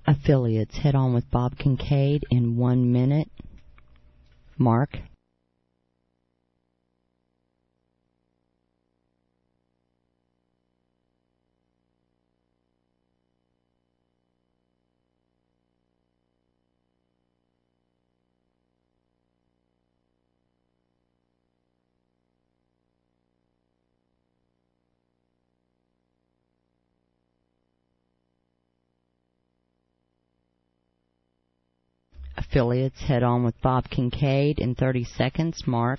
Affiliates. Head on with Bob Kincaid in 1 minute. Mark. Affiliates. Head on with Bob Kincaid in 30 seconds. Mark.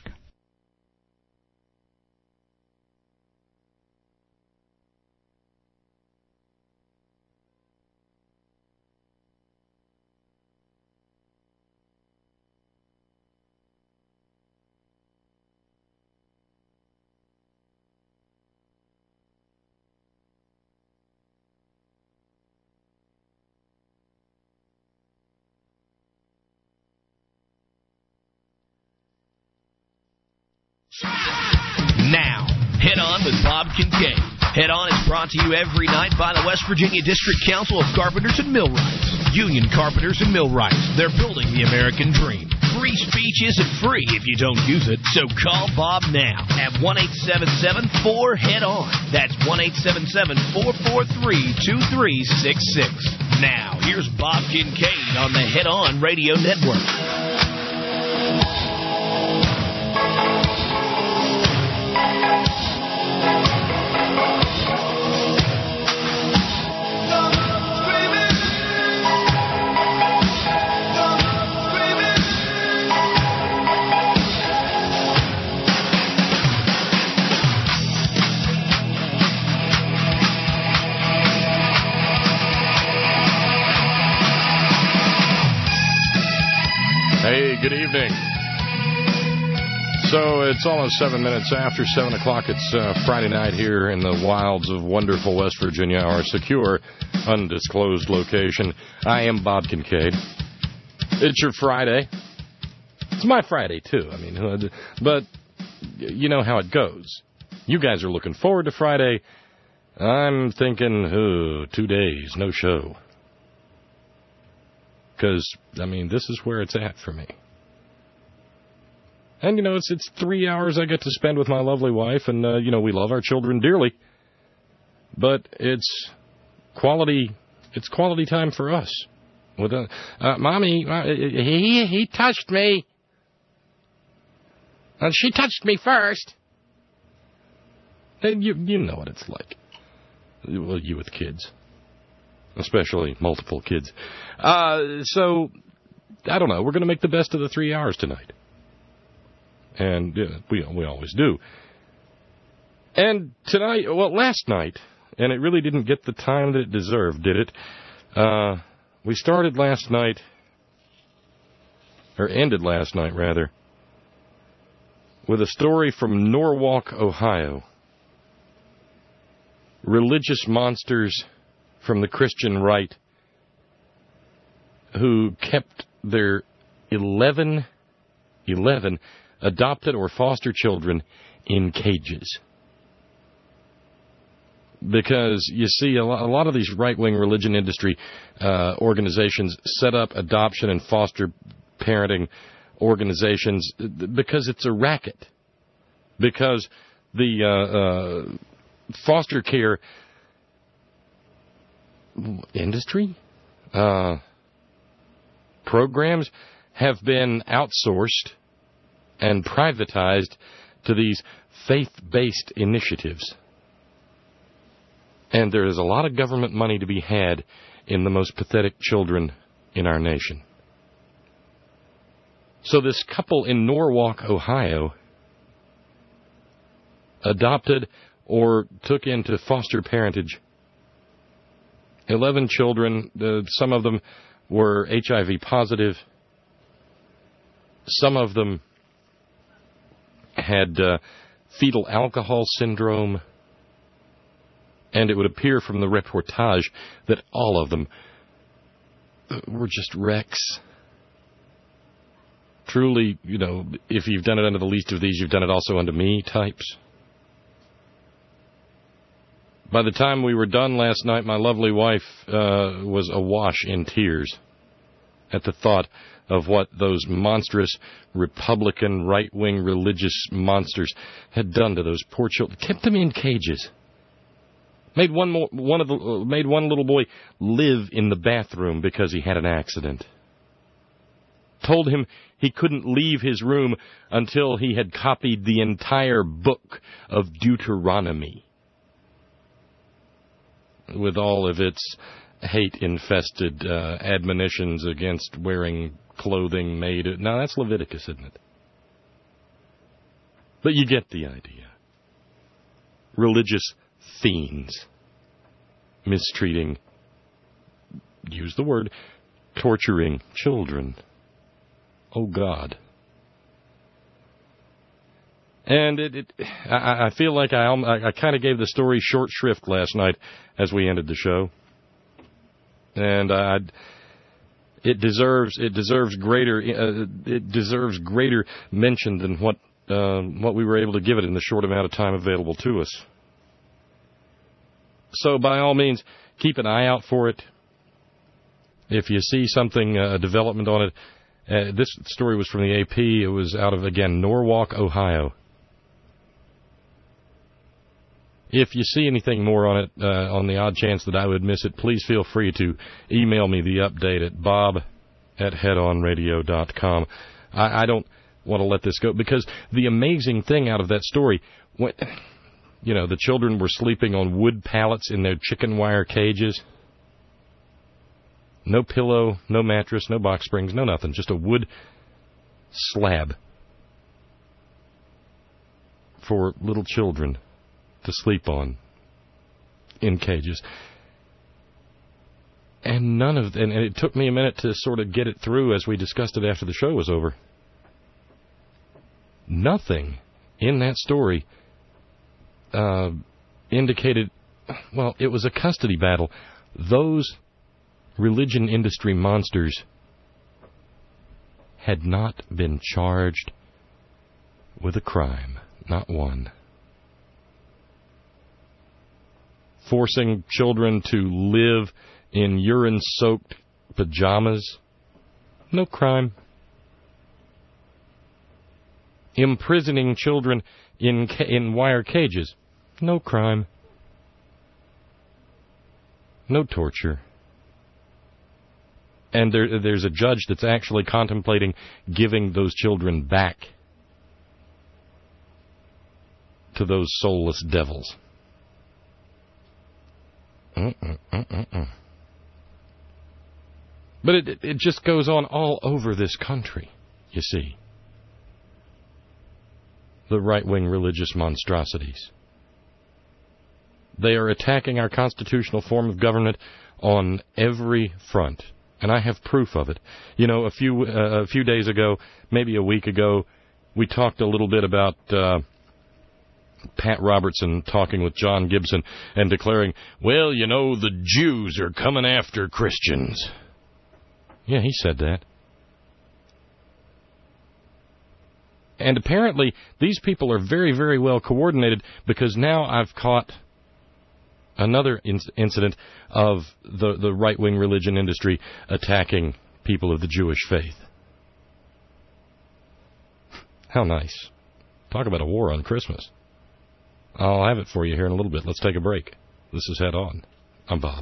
Now, Head On with Bob Kincaid. Head On is brought to you every night by the West Virginia District Council of Carpenters and Millwrights. Union Carpenters and Millwrights. They're building the American dream. Free speech isn't free if you don't use it, so call Bob now at 1-877-4-HEAD-ON. That's 1-877-443-2366. Now, here's Bob Kincaid on the Head On Radio Network. Hey, good evening. So it's almost 7 minutes after 7 o'clock. It's Friday night here in the wilds of wonderful West Virginia, our secure, undisclosed location. I am Bob Kincaid. It's your Friday. It's my Friday, too. I mean, but you know how it goes. You guys are looking forward to Friday. I'm thinking, 2 days, no show. Because, I mean, this is where it's at for me. And, you know, it's 3 hours I get to spend with my lovely wife, and, you know, we love our children dearly. But it's quality time for us. With Mommy, he touched me. And she touched me first. And you know what it's like. Well, you with kids. Especially multiple kids. So, I don't know. We're going to make the best of the 3 hours tonight. And we always do. And tonight, well, last night, and it really didn't get the time that it deserved, did it? We started last night, or ended last night, rather, with a story from Norwalk, Ohio. Religious monsters from the Christian right who kept their 11 adopted or foster children in cages. Because, you see, a lot of these right-wing religion industry organizations set up adoption and foster parenting organizations because it's a racket. Because the foster care industry programs have been outsourced and privatized to these faith-based initiatives. And there is a lot of government money to be had in the most pathetic children in our nation. So this couple in Norwalk, Ohio, adopted or took into foster parentage 11 children. Some of them were HIV positive. Some of them had fetal alcohol syndrome. And it would appear from the reportage that all of them were just wrecks. Truly, you know, if you've done it unto the least of these, you've done it also unto me types. By the time we were done last night, my lovely wife was awash in tears at the thought of what those monstrous Republican right-wing religious monsters had done to those poor children. Kept them in cages. Made one little boy live in the bathroom because he had an accident. Told him he couldn't leave his room until he had copied the entire book of Deuteronomy, with all of its hate-infested admonitions against wearing clothing made. Now, that's Leviticus, isn't it? But you get the idea. Religious fiends mistreating, use the word, torturing children. Oh, God. And I feel like I kind of gave the story short shrift last night as we ended the show. And it deserves greater mention than what we were able to give it in the short amount of time available to us. So by all means, keep an eye out for it. If you see something, a development on it, this story was from the AP. It was out of, again, Norwalk, Ohio. If you see anything more on it, on the odd chance that I would miss it, please feel free to email me the update at bob@headonradio.com. I don't want to let this go, because the amazing thing out of that story, the children were sleeping on wood pallets in their chicken wire cages. No pillow, no mattress, no box springs, no nothing. Just a wood slab for little children to sleep on in cages. And and it took me a minute to sort of get it through as we discussed it after the show was over. Nothing in that story indicated, well, it was a custody battle. Those religion industry monsters had not been charged with a crime. Not one. Forcing children to live in urine-soaked pajamas. No crime. Imprisoning children in wire cages. No crime. No torture. And there's a judge that's actually contemplating giving those children back to those soulless devils. But it just goes on all over this country, you see. The right-wing religious monstrosities. They are attacking our constitutional form of government on every front. And I have proof of it. You know, a few days ago, maybe a week ago, we talked a little bit about Pat Robertson talking with John Gibson and declaring, well, you know, the Jews are coming after Christians. Yeah, he said that. And apparently, these people are very, very well coordinated, because now I've caught another incident of the right-wing religion industry attacking people of the Jewish faith. How nice. Talk about a war on Christmas. I'll have it for you here in a little bit. Let's take a break. This is Head On. I'm Bob.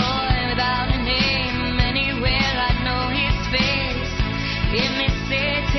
Give me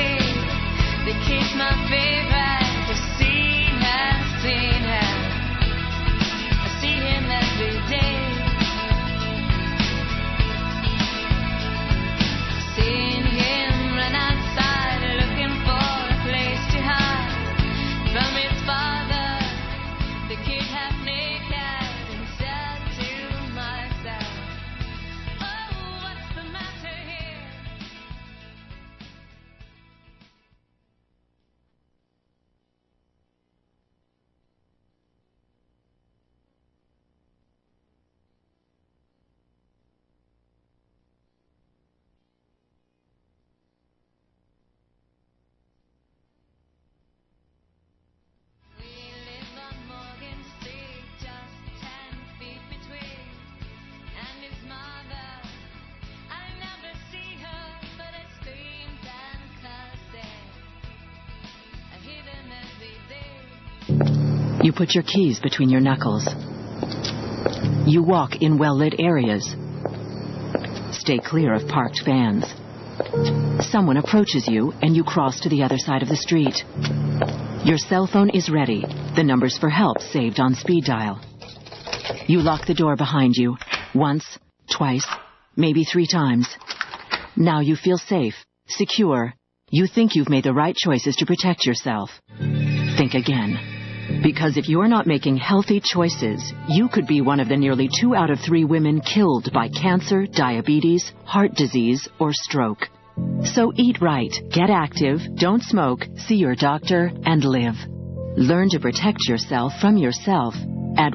You put your keys between your knuckles. You walk in well-lit areas. Stay clear of parked vans. Someone approaches you, and you cross to the other side of the street. Your cell phone is ready. The numbers for help saved on speed dial. You lock the door behind you. Once, twice, maybe 3 times. Now you feel safe, secure. You think you've made the right choices to protect yourself. Think again. Because if you're not making healthy choices, you could be one of the nearly 2 out of 3 women killed by cancer, diabetes, heart disease, or stroke. So eat right, get active, don't smoke, see your doctor, and live. Learn to protect yourself from yourself at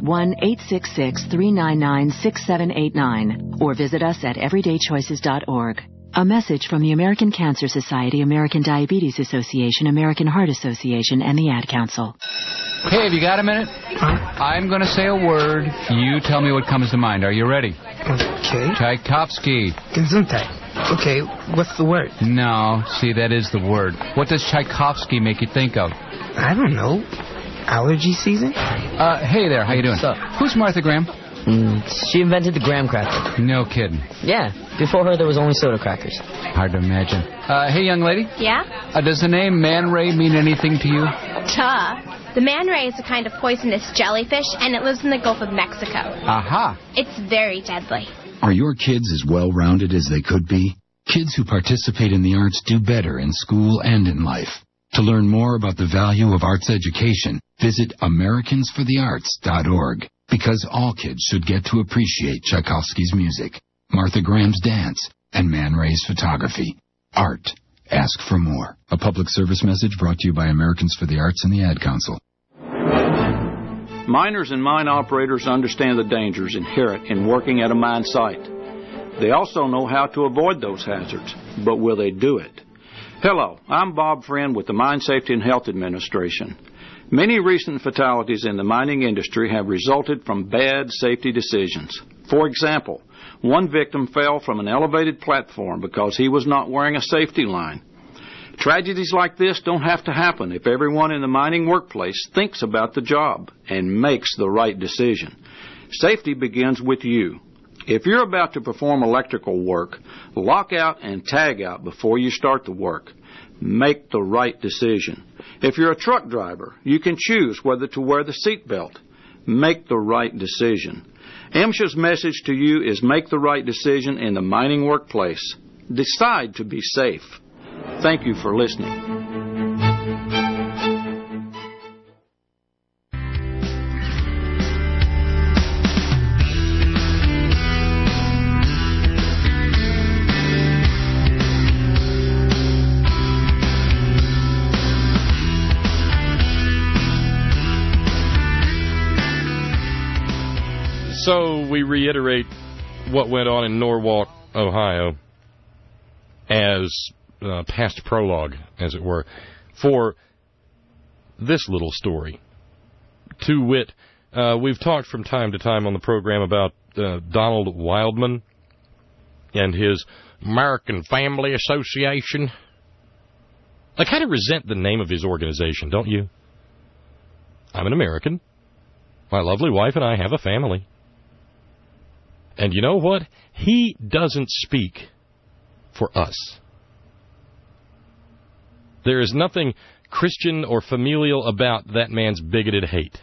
1-866-399-6789 or visit us at everydaychoices.org. A message from the American Cancer Society, American Diabetes Association, American Heart Association, and the Ad Council. Hey, have you got a minute? I'm going to say a word. You tell me what comes to mind. Are you ready? Okay. Tchaikovsky. Gesundheit. Okay, what's the word? No, see, that is the word. What does Tchaikovsky make you think of? I don't know. Allergy season? Hey there, how you doing? What's up? Who's Martha Graham? She invented the graham cracker. No kidding. Yeah, before her there was only soda crackers. Hard to imagine. Hey, young lady? Yeah? Does the name Man Ray mean anything to you? Duh. The man ray is a kind of poisonous jellyfish, and it lives in the Gulf of Mexico. Aha. It's very deadly. Are your kids as well-rounded as they could be? Kids who participate in the arts do better in school and in life. To learn more about the value of arts education, visit AmericansForTheArts.org. Because all kids should get to appreciate Tchaikovsky's music, Martha Graham's dance, and Man Ray's photography. Art. Ask for more. A public service message brought to you by Americans for the Arts and the Ad Council. Miners and mine operators understand the dangers inherent in working at a mine site. They also know how to avoid those hazards, but will they do it? Hello, I'm Bob Friend with the Mine Safety and Health Administration. Many recent fatalities in the mining industry have resulted from bad safety decisions. For example, one victim fell from an elevated platform because he was not wearing a safety line. Tragedies like this don't have to happen if everyone in the mining workplace thinks about the job and makes the right decision. Safety begins with you. If you're about to perform electrical work, lock out and tag out before you start the work. Make the right decision. If you're a truck driver, you can choose whether to wear the seat belt. Make the right decision. MSHA's message to you is make the right decision in the mining workplace. Decide to be safe. Thank you for listening. So we reiterate what went on in Norwalk, Ohio, as past prologue, as it were, for this little story. To wit, we've talked from time to time on the program about Donald Wildman and his American Family Association. I kind of resent the name of his organization, don't you? I'm an American. My lovely wife and I have a family. And you know what? He doesn't speak for us. There is nothing Christian or familial about that man's bigoted hate.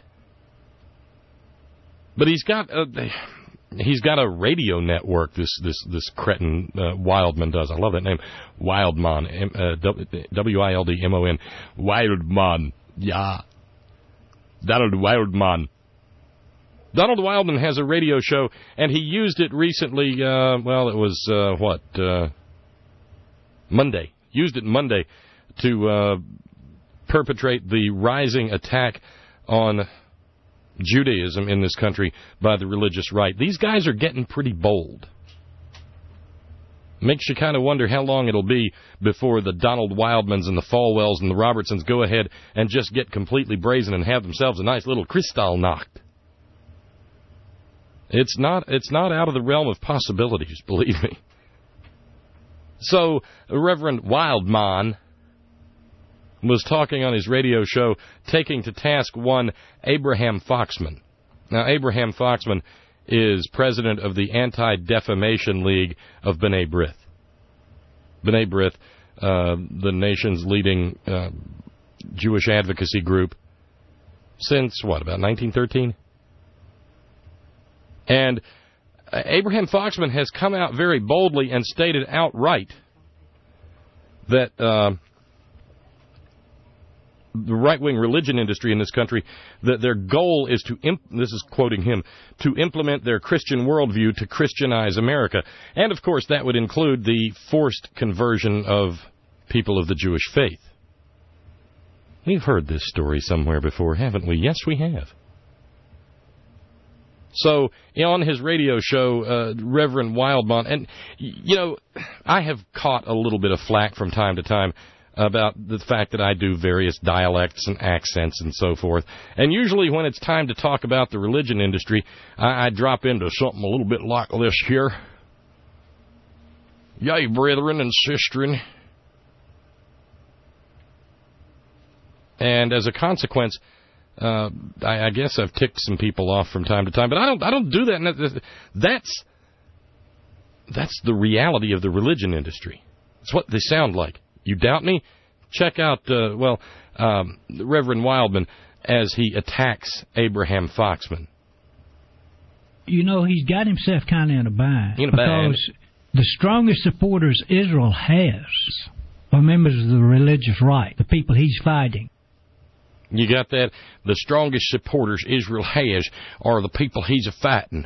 But he's got a radio network, this cretin Wildman does. I love that name. Wildman. Wildmon. Wildman. Yeah. Donald Wildman. Donald Wildman has a radio show, and he used it recently, Monday. Used it Monday to perpetrate the rising attack on Judaism in this country by the religious right. These guys are getting pretty bold. Makes you kind of wonder how long it'll be before the Donald Wildmans and the Falwells and the Robertsons go ahead and just get completely brazen and have themselves a nice little Kristallnacht. It's not out of the realm of possibilities, believe me. So, Reverend Wildman was talking on his radio show, taking to task one Abraham Foxman. Now, Abraham Foxman is president of the Anti-Defamation League of B'nai B'rith. B'nai B'rith, the nation's leading Jewish advocacy group since, about 1913? And Abraham Foxman has come out very boldly and stated outright that the right-wing religion industry in this country, that their goal is to, this is quoting him, to implement their Christian worldview to Christianize America. And, of course, that would include the forced conversion of people of the Jewish faith. We've heard this story somewhere before, haven't we? Yes, we have. So, on his radio show, Reverend Wildmont, and, I have caught a little bit of flack from time to time about the fact that I do various dialects and accents and so forth. And usually when it's time to talk about the religion industry, I drop into something a little bit like this here. Yea, brethren and sisterin. And as a consequence, I guess I've ticked some people off from time to time, but I don't do that. That's the reality of the religion industry. It's what they sound like. You doubt me? Check out, Reverend Wildman as he attacks Abraham Foxman. He's got himself kind of in a bind. Because the strongest supporters Israel has are members of the religious right, the people he's fighting. You got that? The strongest supporters Israel has are the people he's a-fighting.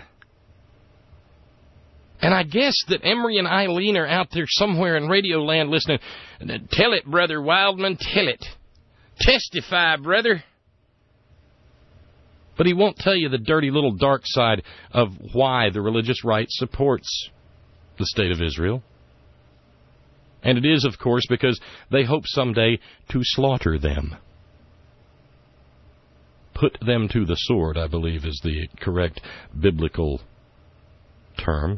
And I guess that Emery and Eileen are out there somewhere in Radio Land listening. Tell it, Brother Wildman, tell it. Testify, brother. But he won't tell you the dirty little dark side of why the religious right supports the State of Israel. And it is, of course, because they hope someday to slaughter them. Put them to the sword, I believe, is the correct biblical term.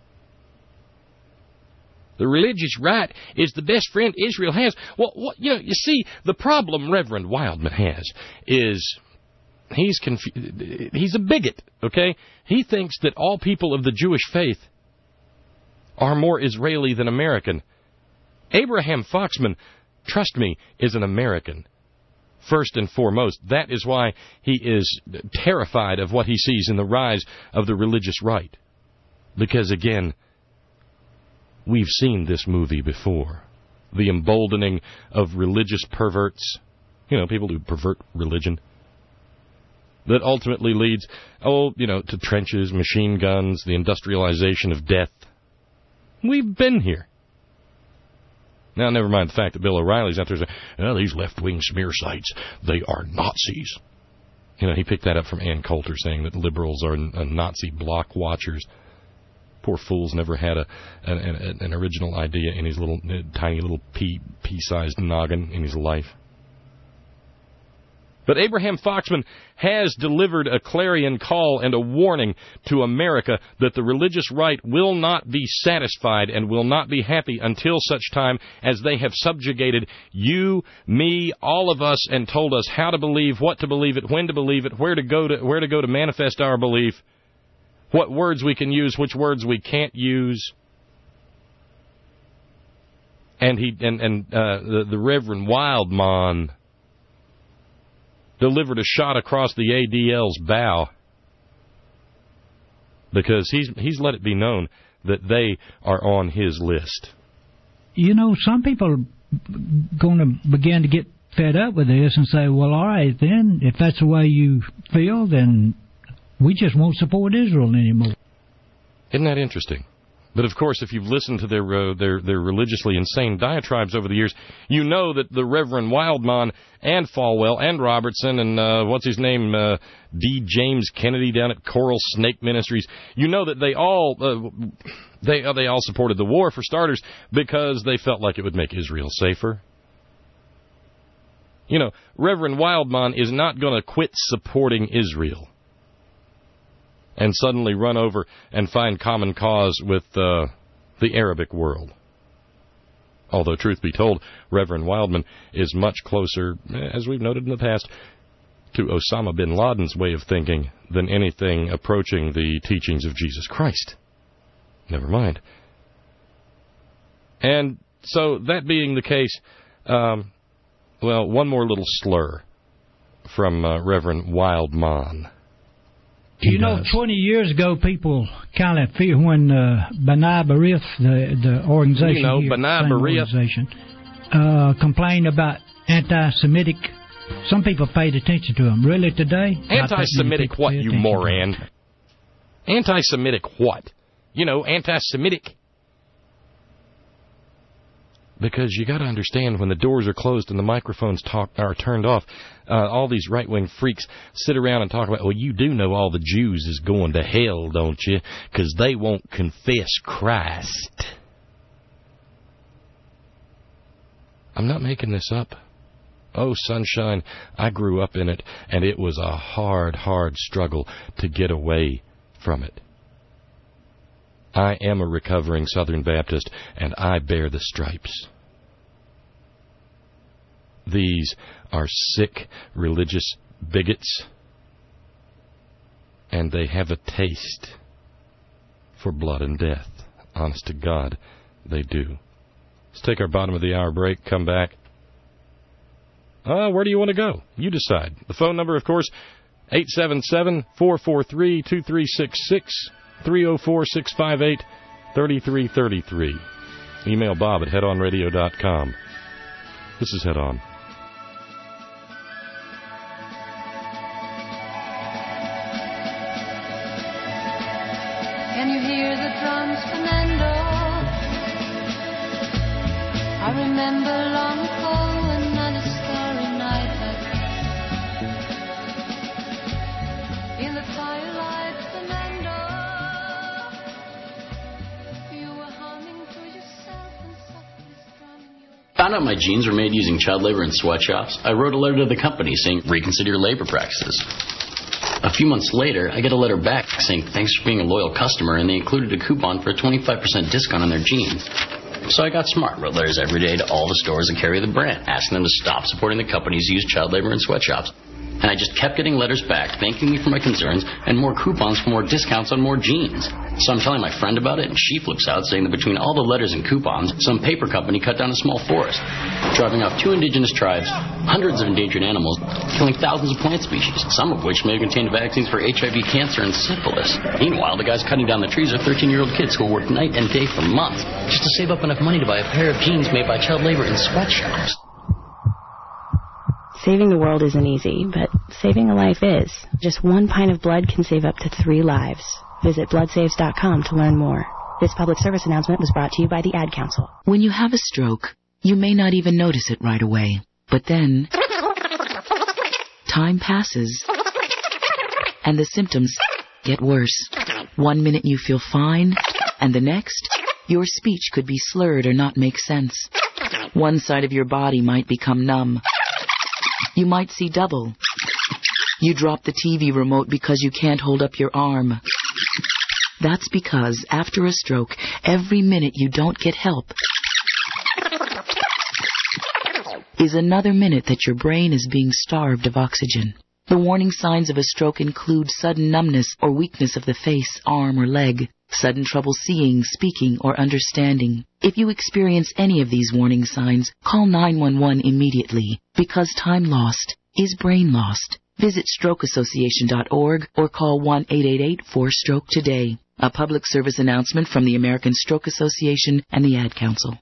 The religious right is the best friend Israel has. Well, you see, the problem Reverend Wildman has is he's a bigot, okay? He thinks that all people of the Jewish faith are more Israeli than American. Abraham Foxman, trust me, is an American, first and foremost. That is why he is terrified of what he sees in the rise of the religious right. Because, again, we've seen this movie before. The emboldening of religious perverts, people who pervert religion, that ultimately leads, to trenches, machine guns, the industrialization of death. We've been here. Now, never mind the fact that Bill O'Reilly's out there saying, these left-wing smear sites, they are Nazis. He picked that up from Ann Coulter, saying that liberals are Nazi block watchers. Poor fool's never had an original idea in his little tiny little pea-sized noggin in his life. But Abraham Foxman has delivered a clarion call and a warning to America that the religious right will not be satisfied and will not be happy until such time as they have subjugated you, me, all of us, and told us how to believe, what to believe it, when to believe it, where to go to manifest our belief, what words we can use, which words we can't use. And the Reverend Wildman delivered a shot across the ADL's bow because he's let it be known that they are on his list. Some people are going to begin to get fed up with this and say, well, all right, then, if that's the way you feel, then we just won't support Israel anymore. Isn't that interesting? But, of course, if you've listened to their religiously insane diatribes over the years, you know that the Reverend Wildman and Falwell and Robertson and, what's his name, D. James Kennedy down at Coral Snake Ministries, you know that they all supported the war, for starters, because they felt like it would make Israel safer. Reverend Wildman is not going to quit supporting Israel and suddenly run over and find common cause with the Arabic world. Although, truth be told, Reverend Wildman is much closer, as we've noted in the past, to Osama bin Laden's way of thinking than anything approaching the teachings of Jesus Christ. Never mind. And so, that being the case, one more little slur from Reverend Wildman. You know, 20 years ago, people kind of fear when B'nai B'rith, the organization, B'nai B'rith, complained about anti-Semitic. Some people paid attention to them. Really, today? Anti-Semitic what, you moron? Anti-Semitic what? Anti-Semitic. Because you got to understand, when the doors are closed and the microphones are turned off, all these right-wing freaks sit around and talk about, well, you do know all the Jews is going to hell, don't you? Because they won't confess Christ. I'm not making this up. Oh, sunshine, I grew up in it, and it was a hard, hard struggle to get away from it. I am a recovering Southern Baptist, and I bear the stripes. These are sick religious bigots, and they have a taste for blood and death. Honest to God, they do. Let's take our bottom of the hour break, come back. Where do you want to go? You decide. The phone number, of course, 877-443-2366. 304-658-3333. Email Bob at headonradio.com. This is Head On. Can you hear the drums, Fernando? I remember long ago another starry night in the twilight, Fernando. Found out my jeans were made using child labor in sweatshops. I wrote a letter to the company saying, reconsider your labor practices. A few months later, I get a letter back saying, thanks for being a loyal customer, and they included a coupon for a 25% discount on their jeans. So I got smart, wrote letters every day to all the stores that carry the brand, asking them to stop supporting the companies who use child labor in sweatshops. And I just kept getting letters back, thanking me for my concerns, and more coupons for more discounts on more jeans. So I'm telling my friend about it, and she flips out, saying that between all the letters and coupons, some paper company cut down a small forest, driving off 2 indigenous tribes, hundreds of endangered animals, killing thousands of plant species, some of which may have contained vaccines for HIV, cancer, and syphilis. Meanwhile, the guys cutting down the trees are 13-year-old kids who will work night and day for months just to save up enough money to buy a pair of jeans made by child labor in sweatshops. Saving the world isn't easy, but saving a life is. Just 1 pint of blood can save up to 3 lives. Visit bloodsaves.com to learn more. This public service announcement was brought to you by the Ad Council. When you have a stroke, you may not even notice it right away. But then, time passes, and the symptoms get worse. 1 minute you feel fine, and the next, your speech could be slurred or not make sense. One side of your body might become numb. You might see double. You drop the TV remote because you can't hold up your arm. That's because after a stroke, every minute you don't get help is another minute that your brain is being starved of oxygen. The warning signs of a stroke include sudden numbness or weakness of the face, arm, or leg, sudden trouble seeing, speaking, or understanding. If you experience any of these warning signs, call 911 immediately, because time lost is brain lost. Visit strokeassociation.org or call 1-888-4STROKE today. A public service announcement from the American Stroke Association and the Ad Council.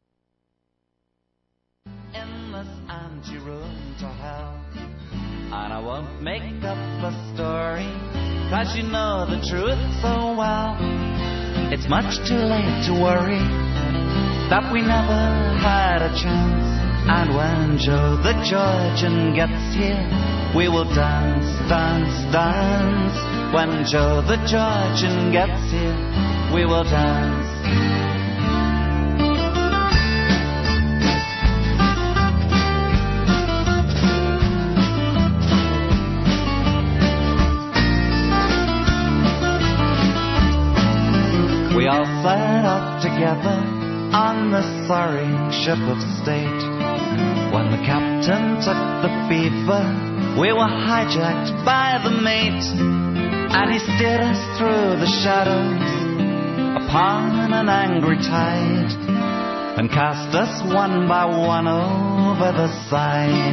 And I won't make up a story, 'cause you know the truth so well. It's much too late to worry that we never had a chance. And when Joe the Georgian gets here, we will dance, dance, dance. When Joe the Georgian gets here, we will dance. We all set up together on the soaring ship of state. When the captain took the fever, we were hijacked by the mate, and he steered us through the shadows upon an angry tide, and cast us one by one over the side.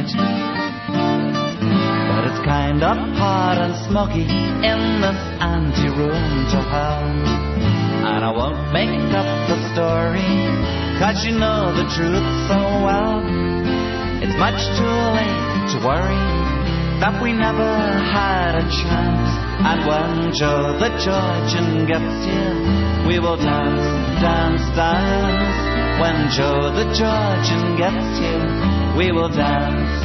But it's kind of hot and smoky in this anteroom to hell, and I won't make up the story, 'cause you know the truth so well. It's much too late to worry that we never had a chance, and when Joe the Georgian gets here, we will dance, dance, dance. When Joe the Georgian gets here, we will dance.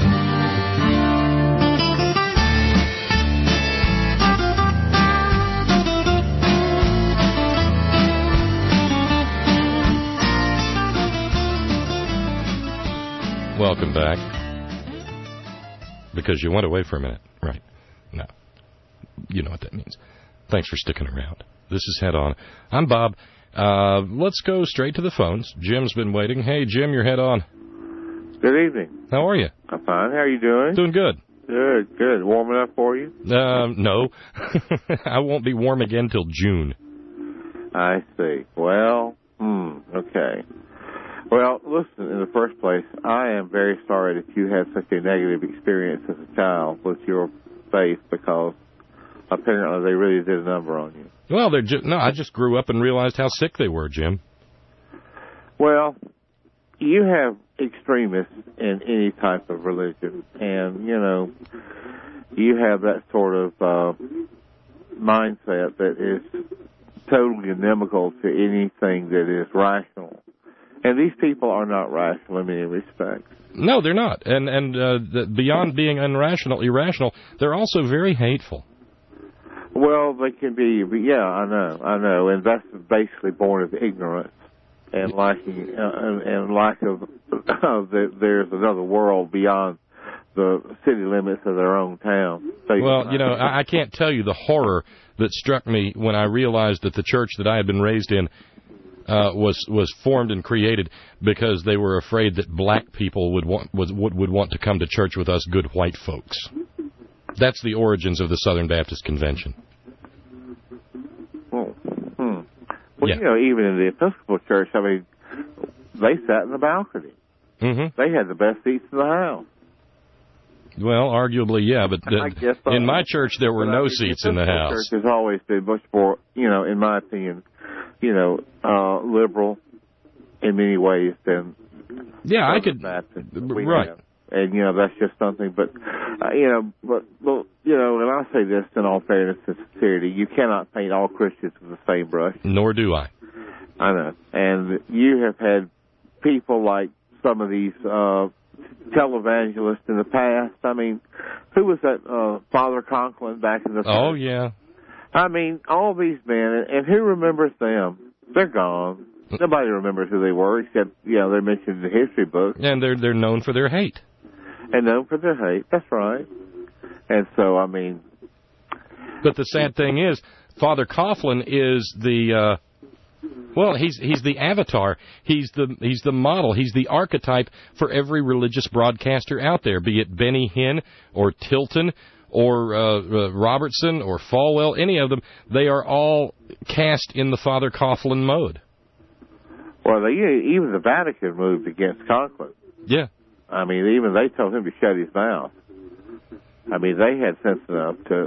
Welcome back. Because you went away for a minute. Right. No. You know what that means. Thanks for sticking around. This is Head On. I'm Bob. Let's go straight to the phones. Jim's been waiting. Hey, Jim, you're Head On. Good evening. How are you? I'm fine. How are you doing? Doing good. Good, good. Warm enough for you? No. I won't be warm again till June. I see. Well, okay. Well, listen, in the first place, I am very sorry that you had such a negative experience as a child with your faith, because apparently they really did a number on you. Well, I just grew up and realized how sick they were, Jim. Well, you have extremists in any type of religion, and, you know, you have that sort of mindset that is totally inimical to anything that is rational. And these people are not rational in many respects. No, they're not. And beyond being irrational, they're also very hateful. Well, they can be, yeah, I know. And that's basically born of ignorance and lacking, and lack of, there's another world beyond the city limits of their own town. Well, you know, I can't tell you the horror that struck me when I realized that the church that I had been raised in was formed and created because they were afraid that black people would want to come to church with us good white folks. That's the origins of the Southern Baptist Convention. Well, yeah. You know, even in the Episcopal Church, I mean, they sat in the balcony. Mm-hmm. They had the best seats in the house. Well, arguably, yeah, but in my church there were no seats in the house. The church has always been much more, you know, in my opinion, you know, liberal in many ways than I could Baptist right. Have. And, you know, that's just something. But, you know, you know, and I say this in all fairness and sincerity, you cannot paint all Christians with the same brush. Nor do I. I know. And you have had people like some of these televangelists in the past. I mean, who was that Father Conklin back in the past? Oh, yeah. I mean, all these men, and who remembers them? They're gone. Nobody remembers who they were, except, you know, they're mentioned in the history books. And they're known for their hate. And known for their hate, that's right. And so, I mean... But the sad thing is, Father Coughlin is the... well, he's the avatar. He's the model. He's the archetype for every religious broadcaster out there, be it Benny Hinn or Tilton or Robertson or Falwell, any of them. They are all cast in the Father Coughlin mode. Well, even the Vatican moved against Conklin. Yeah. I mean, even they told him to shut his mouth. I mean, they had sense enough to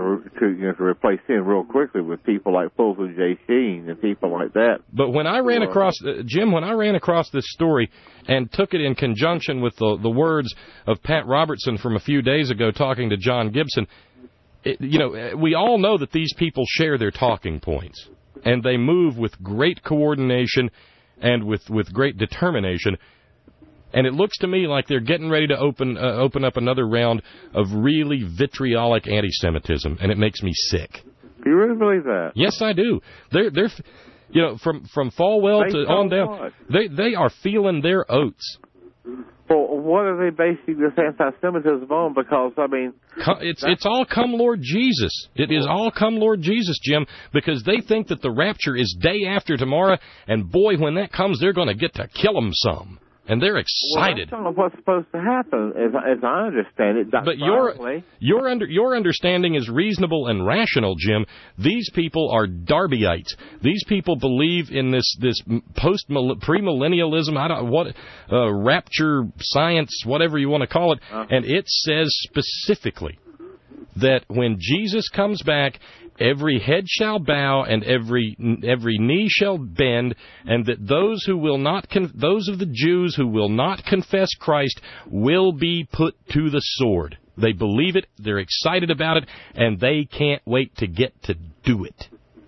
replace him real quickly with people like Fulton J. Sheen and people like that. But when I ran across, Jim, when I ran across this story and took it in conjunction with the words of Pat Robertson from a few days ago talking to John Gibson, you know, we all know that these people share their talking points, and they move with great coordination and with great determination. And it looks to me like they're getting ready to open up another round of really vitriolic anti-Semitism, and it makes me sick. Do you really believe that? Yes, I do. They're you know, from Falwell to on down, they are feeling their oats. Well, what are they basing this anti-Semitism on? Because, I mean... It's all come Lord Jesus. It is all come Lord Jesus, Jim, because they think that the rapture is day after tomorrow, and boy, when that comes, they're going to get to kill them some. And they're excited. Well, that's not what's supposed to happen, as I understand it. But your understanding is reasonable and rational, Jim. These people are Darbyites. These people believe in this premillennialism, rapture science, whatever you want to call it, and it says specifically that when Jesus comes back, every head shall bow and every knee shall bend, and that those of the Jews who will not confess Christ will be put to the sword. They believe it, they're excited about it, and they can't wait to get to do it.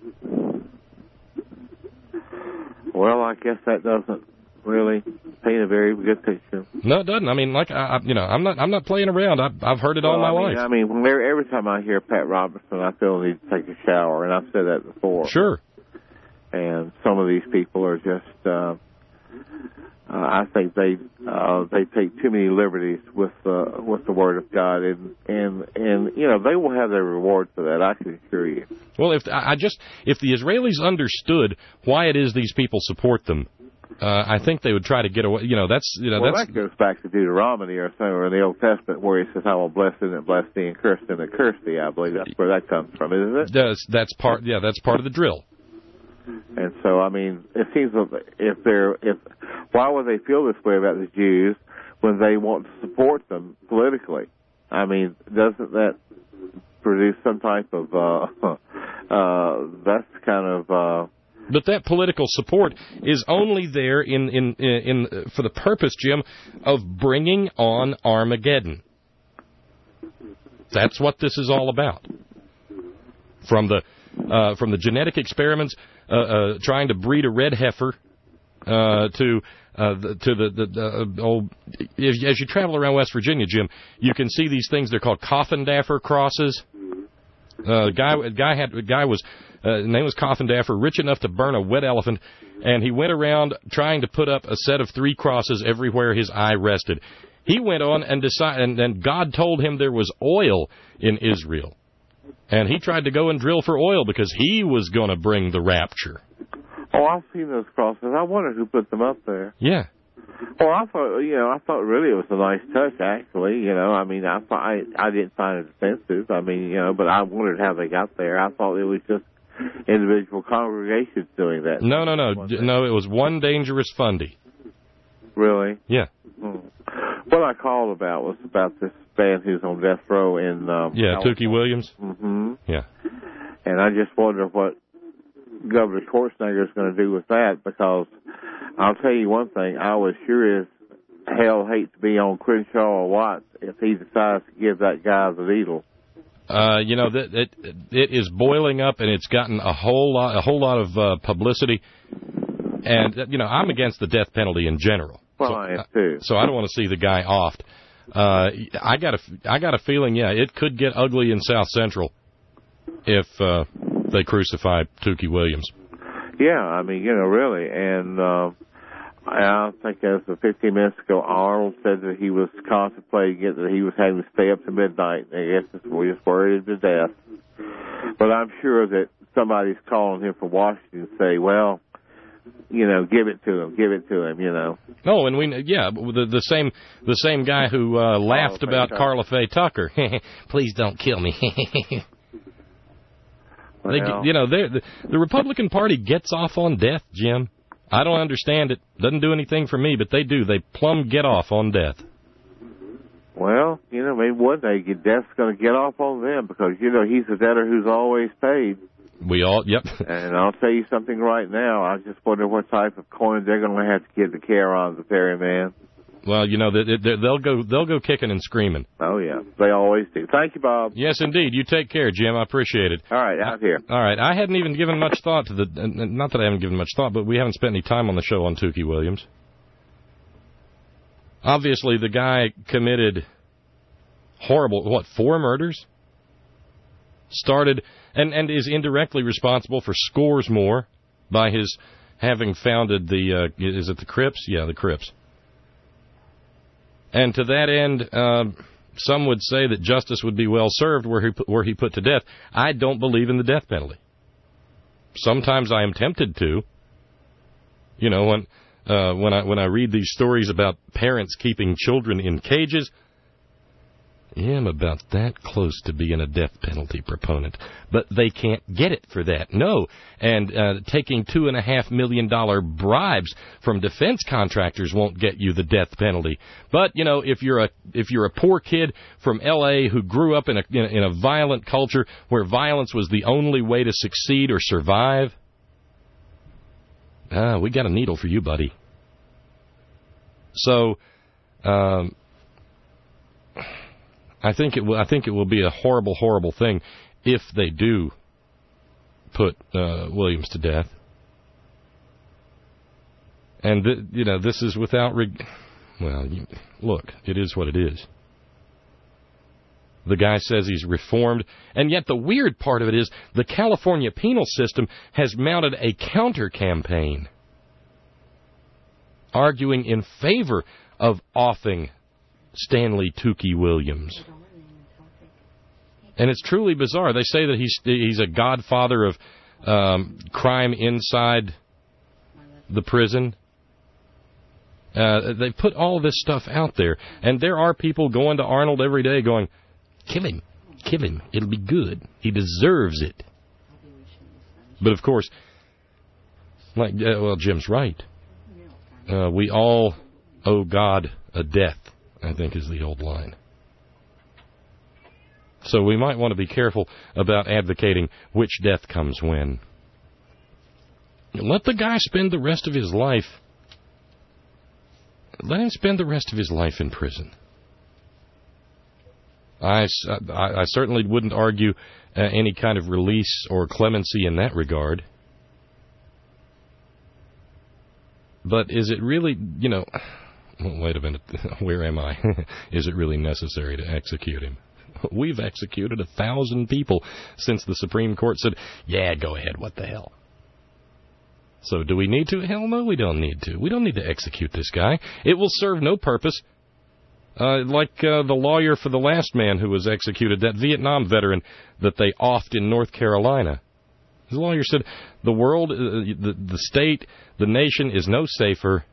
Well, I guess that doesn't really paint a very good picture. No, it doesn't. I mean, I'm not playing around. I've heard it all my life. I mean, every time I hear Pat Robertson, I feel the need to take a shower, and I've said that before. Sure. And some of these people are just, I think they take too many liberties with the Word of God, and they will have their reward for that. I can assure you. Well, if the Israelis understood why it is these people support them, I think they would try to get away. That goes back to Deuteronomy or somewhere in the Old Testament where he says, "I will bless thee and bless thee, and curse thee and curse thee." I believe that's where that comes from, isn't it? That's part of the drill. And so, I mean, it seems why would they feel this way about the Jews when they want to support them politically? I mean, doesn't that produce some type of that's kind of. But that political support is only there in for the purpose, Jim, of bringing on Armageddon. That's what this is all about. From the genetic experiments trying to breed a red heifer to the old. As you travel around West Virginia, Jim, you can see these things. They're called Coffindaffer crosses. His name was Coffindaffer, rich enough to burn a wet elephant, and he went around trying to put up a set of 3 crosses everywhere his eye rested. He went on and decided, and God told him there was oil in Israel, and he tried to go and drill for oil because he was going to bring the rapture. Oh, I've seen those crosses. I wondered who put them up there. Yeah. Well, I thought really it was a nice touch, actually. I mean, I didn't find it offensive. I mean, but I wondered how they got there. I thought it was just individual congregations doing that. No, it was one dangerous fundy. Really? Yeah. What I called about was about this man who's on death row in Tookie Williams. Mm-hmm. Yeah. And I just wonder what Governor Schwarzenegger is going to do with that, because I'll tell you one thing, I would sure as hell hate to be on Crenshaw or Watts if he decides to give that guy the needle. It is boiling up, and it's gotten a whole lot of publicity. And I'm against the death penalty in general. Well, I am too. So I don't want to see the guy offed. I got a feeling, it could get ugly in South Central if they crucify Tookie Williams. Yeah, I mean, really, and I think as of 15 minutes ago, Arnold said that he was contemplating it, that he was having to stay up to midnight. I guess we just worried him to death. But I'm sure that somebody's calling him from Washington to say, well, give it to him, Oh, and the same guy who laughed about Carla Faye Tucker. Please don't kill me. Well, the Republican Party gets off on death, Jim. I don't understand it. Doesn't do anything for me, but they do. They plumb get off on death. Well, maybe one day death's going to get off on them because, he's a debtor who's always paid. Yep. And I'll tell you something right now. I just wonder what type of coin they're going to have to give the Caron, the ferryman. Well, they'll go kicking and screaming. Oh, yeah. They always do. Thank you, Bob. Yes, indeed. You take care, Jim. I appreciate it. All right, out here. All right. I hadn't even given much thought to not that I haven't given much thought, but we haven't spent any time on the show on Tookie Williams. Obviously, the guy committed horrible, 4 murders? Started, and is indirectly responsible for scores more by his having founded is it the Crips? Yeah, the Crips. And to that end, some would say that justice would be well served were he put to death. I don't believe in the death penalty. Sometimes I am tempted to. You know, when I read these stories about parents keeping children in cages, yeah, I'm about that close to being a death penalty proponent. But they can't get it for that. No. And taking $2.5 million bribes from defense contractors won't get you the death penalty. But, you know, if you're a poor kid from L.A. who grew up in a violent culture where violence was the only way to succeed or survive, we got a needle for you, buddy. So, I think it will be a horrible, horrible thing if they do put Williams to death. And this is without look, it is what it is. The guy says he's reformed, and yet the weird part of it is the California penal system has mounted a counter-campaign arguing in favor of offing Stanley Tukey Williams. And it's truly bizarre. They say that he's a godfather of crime inside the prison. They put all this stuff out there, and there are people going to Arnold every day going, kill him, it'll be good, he deserves it. But of course, Jim's right. We all owe God a death, I think is the old line. So we might want to be careful about advocating which death comes when. Let the guy spend the rest of his life. Let him spend the rest of his life in prison. I certainly wouldn't argue any kind of release or clemency in that regard. But is it really, wait a minute, where am I? Is it really necessary to execute him? We've executed 1,000 people since the Supreme Court said, yeah, go ahead, what the hell? So do we need to? Hell no, we don't need to. We don't need to execute this guy. It will serve no purpose. Like the lawyer for the last man who was executed, that Vietnam veteran that they offed in North Carolina. His lawyer said, the world, the state, the nation is no safer,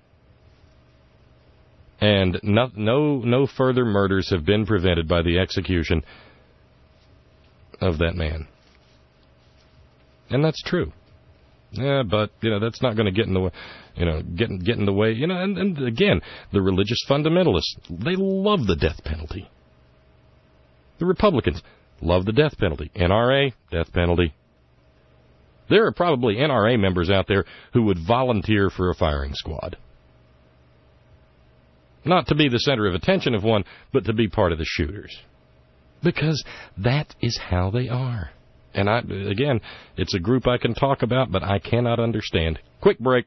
and no further murders have been prevented by the execution of that man. And that's true. Yeah, but that's not going to get in the way. Get in the way. And again, the religious fundamentalists, they love the death penalty. The Republicans love the death penalty. NRA, death penalty. There are probably NRA members out there who would volunteer for a firing squad. Not to be the center of attention of one, but to be part of the shooters. Because that is how they are. And again, it's a group I can talk about, but I cannot understand. Quick break.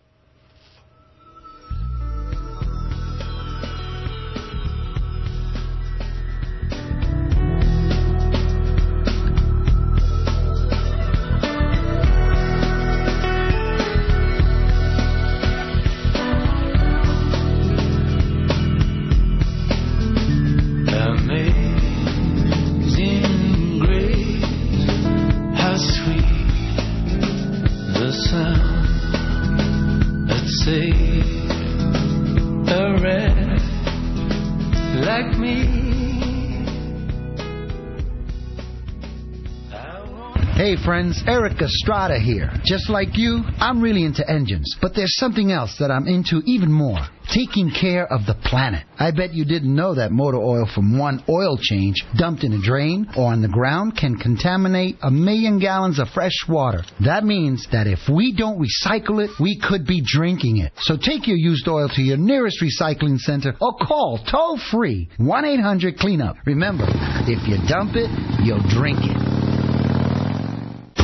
Hey friends, Eric Estrada here. Just like you, I'm really into engines, but there's something else that I'm into even more. Taking care of the planet. I bet you didn't know that motor oil from one oil change dumped in a drain or on the ground can contaminate 1 million gallons of fresh water. That means that if we don't recycle it, we could be drinking it. So take your used oil to your nearest recycling center or call toll-free 1-800-CLEANUP. Remember, if you dump it, you'll drink it. Want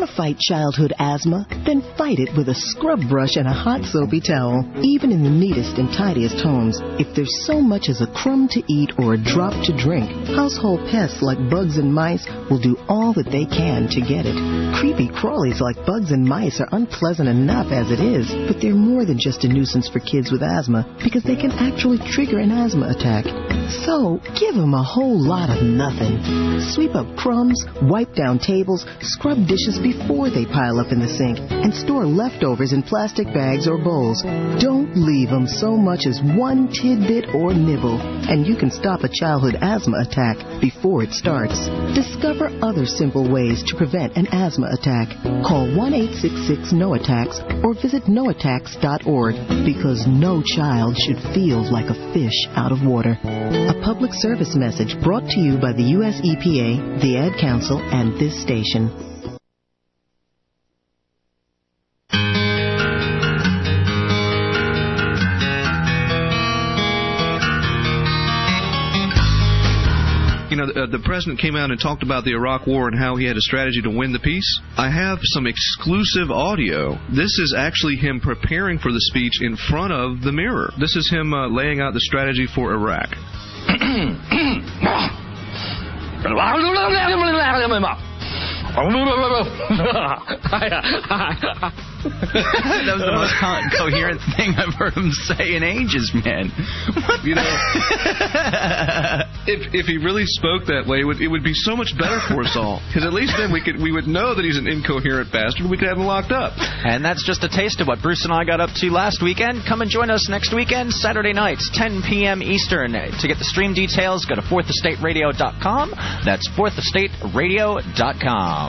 Want to fight childhood asthma? Then fight it with a scrub brush and a hot soapy towel, even in the neatest and tidiest homes. If there's so much as a crumb to eat or a drop to drink, household pests like bugs and mice will do all that they can to get it. Creepy crawlies like bugs and mice are unpleasant enough as it is, but they're more than just a nuisance for kids with asthma because they can actually trigger an asthma attack. So, give them a whole lot of nothing. Sweep up crumbs, wipe down tables, scrub dishes before they pile up in the sink, and store leftovers in plastic bags or bowls. Don't leave them so much as one tidbit or nibble, and you can stop a childhood asthma attack before it starts. Discover other simple ways to prevent an asthma attack. Call 1-866-NO-ATTACKS or visit noattacks.org, because no child should feel like a fish out of water. A public service message brought to you by the U.S. EPA, the Ad Council, and this station. You know, the president came out and talked about the Iraq War and how he had a strategy to win the peace. I have some exclusive audio. This is actually him preparing for the speech in front of the mirror. This is him laying out the strategy for Iraq. That was the most coherent thing I've heard him say in ages, man. You know, if he really spoke that way, it would be so much better for us all. Because at least then we would know that he's an incoherent bastard. We could have him locked up. And that's just a taste of what Bruce and I got up to last weekend. Come and join us next weekend, Saturday nights, 10 p.m. Eastern. To get the stream details, go to fourthestateradio.com. That's fourthestateradio.com.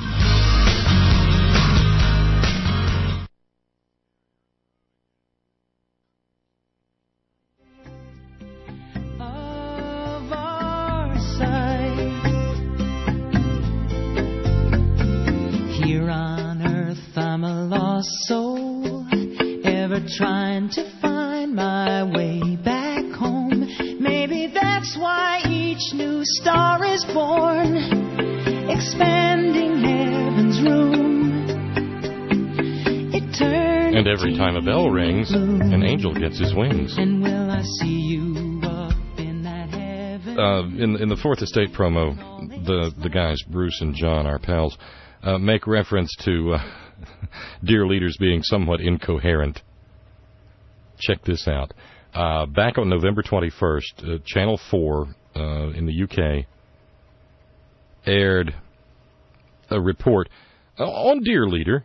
Here on earth I'm a lost soul, ever trying to find my way back home. Maybe that's why each new star is born, expanding heaven's room. It turns. And every time a bell rings, an angel gets his wings. And will I see you up in that heaven? In the Fourth Estate promo, the guys, Bruce and John, our pals, make reference to dear leaders being somewhat incoherent. Check this out. Back on November 21st, Channel 4 in the UK aired a report on Dear Leader,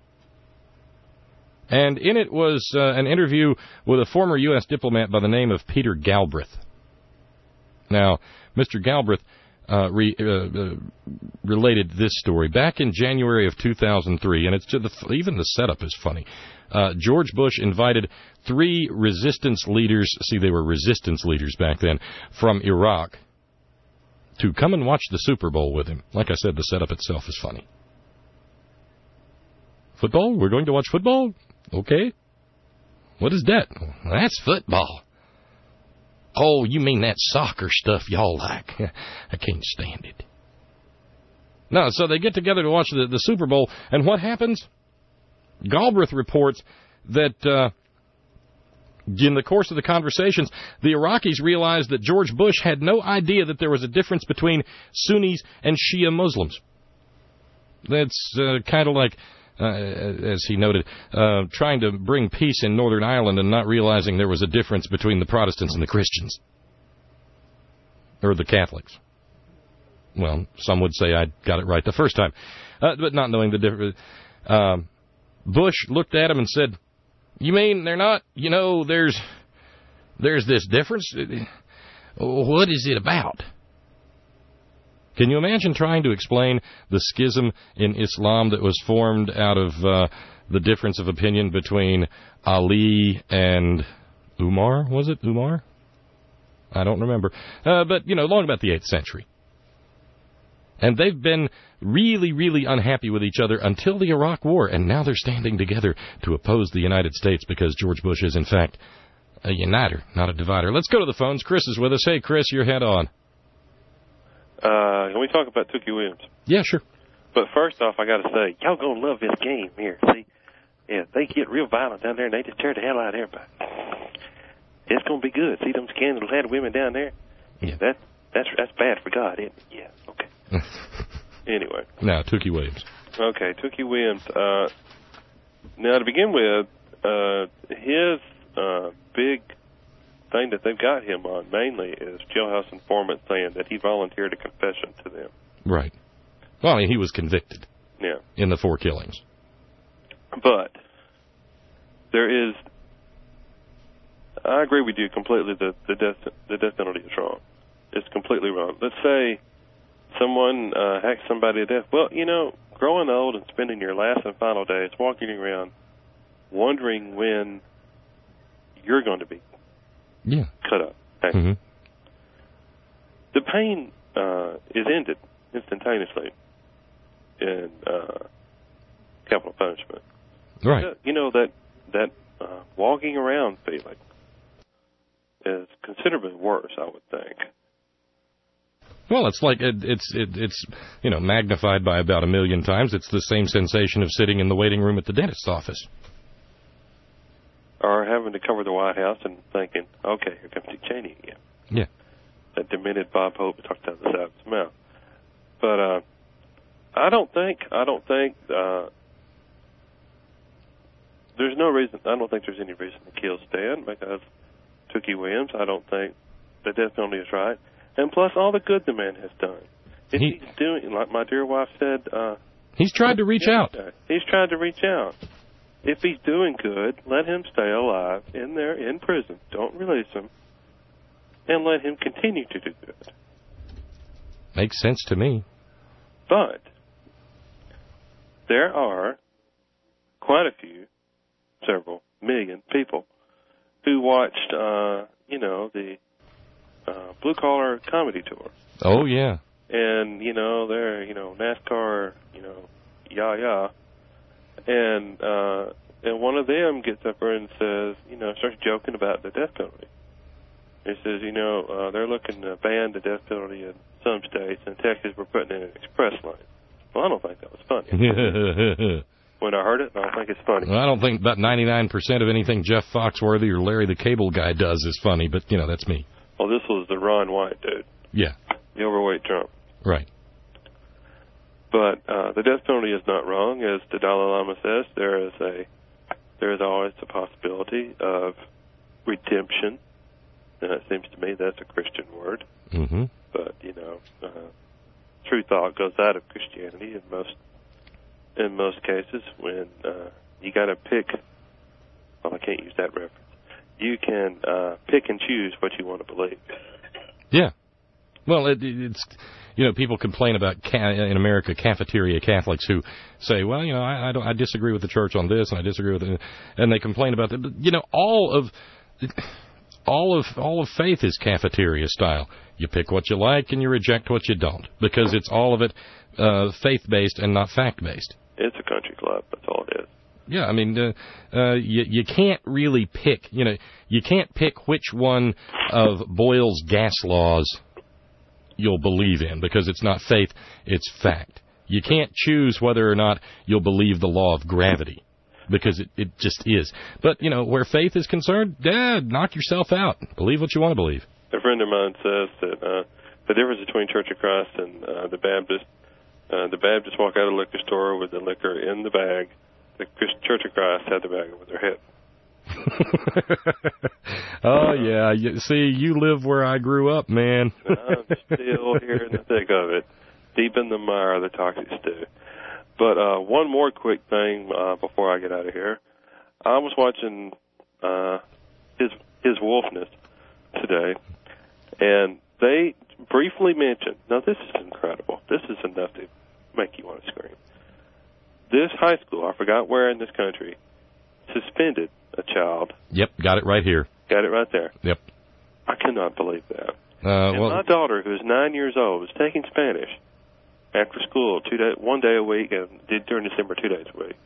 and in it was an interview with a former U.S. diplomat by the name of Peter Galbraith. Now, Mr. Galbraith related this story back in January of 2003, and it's even the setup is funny. George Bush invited 3 resistance leaders, see, they were resistance leaders back then, from Iraq to come and watch the Super Bowl with him. Like I said, the setup itself is funny. Football? We're going to watch football? Okay. What is that? That's football. Oh, you mean that soccer stuff y'all like? I can't stand it. No, so they get together to watch the Super Bowl, and what happens? Galbraith reports that in the course of the conversations, the Iraqis realized that George Bush had no idea that there was a difference between Sunnis and Shia Muslims. That's kind of like, as he noted, trying to bring peace in Northern Ireland and not realizing there was a difference between the Protestants and the Christians. Or the Catholics. Well, some would say I got it right the first time. But not knowing the difference. Bush looked at him and said, "You mean they're not, there's this difference? What is it about?" Can you imagine trying to explain the schism in Islam that was formed out of the difference of opinion between Ali and Umar? Was it Umar? I don't remember. But, long about the 8th century. And they've been really, really unhappy with each other until the Iraq War, and now they're standing together to oppose the United States because George Bush is, in fact, a uniter, not a divider. Let's go to the phones. Chris is with us. Hey, Chris, your head on. Can we talk about Tookie Williams? Yeah, sure. But first off, I got to say, y'all gonna love this game here. See, yeah, they get real violent down there, and they just tear the hell out of everybody. It's gonna be good. See them scandal-headed women down there? Yeah. That's bad for God, isn't it? Yeah. Okay. Anyway. Now, Tookie Williams. Okay, Tookie Williams. Now, to begin with, his big thing that they've got him on mainly is jailhouse informant saying that he volunteered a confession to them. Right. Well, I mean, he was convicted. Yeah. In the 4 killings. But there is, I agree with you completely that the death penalty is wrong. It's completely wrong. Let's say someone hacks somebody to death. Well, you know, growing old and spending your last and final days walking around wondering when you're going to be cut up. Okay? Mm-hmm. The pain is ended instantaneously in capital punishment. Right. You know, that walking around feeling is considerably worse, I would think. Well, it's like it's you know, magnified by about 1 million times. It's the same sensation of sitting in the waiting room at the dentist's office. Or having to cover the White House and thinking, okay, here comes Dick Cheney again. Yeah. That demented Bob Hope talked out the side of his mouth. But I don't think there's no reason. I don't think there's any reason to kill Stan because Tookie Williams. I don't think the death penalty is right. And plus, all the good the man has done. If he's doing, like my dear wife said, he's tried to reach out. He's tried to reach out. If he's doing good, let him stay alive in there in prison. Don't release him, and let him continue to do good. Makes sense to me. But there are quite a few, several million people who watched, you know, the Blue Collar Comedy Tour. Oh, yeah. And, you know, they're, you know, NASCAR, you know, yah. And one of them gets up there and says, you know, starts joking about the death penalty. He says, you know, they're looking to ban the death penalty in some states. In Texas, we're putting in an express lane. Well, I don't think that was funny. When I heard it, I don't think it's funny. Well, I don't think about 99% of anything Jeff Foxworthy or Larry the Cable Guy does is funny, but, you know, that's me. Well, this was the Ron White dude. Yeah. The overweight Trump. Right. But the death penalty is not wrong. As the Dalai Lama says, there is always a possibility of redemption. And it seems to me that's a Christian word. Mm-hmm. But, you know, true thought goes out of Christianity in most cases when you got to pick. Well, I can't use that reference. You can pick and choose what you want to believe. Yeah. Well, it's, you know, people complain about, in America, cafeteria Catholics who say, well, you know, I disagree with the church on this and I disagree with it. And they complain about that. But, you know, all of faith is cafeteria style. You pick what you like and you reject what you don't, because it's all of it faith-based and not fact-based. It's a country club. That's all it is. Yeah, I mean, you can't really pick, you know, you can't pick which one of Boyle's gas laws you'll believe in, because it's not faith, it's fact. You can't choose whether or not you'll believe the law of gravity, because it just is. But, you know, where faith is concerned, knock yourself out. Believe what you want to believe. A friend of mine says that the difference between Church of Christ and the Baptists walk out of the liquor store with the liquor in the bag. The Church of Christ had the bag over their head. Oh, yeah. See, you live where I grew up, man. I'm still here in the thick of it, deep in the mire of the toxic stew. But one more quick thing before I get out of here. I was watching his Wolfness today, and they briefly mentioned, now this is incredible. This is enough to make you want to scream. This high school, I forgot where in this country, suspended a child. Yep, got it right here. Got it right there. Yep. I cannot believe that. And my daughter, who's 9 years old, was taking Spanish after school 1 day a week, and during December 2 days a week.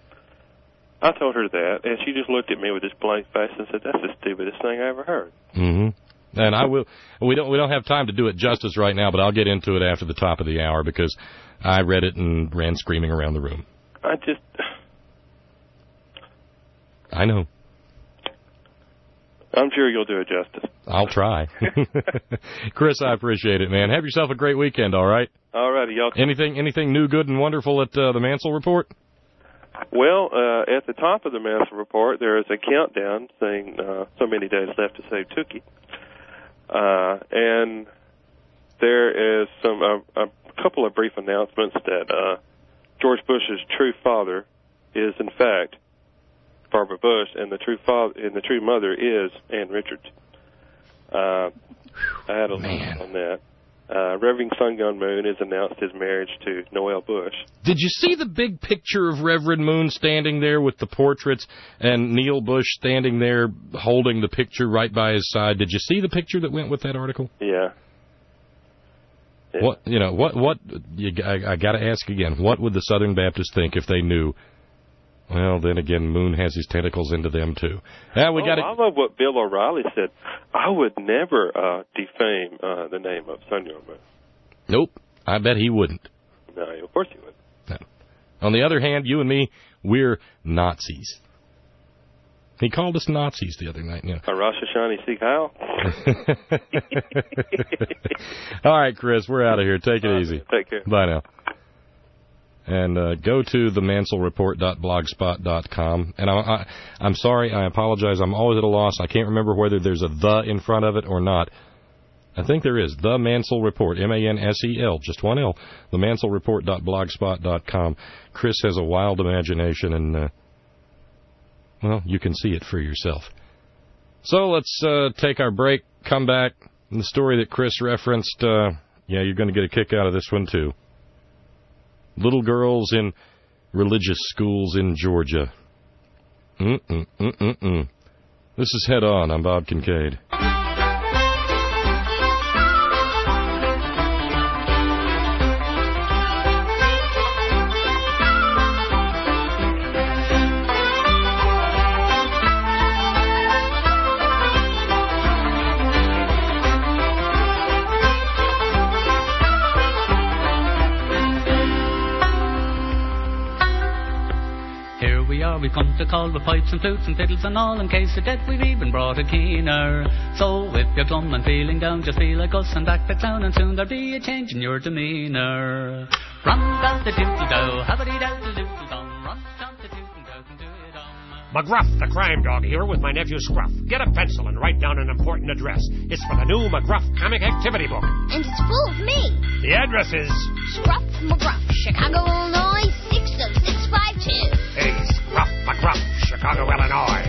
I told her that, and she just looked at me with this blank face and said, that's the stupidest thing I ever heard. Mm-hmm. And I will. We don't have time to do it justice right now, but I'll get into it after the top of the hour because I read it and ran screaming around the room. I know. I'm sure you'll do it justice. I'll try. Chris, I appreciate it, man. Have yourself a great weekend, all right? All righty, y'all. Anything new, good, and wonderful at the Mansell Report? Well, at the top of the Mansell Report, there is a countdown saying so many days left to save Tookie. And there is a couple of brief announcements that George Bush's true father is, in fact, Barbara Bush, and the true mother is Ann Richards. I had a look on that. Reverend Sun Gun Moon has announced his marriage to Noelle Bush. Did you see the big picture of Reverend Moon standing there with the portraits and Neil Bush standing there holding the picture right by his side? Did you see the picture that went with that article? Yeah. What I got to ask again, what would the Southern Baptists think if they knew? Well, then again, Moon has his tentacles into them, too. I love what Bill O'Reilly said. I would never defame the name of Sun Gun Moon. Nope. I bet he wouldn't. No, of course he wouldn't. No. On the other hand, you and me, we're Nazis. He called us Nazis the other night. Rosh Hashanah Sikh How? All right, Chris, we're out of here. Take it easy. Take care. Bye now. And go to themansellreport.blogspot.com. And I'm sorry, I apologize. I'm always at a loss. I can't remember whether there's a the in front of it or not. I think there is. The Mansell Report, M-A-N-S-E-L, just one L. Themansellreport.blogspot.com. Chris has a wild imagination, and, well, you can see it for yourself. So let's take our break, come back. And the story that Chris referenced, you're going to get a kick out of this one, too. Little girls in religious schools in Georgia. This is Head On. I'm Bob Kincaid. We've come to call with pipes and flutes and fiddles and all. In case of death, we've even brought a keener. So if you're glum and feeling down, just be like us and back the clown, and soon there'll be a change in your demeanor. Rum-da-da-doodle-do, habba-dee-da-doodle-dum, rum-da-da-doodle-do, can do it all. McGruff, the crime dog, here with my nephew Scruff. Get a pencil and write down an important address. It's for the new McGruff comic activity book. And it's full of me. The address is Scruff McGruff, Chicago, Illinois, 60652. Hey, Scruff McGruff, Chicago, Illinois,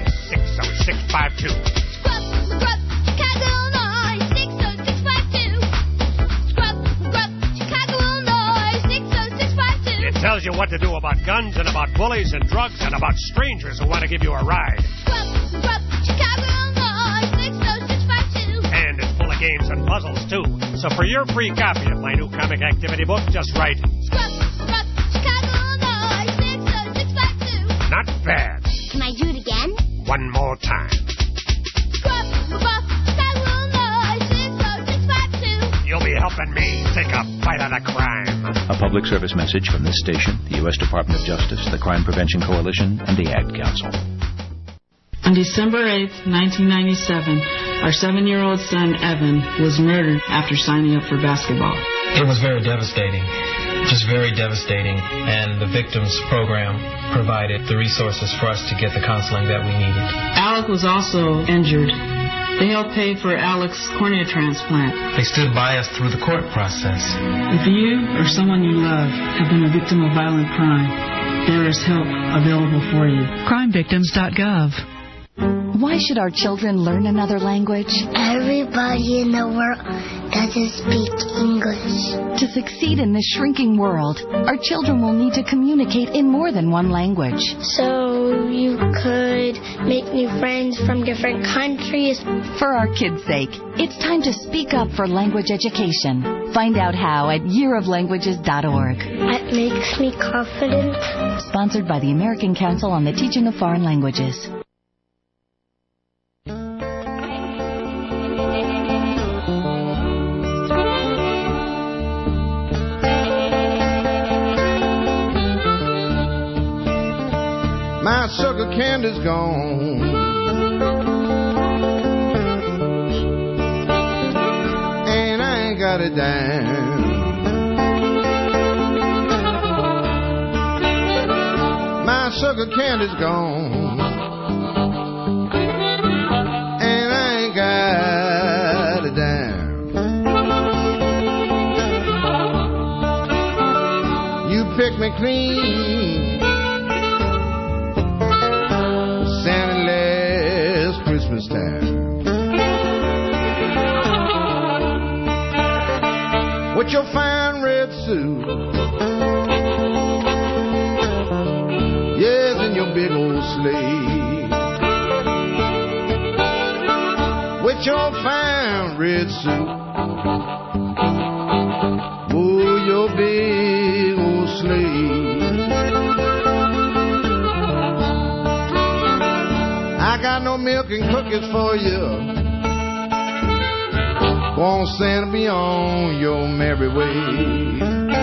60652. Scruff McGruff, Chicago, Illinois, 60652. Scruff McGruff, Chicago, Illinois, 60652. It tells you what to do about guns and about bullies and drugs and about strangers who want to give you a ride. Scruff McGruff, Chicago, Illinois, 60652. And it's full of games and puzzles, too. So for your free copy of my new comic activity book, just write Scruff McGruff, Chicago, Illinois, 60652. Not bad. Can I do it again? One more time. Scruff McGruff, Chicago, Illinois, 60652. You'll be helping me take a bite out of crime. A public service message from this station, the U.S. Department of Justice, the Crime Prevention Coalition, and the Ad Council. On December 8th, 1997, our 7-year-old son, Evan, was murdered after signing up for basketball. It was very devastating, just very devastating, and the victims program provided the resources for us to get the counseling that we needed. Alec was also injured. They helped pay for Alec's cornea transplant. They stood by us through the court process. If you or someone you love have been a victim of violent crime, there is help available for you. CrimeVictims.gov. Why should our children learn another language? Everybody in the world doesn't speak English. To succeed in this shrinking world, our children will need to communicate in more than one language. So you could make new friends from different countries. For our kids' sake, it's time to speak up for language education. Find out how at yearoflanguages.org. That makes me confident. Sponsored by the American Council on the Teaching of Foreign Languages. My sugar candy's gone. And I ain't got a dime. My sugar candy's gone. And I ain't got a dime. You pick me clean Santa last Christmas time. With your fine red suit, yes, and your big old sleigh. With your fine red suit, oh, your big old sleigh. I got no milk and cookies for you. Won't Santa be on your merry way?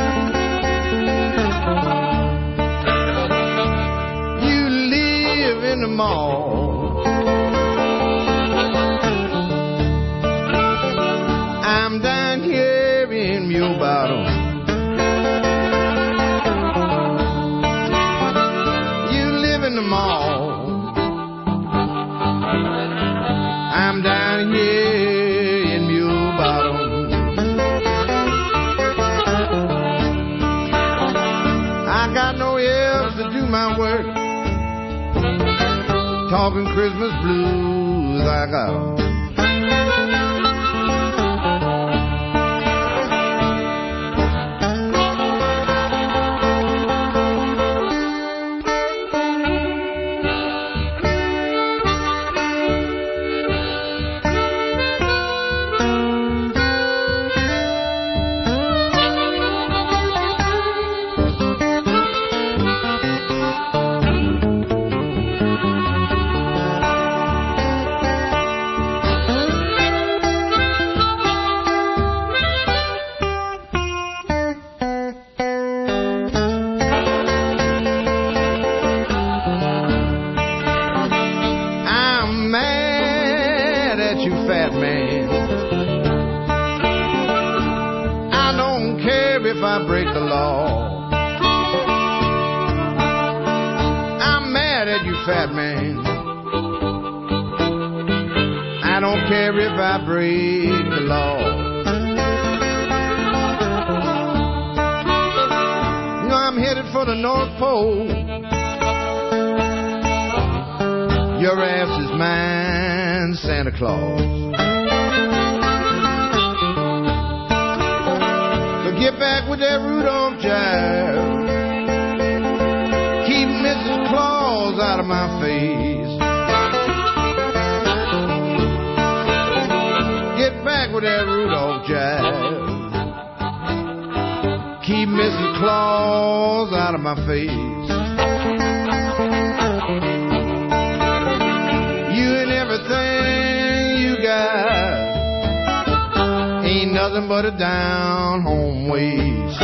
You live in the mall. I'm down here in Mule Bottom. You live in the mall. I'm down here in Mule Bottom. I got no else to do my work. Talking Christmas blues, I got 'em. Fat man, I don't care if I break the law. You know I'm headed for the North Pole. Your ass is mine, Santa Claus. So get back with that Rudolph jive. Keep Mrs. Claus out of my face. Get back with that Rudolph jive. Keep Mrs. Claus out of my face. You and everything you got ain't nothing but a down home waste.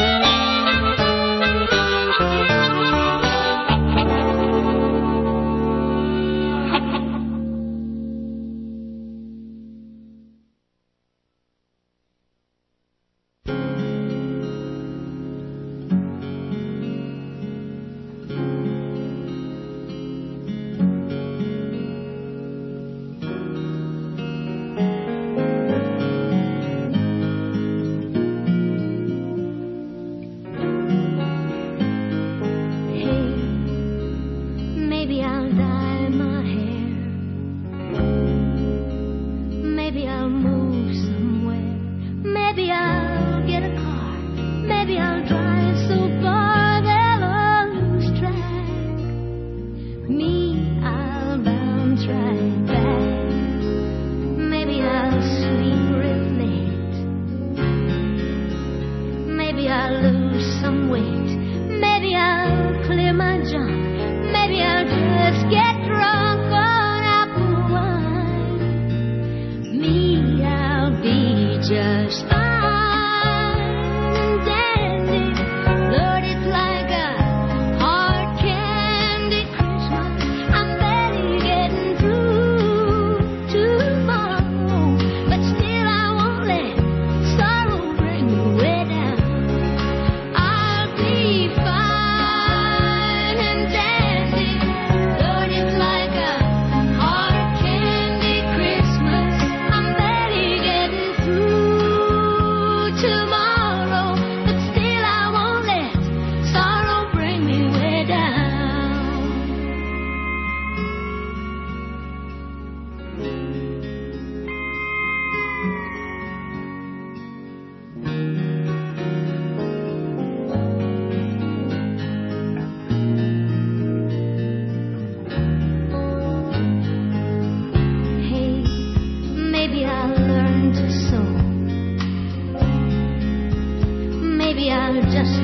Lord, it's like a hard candy Christmas.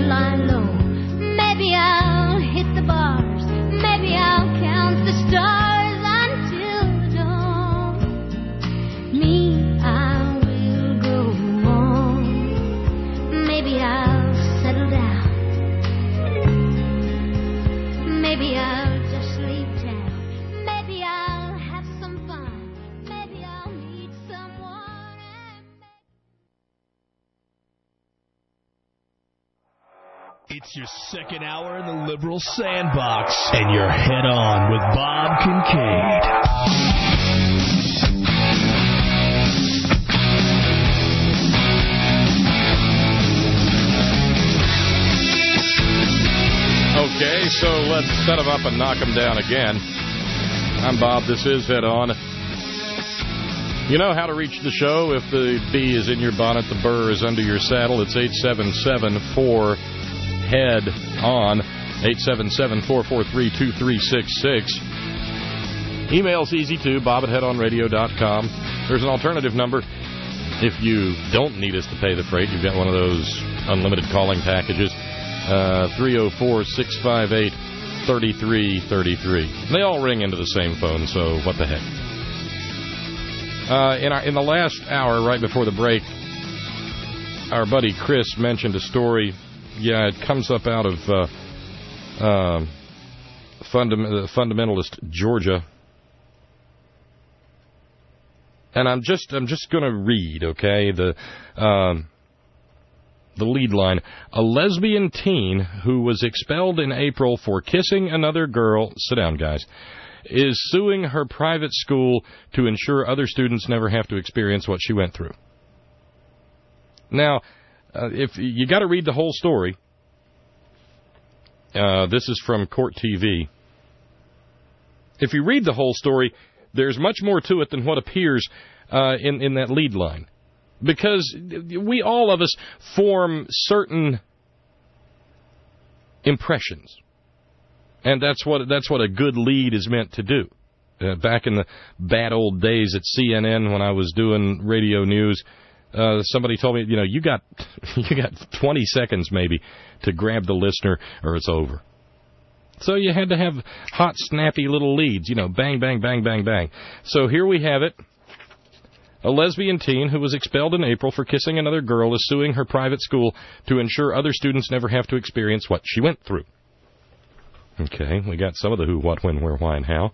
lie low. Maybe I'll hit the bars. Maybe I'll count the stars until dawn. Me, I will go on. Maybe I'll settle down. Maybe I'll just leave town. Maybe I'll have some fun. Maybe I'll meet someone. It's your second hour in the Liberal Sandbox, and you're head on with Bob Kincaid. Okay, so let's set them up and knock them down again. I'm Bob. This is Head On. You know how to reach the show. If the bee is in your bonnet, the burr is under your saddle. It's 877-4-HEAD-ON, 877-443-2366. Email's easy, too, bob@headonradio.com. There's an alternative number. If you don't need us to pay the freight, you've got one of those unlimited calling packages. 304-658-3333. They all ring into the same phone, so what the heck. In the last hour, right before the break, our buddy Chris mentioned a story. Yeah, it comes up out of fundamentalist Georgia. And I'm just going to read, okay, the lead line. A lesbian teen who was expelled in April for kissing another girl, sit down, guys, is suing her private school to ensure other students never have to experience what she went through. Now, if you got to read the whole story. This is from Court TV. If you read the whole story, there's much more to it than what appears in that lead line. Because we, all of us, form certain impressions. And that's what a good lead is meant to do. Back in the bad old days at CNN when I was doing radio news, somebody told me, you got 20 seconds maybe to grab the listener or it's over. So you had to have hot, snappy little leads, bang, bang, bang, bang, bang. So here we have it. A lesbian teen who was expelled in April for kissing another girl is suing her private school to ensure other students never have to experience what she went through. Okay, we got some of the who, what, when, where, why, and how.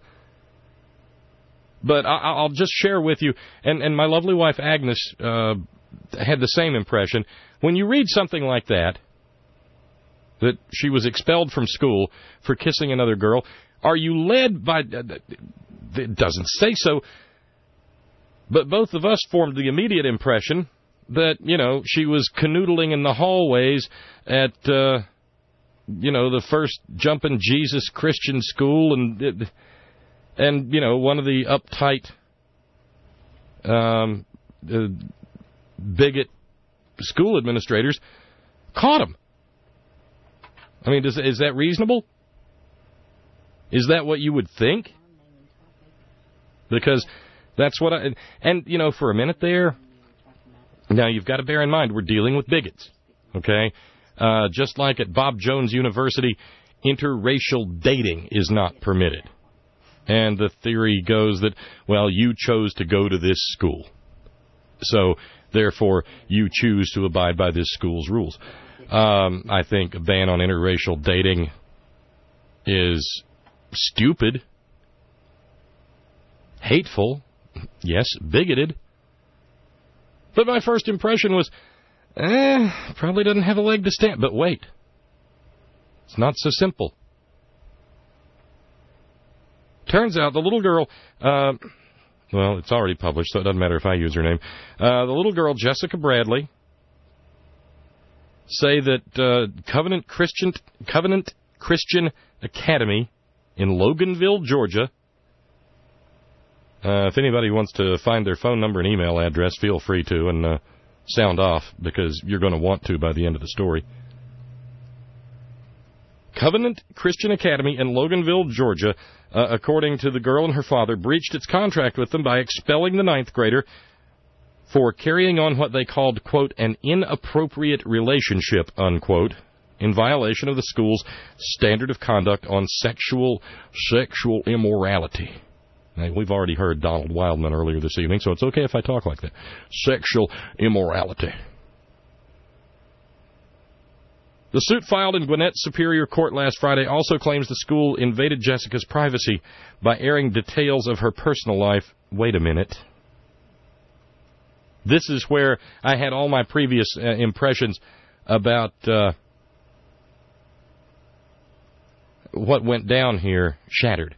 But I'll just share with you, and my lovely wife Agnes had the same impression. When you read something like that she was expelled from school for kissing another girl, are you led by... It doesn't say so. But both of us formed the immediate impression that, she was canoodling in the hallways at, the first Jumpin' Jesus Christian school and one of the uptight, bigot school administrators caught him. I mean, is that reasonable? Is that what you would think? Because... that's what for a minute there, now you've got to bear in mind, we're dealing with bigots, okay? Just like at Bob Jones University, interracial dating is not permitted. And the theory goes that, well, you chose to go to this school. So, therefore, you choose to abide by this school's rules. I think a ban on interracial dating is stupid, hateful, yes, bigoted. But my first impression was, probably doesn't have a leg to stand. But wait, it's not so simple. Turns out the little girl, well, it's already published, so it doesn't matter if I use her name. The little girl, Jessica Bradley, say that Covenant Christian Academy in Loganville, Georgia. If anybody wants to find their phone number and email address, feel free to, and sound off, because you're going to want to by the end of the story. Covenant Christian Academy in Loganville, Georgia, according to the girl and her father, breached its contract with them by expelling the ninth grader for carrying on what they called, quote, an inappropriate relationship, unquote, in violation of the school's standard of conduct on sexual immorality. Now, we've already heard Donald Wildman earlier this evening, so it's okay if I talk like that. Sexual immorality. The suit filed in Gwinnett Superior Court last Friday also claims the school invaded Jessica's privacy by airing details of her personal life. Wait a minute. This is where I had all my previous impressions about what went down here shattered.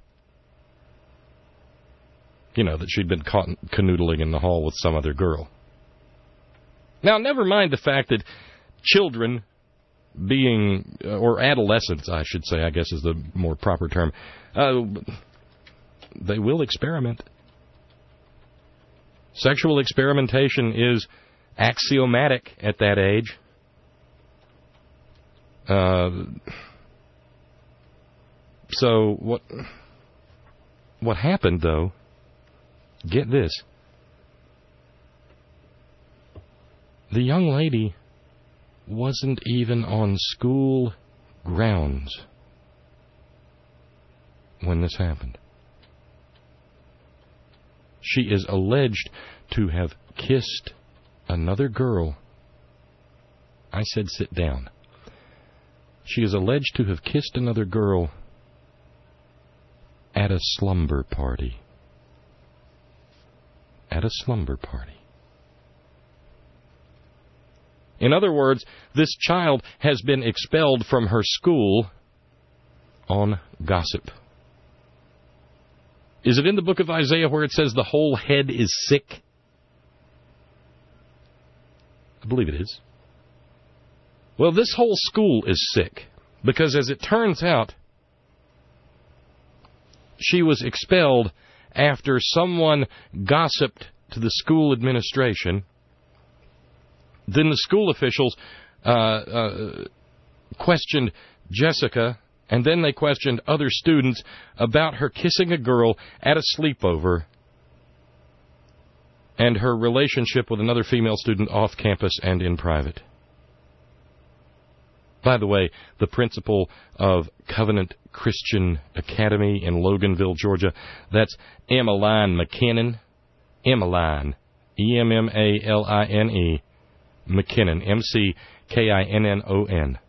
You know, that she'd been caught canoodling in the hall with some other girl. Now, never mind the fact that children being, or adolescents, I should say, I guess is the more proper term, they will experiment. Sexual experimentation is axiomatic at that age. So what happened, though, get this. The young lady wasn't even on school grounds when this happened. She is alleged to have kissed another girl. I said sit down. She is alleged to have kissed another girl at a slumber party. At a slumber party. In other words, this child has been expelled from her school on gossip. Is it in the book of Isaiah where it says the whole head is sick? I believe it is. Well, this whole school is sick because, as it turns out, she was expelled after someone gossiped to the school administration. Then the school officials questioned Jessica, and then they questioned other students about her kissing a girl at a sleepover and her relationship with another female student off campus and in private. By the way, the principal of Covenant Christian Academy in Loganville, Georgia, that's Emmeline McKinnon. Emmeline, E-M-M-A-L-I-N-E, McKinnon, M-C-K-I-N-N-O-N.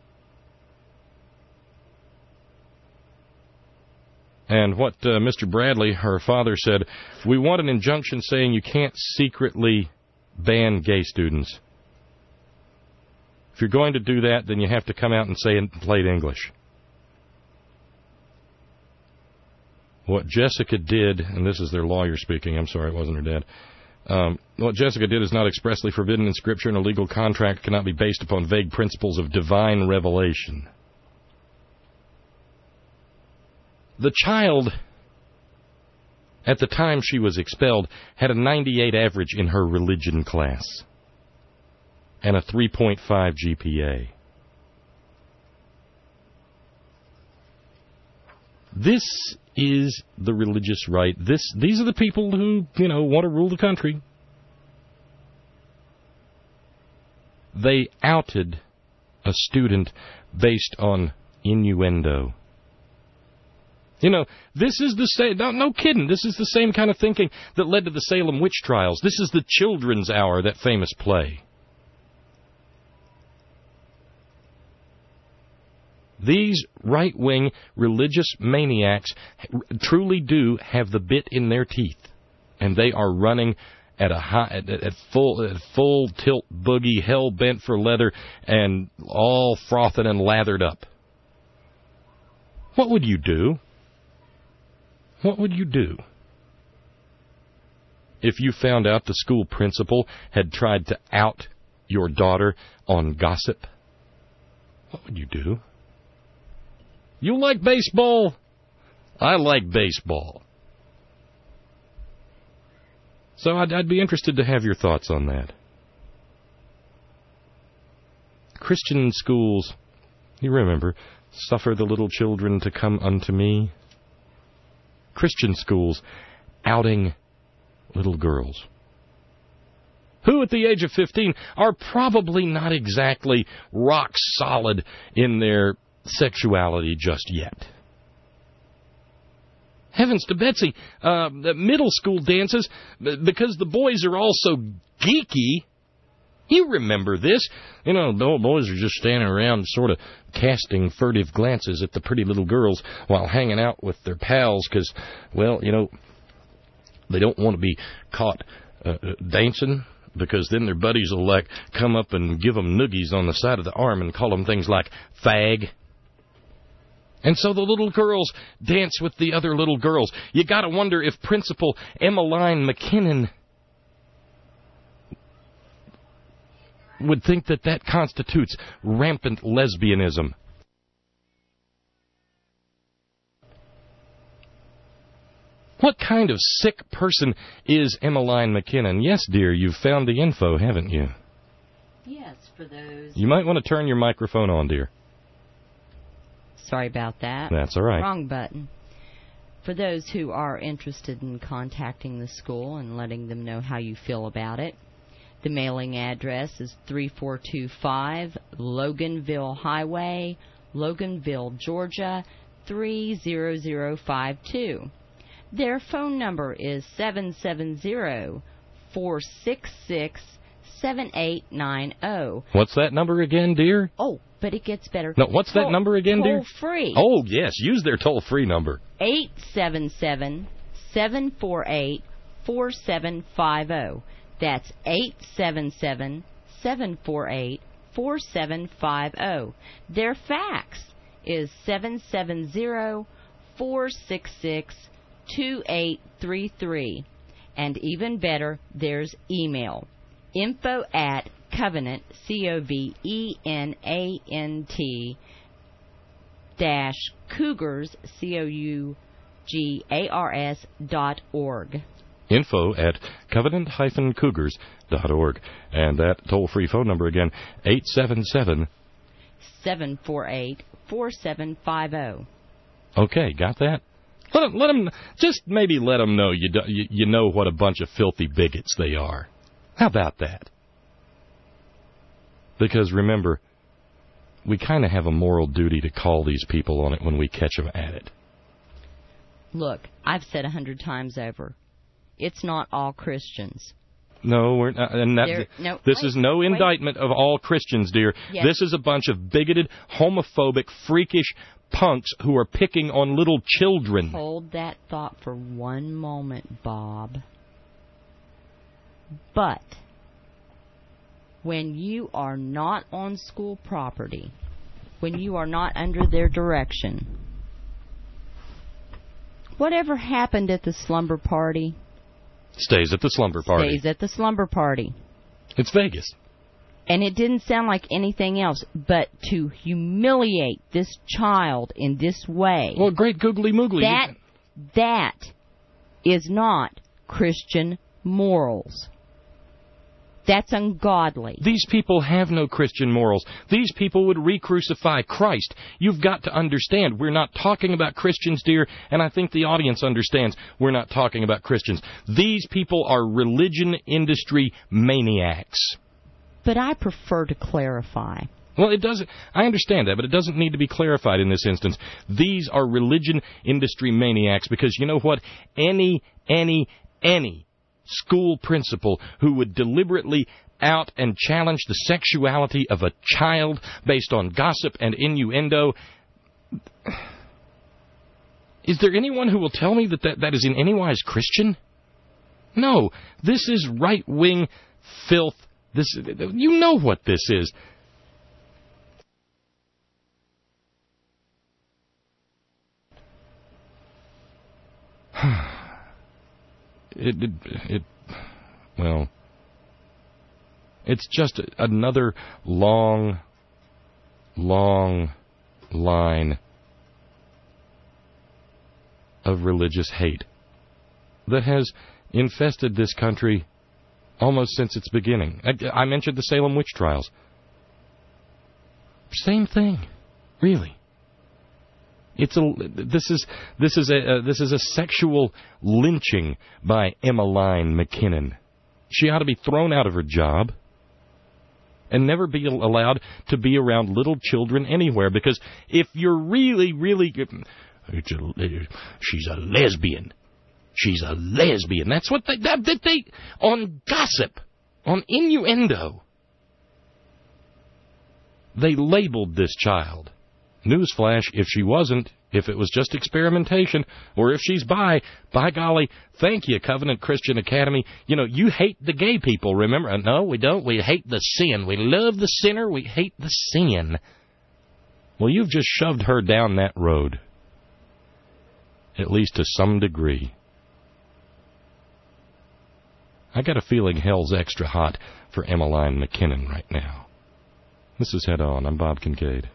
And what Mr. Bradley, her father, said, we want an injunction saying you can't secretly ban gay students. If you're going to do that, then you have to come out and say in plain English. What Jessica did, and this is their lawyer speaking, I'm sorry, it wasn't her dad. What Jessica did is not expressly forbidden in Scripture, and a legal contract cannot be based upon vague principles of divine revelation. The child, at the time she was expelled, had a 98 average in her religion class and a 3.5 GPA. This is the religious right. These are the people who, want to rule the country. They outed a student based on innuendo. This is the same, no kidding, this is the same kind of thinking that led to the Salem witch trials. This is the Children's Hour, that famous play. These right-wing religious maniacs truly do have the bit in their teeth, and they are running at full tilt boogie, hell bent for leather, and all frothing and lathered up. What would you do? What would you do if you found out the school principal had tried to out your daughter on gossip? What would you do? You like baseball? I like baseball. So I'd be interested to have your thoughts on that. Christian schools, you remember, suffer the little children to come unto me. Christian schools outing little girls. who at the age of 15 are probably not exactly rock solid in their sexuality just yet. Heavens to Betsy, the middle school dances, because the boys are all so geeky. You remember this. You know, the boys are just standing around sort of casting furtive glances at the pretty little girls while hanging out with their pals because, well, you know, they don't want to be caught dancing because then their buddies will, like, come up and give them noogies on the side of the arm and call them things like fag. And so the little girls dance with the other little girls. You got to wonder if Principal Emmeline McKinnon would think that that constitutes rampant lesbianism. What kind of sick person is Emmeline McKinnon? Yes, dear, you've found the info, haven't you? Yes, for those... You might want to turn your microphone on, dear. Sorry about that. That's all right. Wrong button. For those who are interested in contacting the school and letting them know how you feel about it, the mailing address is 3425 Loganville Highway, Loganville, Georgia, 30052. Their phone number is 770-466-7890. What's that number again, dear? Oh, but it gets better. No, what's that number again, dear? Toll-free. Oh, yes, use their toll-free number. 877-748-4750. That's 877-748-4750. Their fax is 770-466-2833. And even better, there's email. info@Covenant, COVENANT, -Cougars, COUGARS.org. info@covenant-cougars.org. And that toll-free phone number again, 877-748-4750. Okay, got that? Let them know you know what a bunch of filthy bigots they are. How about that? Because remember, we kind of have a moral duty to call these people on it when we catch them at it. Look, I've said 100 times over, it's not all Christians. No, we're not, and this is no indictment of all Christians, dear. Yes. This is a bunch of bigoted, homophobic, freakish punks who are picking on little children. Hold that thought for one moment, Bob. But when you are not on school property, when you are not under their direction, whatever happened at the slumber party stays at the slumber party. Stays at the slumber party. It's Vegas. And it didn't sound like anything else, but to humiliate this child in this way. Well, great googly moogly. That is not Christian morals. That's ungodly. These people have no Christian morals. These people would re-crucify Christ. You've got to understand, we're not talking about Christians, dear, and I think the audience understands we're not talking about Christians. These people are religion industry maniacs. But I prefer to clarify. Well, it doesn't. I understand that, but it doesn't need to be clarified in this instance. These are religion industry maniacs because you know what? Any school principal who would deliberately out and challenge the sexuality of a child based on gossip and innuendo. Is there anyone who will tell me that is in any wise Christian? No, this is right-wing filth. You know what this is. Well, it's just another long line of religious hate that has infested this country almost since its beginning. I mentioned the Salem witch trials. Same thing, really. This is a sexual lynching by Emmeline McKinnon. She ought to be thrown out of her job and never be allowed to be around little children anywhere, because if you're really, she's a lesbian. She's a lesbian. That's what they on gossip, on innuendo, they labeled this child. Newsflash, if she wasn't, if it was just experimentation, or if she's by golly, thank you, Covenant Christian Academy. You know, you hate the gay people, remember? No, we don't. We hate the sin. We love the sinner. We hate the sin. Well, you've just shoved her down that road, at least to some degree. I got a feeling hell's extra hot for Emmeline McKinnon right now. This is Head On. I'm Bob Kincaid.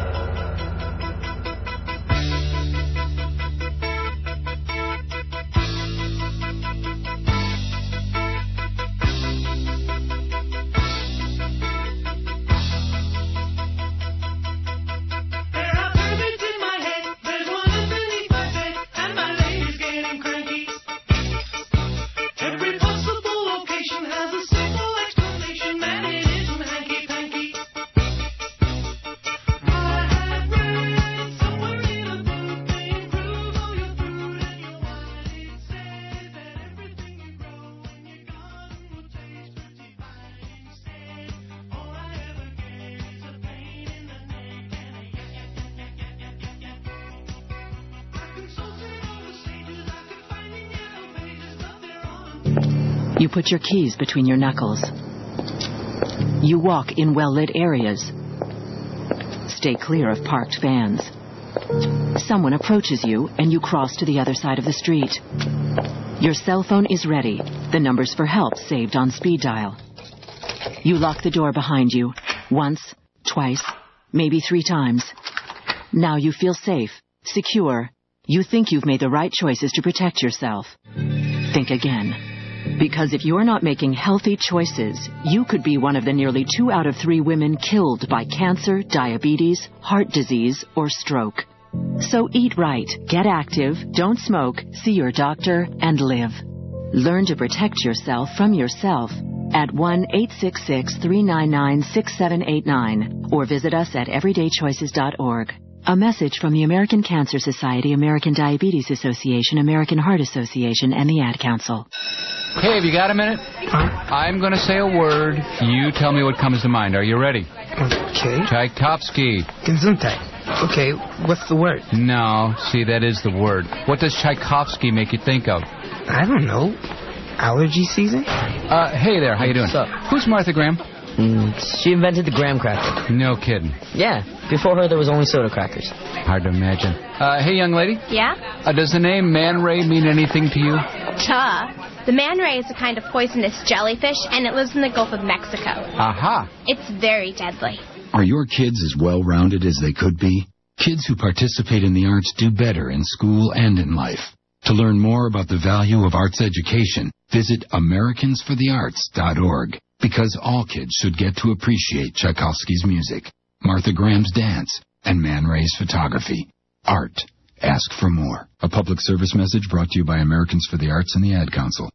You put your keys between your knuckles. You walk in well-lit areas. Stay clear of parked vans. Someone approaches you and you cross to the other side of the street. Your cell phone is ready. The numbers for help saved on speed dial. You lock the door behind you. Once, twice, maybe 3 times. Now you feel safe, secure. You think you've made the right choices to protect yourself. Think again. Because if you're not making healthy choices, you could be one of the nearly 2 out of 3 women killed by cancer, diabetes, heart disease, or stroke. So eat right, get active, don't smoke, see your doctor, and live. Learn to protect yourself from yourself at 1-866-399-6789 or visit us at everydaychoices.org. A message from the American Cancer Society, American Diabetes Association, American Heart Association, and the Ad Council. Hey, have you got a minute? I'm going to say a word. You tell me what comes to mind. Are you ready? Okay. Tchaikovsky. Gesundheit. Okay, what's the word? No, see, that is the word. What does Tchaikovsky make you think of? I don't know. Allergy season? Hey there, how you doing? What's up? Who's Martha Graham? She invented the graham cracker. No kidding. Yeah, before her there was only soda crackers. Hard to imagine. Hey, young lady? Yeah? Does the name Man Ray mean anything to you? Duh. The man ray is a kind of poisonous jellyfish, and it lives in the Gulf of Mexico. Aha. It's very deadly. Are your kids as well-rounded as they could be? Kids who participate in the arts do better in school and in life. To learn more about the value of arts education, visit AmericansForTheArts.org. Because all kids should get to appreciate Tchaikovsky's music, Martha Graham's dance, and Man Ray's photography. Art. Ask for more. A public service message brought to you by Americans for the Arts and the Ad Council.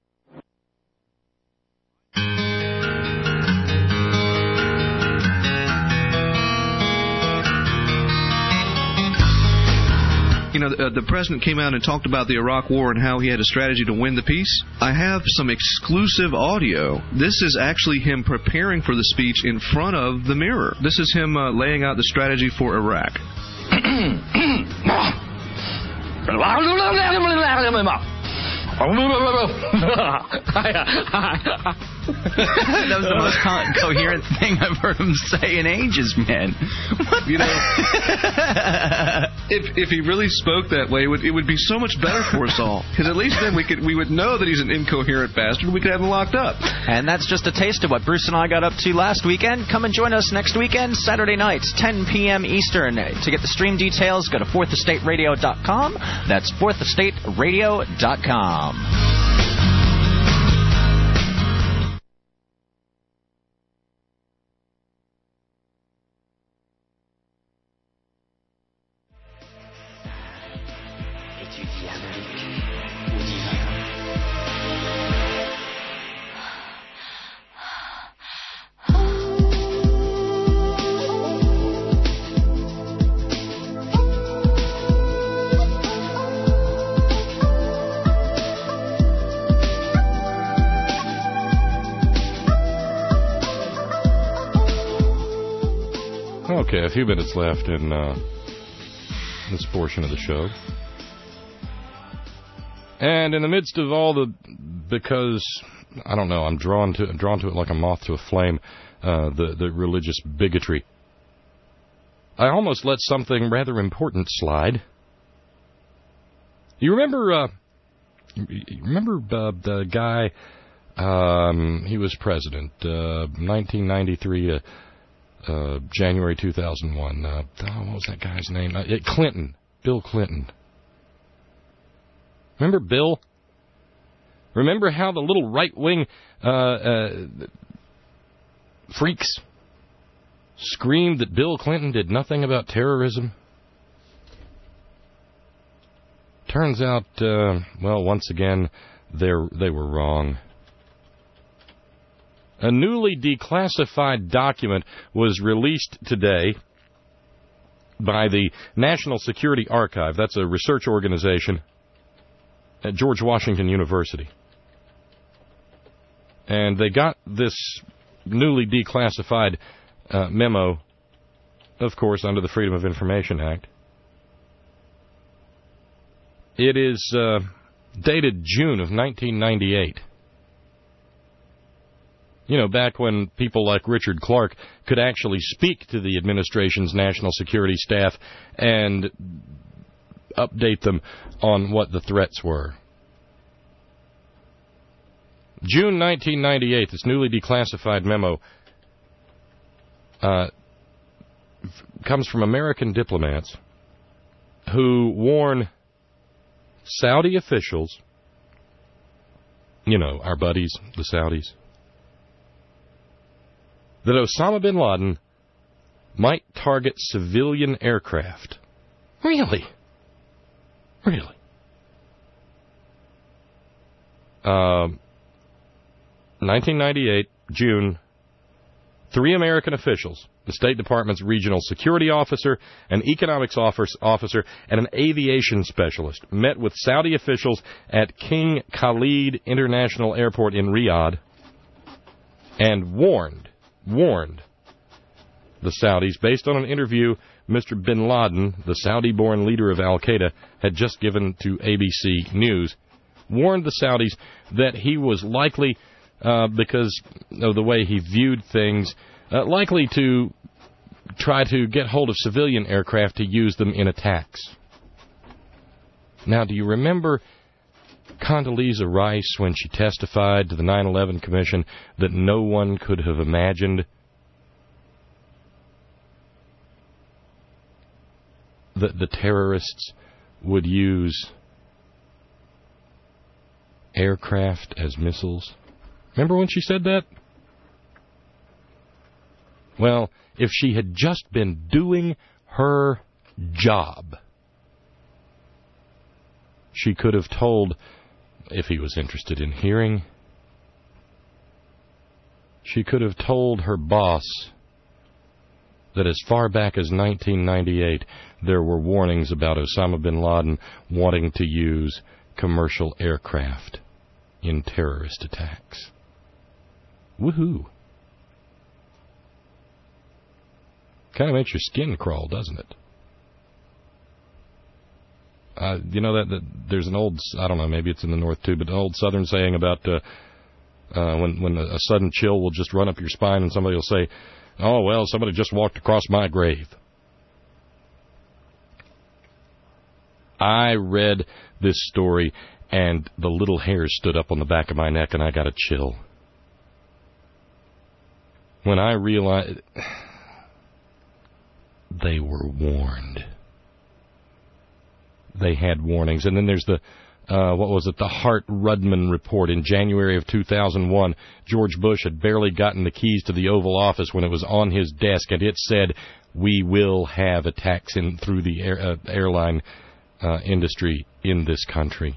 You know, the president came out and talked about the Iraq War and how he had a strategy to win the peace. I have some exclusive audio. This is actually him preparing for the speech in front of the mirror. This is him laying out the strategy for Iraq. That was the most coherent thing I've heard him say in ages, man. What? You know, if he really spoke that way, it would be so much better for us all. Because at least then we would know that he's an incoherent bastard and we could have him locked up. And that's just a taste of what Bruce and I got up to last weekend. Come and join us next weekend, Saturday nights, 10 p.m. Eastern. To get the stream details, go to fourthestateradio.com. That's fourthestateradio.com. Okay, a few minutes left in this portion of the show. And in the midst of all the, because, I don't know, I'm drawn to it like a moth to a flame, the religious bigotry. I almost let something rather important slide. You remember the guy, he was president, 1993, January 2001. What was that guy's name? Clinton. Bill Clinton. Remember Bill? Remember how the little right-wing freaks screamed that Bill Clinton did nothing about terrorism? Turns out, once again, they were wrong. A newly declassified document was released today by the National Security Archive. That's a research organization at George Washington University. And they got this newly declassified memo, of course, under the Freedom of Information Act. It is dated June of 1998. You know, back when people like Richard Clark could actually speak to the administration's national security staff and update them on what the threats were. June 1998, this newly declassified memo comes from American diplomats who warn Saudi officials, you know, our buddies, the Saudis, that Osama bin Laden might target civilian aircraft. Really? Really? 1998, June, 3 American officials, the State Department's regional security officer, an economics officer, and an aviation specialist, met with Saudi officials at King Khalid International Airport in Riyadh and warned the Saudis, based on an interview Mr. bin Laden, the Saudi-born leader of al-Qaeda, had just given to ABC News, warned the Saudis that he was likely, because of the way he viewed things, likely to try to get hold of civilian aircraft to use them in attacks. Now, do you remember Condoleezza Rice when she testified to the 9/11 Commission that no one could have imagined that the terrorists would use aircraft as missiles? Remember when she said that? Well, if she had just been doing her job, she could have told, if he was interested in hearing, she could have told her boss that as far back as 1998, there were warnings about Osama bin Laden wanting to use commercial aircraft in terrorist attacks. Woohoo! Kind of makes your skin crawl, doesn't it? You know that there's an old, I don't know, maybe it's in the North too, but an old Southern saying about when a sudden chill will just run up your spine and somebody will say, "Oh, well, somebody just walked across my grave." I read this story and the little hairs stood up on the back of my neck and I got a chill. When I realized they were warned. They had warnings. And then there's the, the Hart-Rudman report in January of 2001. George Bush had barely gotten the keys to the Oval Office when it was on his desk, and it said, "We will have attacks through the airline industry in this country."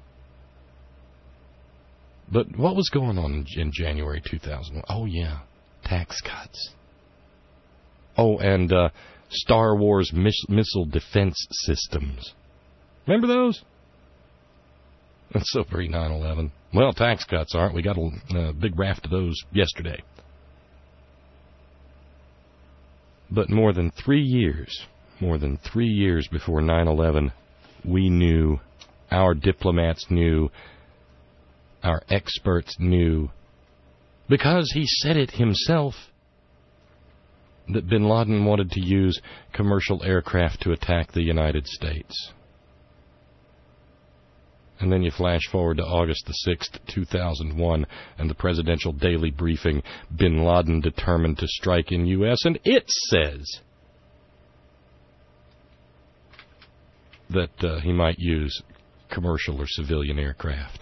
But what was going on in January 2001? Oh, yeah, tax cuts. Oh, and Star Wars missile defense systems. Remember those? That's so pre 9/11. Well, tax cuts, aren't we? Got a big raft of those yesterday. But more than 3 years before 9/11, we knew, our diplomats knew, our experts knew, because he said it himself, that bin Laden wanted to use commercial aircraft to attack the United States. And then you flash forward to August the 6th, 2001, and the presidential daily briefing, bin Laden determined to strike in U.S., and it says that he might use commercial or civilian aircraft.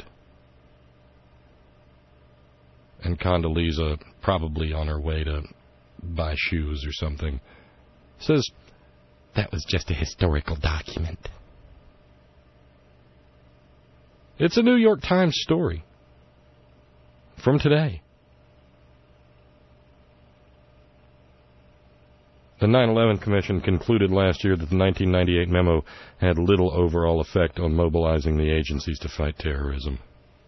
And Condoleezza, probably on her way to buy shoes or something, says that was just a historical document. It's a New York Times story from today. The 9/11 Commission concluded last year that the 1998 memo had little overall effect on mobilizing the agencies to fight terrorism.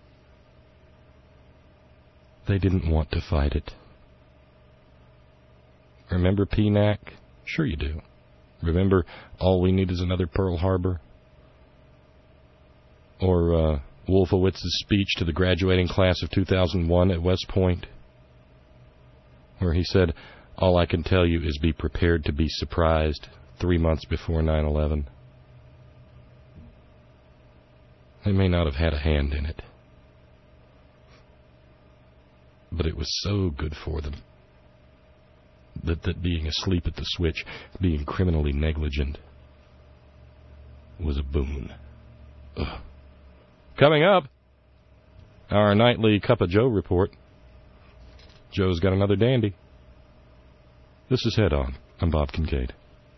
They didn't want to fight it. Remember PNAC? Sure you do. Remember All We Need Is Another Pearl Harbor? Or Wolfowitz's speech to the graduating class of 2001 at West Point, where he said, all I can tell you is be prepared to be surprised 3 months before 9/11. They may not have had a hand in it, but it was so good for them that being asleep at the switch, being criminally negligent, was a boon. Ugh. Coming up, our nightly Cup of Joe report. Joe's got another dandy. This is Head On. I'm Bob Kincaid.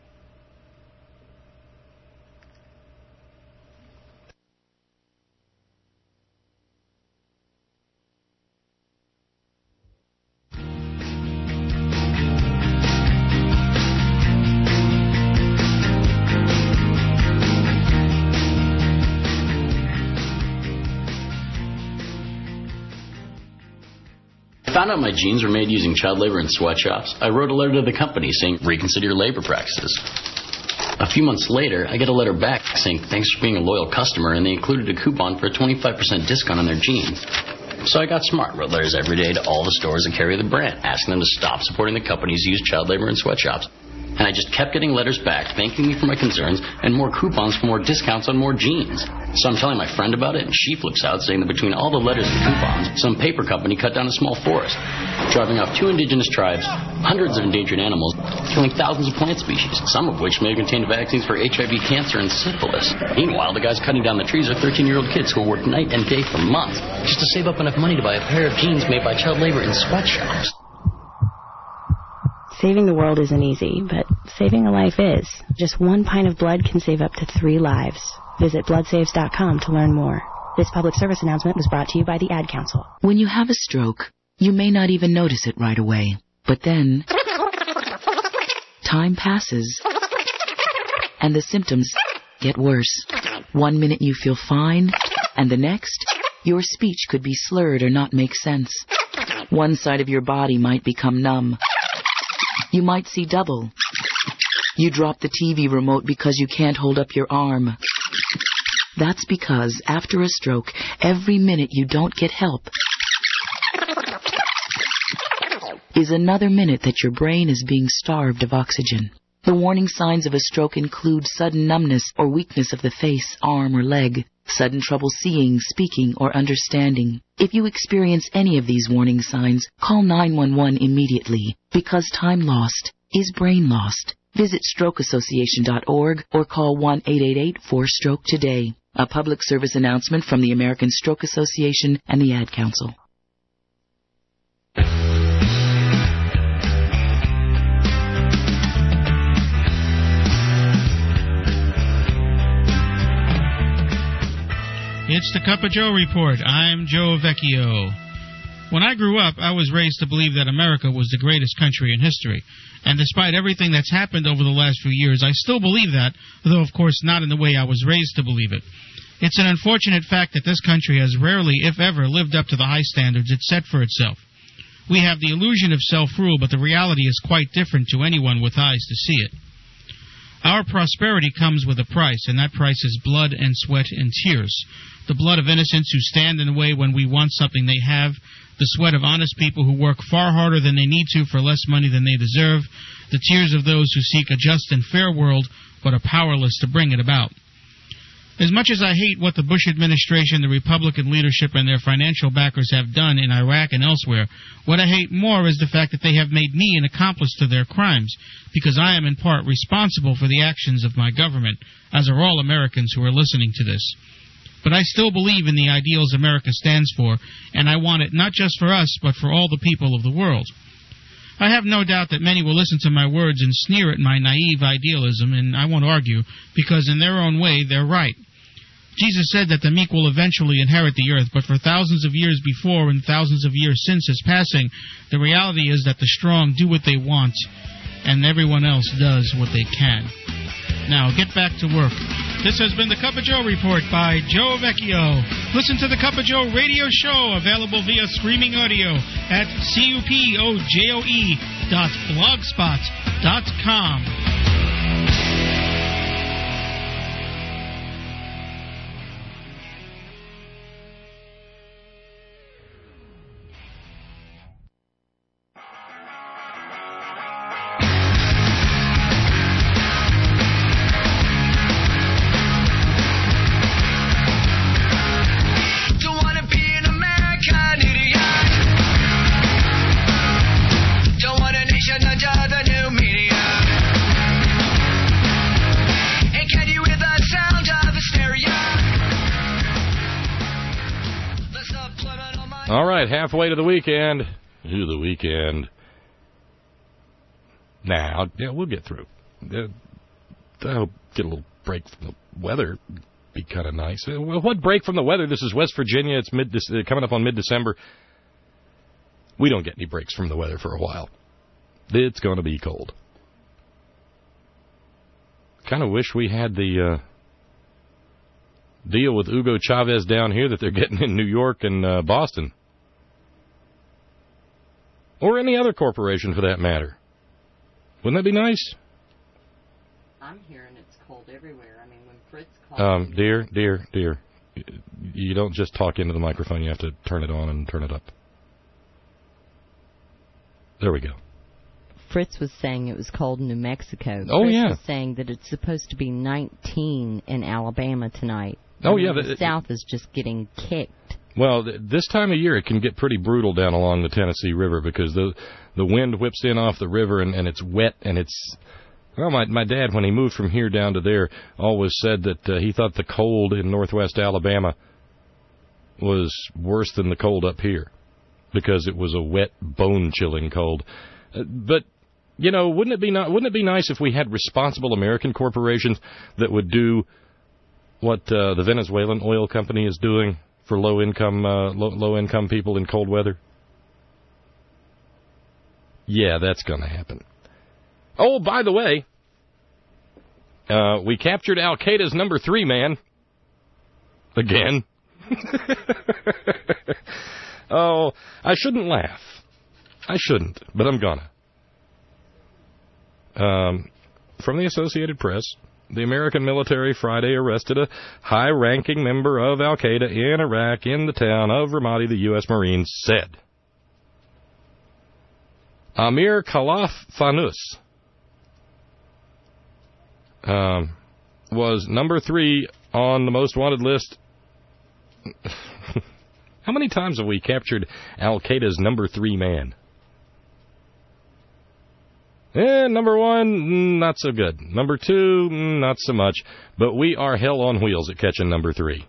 I found out my jeans were made using child labor in sweatshops. I wrote a letter to the company saying, reconsider your labor practices. A few months later, I get a letter back saying, thanks for being a loyal customer, and they included a coupon for a 25% discount on their jeans. So I got smart, wrote letters every day to all the stores that carry the brand, asking them to stop supporting the companies who use child labor in sweatshops. And I just kept getting letters back, thanking me for my concerns, and more coupons for more discounts on more jeans. So I'm telling my friend about it, and she flips out, saying that between all the letters and coupons, some paper company cut down a small forest, driving off 2 indigenous tribes, hundreds of endangered animals, killing thousands of plant species, some of which may have contained vaccines for HIV, cancer, and syphilis. Meanwhile, the guys cutting down the trees are 13-year-old kids who work night and day for months just to save up enough money to buy a pair of jeans made by child labor in sweatshops. Saving the world isn't easy, but saving a life is. Just 1 pint of blood can save up to 3 lives. Visit bloodsaves.com to learn more. This public service announcement was brought to you by the Ad Council. When you have a stroke, you may not even notice it right away. But then, time passes, and the symptoms get worse. 1 minute you feel fine, and the next, your speech could be slurred or not make sense. One side of your body might become numb. You might see double. You drop the TV remote because you can't hold up your arm. That's because after a stroke, every minute you don't get help is another minute that your brain is being starved of oxygen. The warning signs of a stroke include sudden numbness or weakness of the face, arm, or leg, sudden trouble seeing, speaking, or understanding. If you experience any of these warning signs, call 911 immediately, because time lost is brain lost. Visit strokeassociation.org or call 1-888-4STROKE today. A public service announcement from the American Stroke Association and the Ad Council. It's the Cup of Joe Report. I'm Joe Vecchio. When I grew up, I was raised to believe that America was the greatest country in history. And despite everything that's happened over the last few years, I still believe that, though of course not in the way I was raised to believe it. It's an unfortunate fact that this country has rarely, if ever, lived up to the high standards it set for itself. We have the illusion of self-rule, but the reality is quite different to anyone with eyes to see it. Our prosperity comes with a price, and that price is blood and sweat and tears. The blood of innocents who stand in the way when we want something they have, the sweat of honest people who work far harder than they need to for less money than they deserve, the tears of those who seek a just and fair world but are powerless to bring it about. As much as I hate what the Bush administration, the Republican leadership, and their financial backers have done in Iraq and elsewhere, what I hate more is the fact that they have made me an accomplice to their crimes, because I am in part responsible for the actions of my government, as are all Americans who are listening to this. But I still believe in the ideals America stands for, and I want it not just for us, but for all the people of the world. I have no doubt that many will listen to my words and sneer at my naive idealism, and I won't argue, because in their own way, they're right. Jesus said that the meek will eventually inherit the earth, but for thousands of years before and thousands of years since his passing, the reality is that the strong do what they want, and everyone else does what they can. Now, get back to work. This has been the Cup of Joe Report by Joe Vecchio. Listen to the Cup of Joe radio show, available via streaming audio at cupojoe.blogspot.com. All right, halfway to the weekend. Now, yeah, we'll get through. I hope get a little break from the weather. Be kind of nice. What break from the weather? This is West Virginia. It's coming up on mid-December. We don't get any breaks from the weather for a while. It's going to be cold. Kind of wish we had the deal with Hugo Chavez down here that they're getting in New York and Boston. Or any other corporation for that matter. Wouldn't that be nice? I'm hearing it's cold everywhere. I mean, when Fritz called... Dear. You don't just talk into the microphone. You have to turn it on and turn it up. There we go. Fritz was saying it was cold in New Mexico. Oh, Fritz yeah. was saying that it's supposed to be 19 in Alabama tonight. Oh, yeah. The South is just getting kicked. Well, this time of year it can get pretty brutal down along the Tennessee River because the wind whips in off the river and it's wet and it's... Well, my dad, when he moved from here down to there, always said that he thought the cold in northwest Alabama was worse than the cold up here because it was a wet, bone-chilling cold. But, you know, wouldn't it be nice if we had responsible American corporations that would do what the Venezuelan oil company is doing for low-income people in cold weather? Yeah, that's going to happen. Oh, by the way, we captured Al-Qaeda's number 3 man. Again. Oh, I shouldn't laugh. I shouldn't, but I'm gonna. From the Associated Press, the American military Friday arrested a high-ranking member of Al-Qaeda in Iraq in the town of Ramadi, the U.S. Marines said. Amir Khalaf Fanous was number 3 on the most wanted list. How many times have we captured Al-Qaeda's number 3 man? Number 1, not so good. Number 2, not so much. But we are hell on wheels at catching number 3.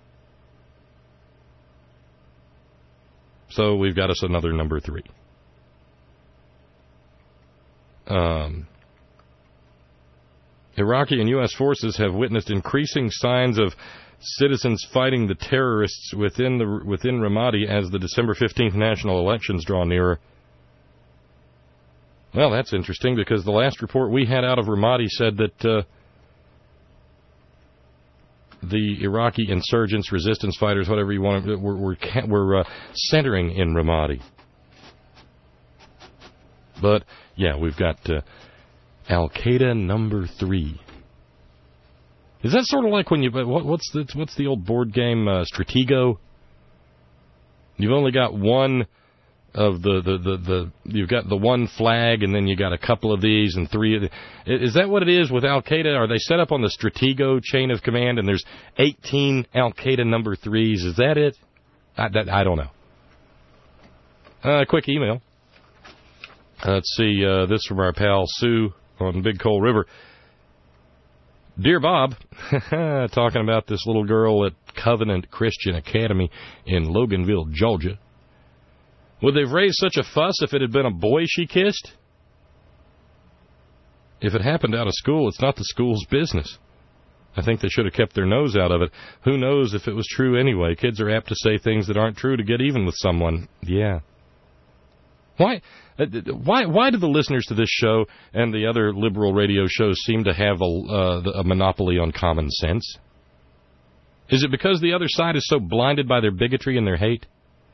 So we've got us another number 3. Iraqi and U.S. forces have witnessed increasing signs of citizens fighting the terrorists within Ramadi as the December 15th national elections draw nearer. Well, that's interesting because the last report we had out of Ramadi said that the Iraqi insurgents, resistance fighters, whatever you want, were centering in Ramadi. But, yeah, we've got Al-Qaeda number 3. Is that sort of like when you... What's the old board game, Stratego? You've only got one of you've got the one flag, and then you got a couple of these and 3 of the... Is that what it is with Al-Qaeda? Are they set up on the Stratego chain of command, and there's 18 Al-Qaeda number 3s? Is that it? I don't know. Quick email. Let's see, this from our pal Sue on Big Coal River. Dear Bob, talking about this little girl at Covenant Christian Academy in Loganville, Georgia. Would they have raised such a fuss if it had been a boy she kissed? If it happened out of school, it's not the school's business. I think they should have kept their nose out of it. Who knows if it was true anyway? Kids are apt to say things that aren't true to get even with someone. Yeah. Why do the listeners to this show and the other liberal radio shows seem to have a monopoly on common sense? Is it because the other side is so blinded by their bigotry and their hate?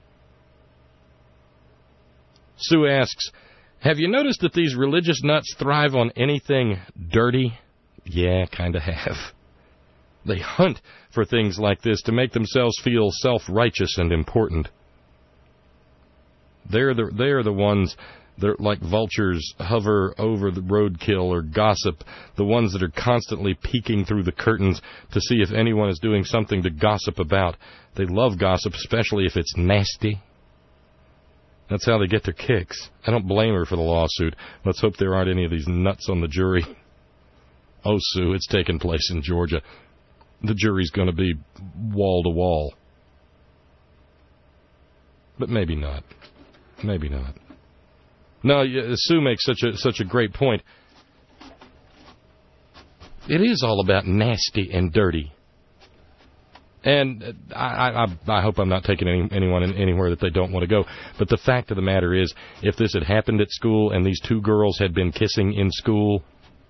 Sue asks, have you noticed that these religious nuts thrive on anything dirty? Yeah, kind of have. They hunt for things like this to make themselves feel self-righteous and important. They're the ones that, like vultures, hover over the roadkill or gossip, the ones that are constantly peeking through the curtains to see if anyone is doing something to gossip about. They love gossip, especially if it's nasty. That's how they get their kicks. I don't blame her for the lawsuit. Let's hope there aren't any of these nuts on the jury. Oh, Sue, it's taking place in Georgia. The jury's going to be wall to wall. But maybe not. Maybe not. No, Sue makes such a great point. It is all about nasty and dirty. And I hope I'm not taking anyone anywhere that they don't want to go. But the fact of the matter is, if this had happened at school and these 2 girls had been kissing in school,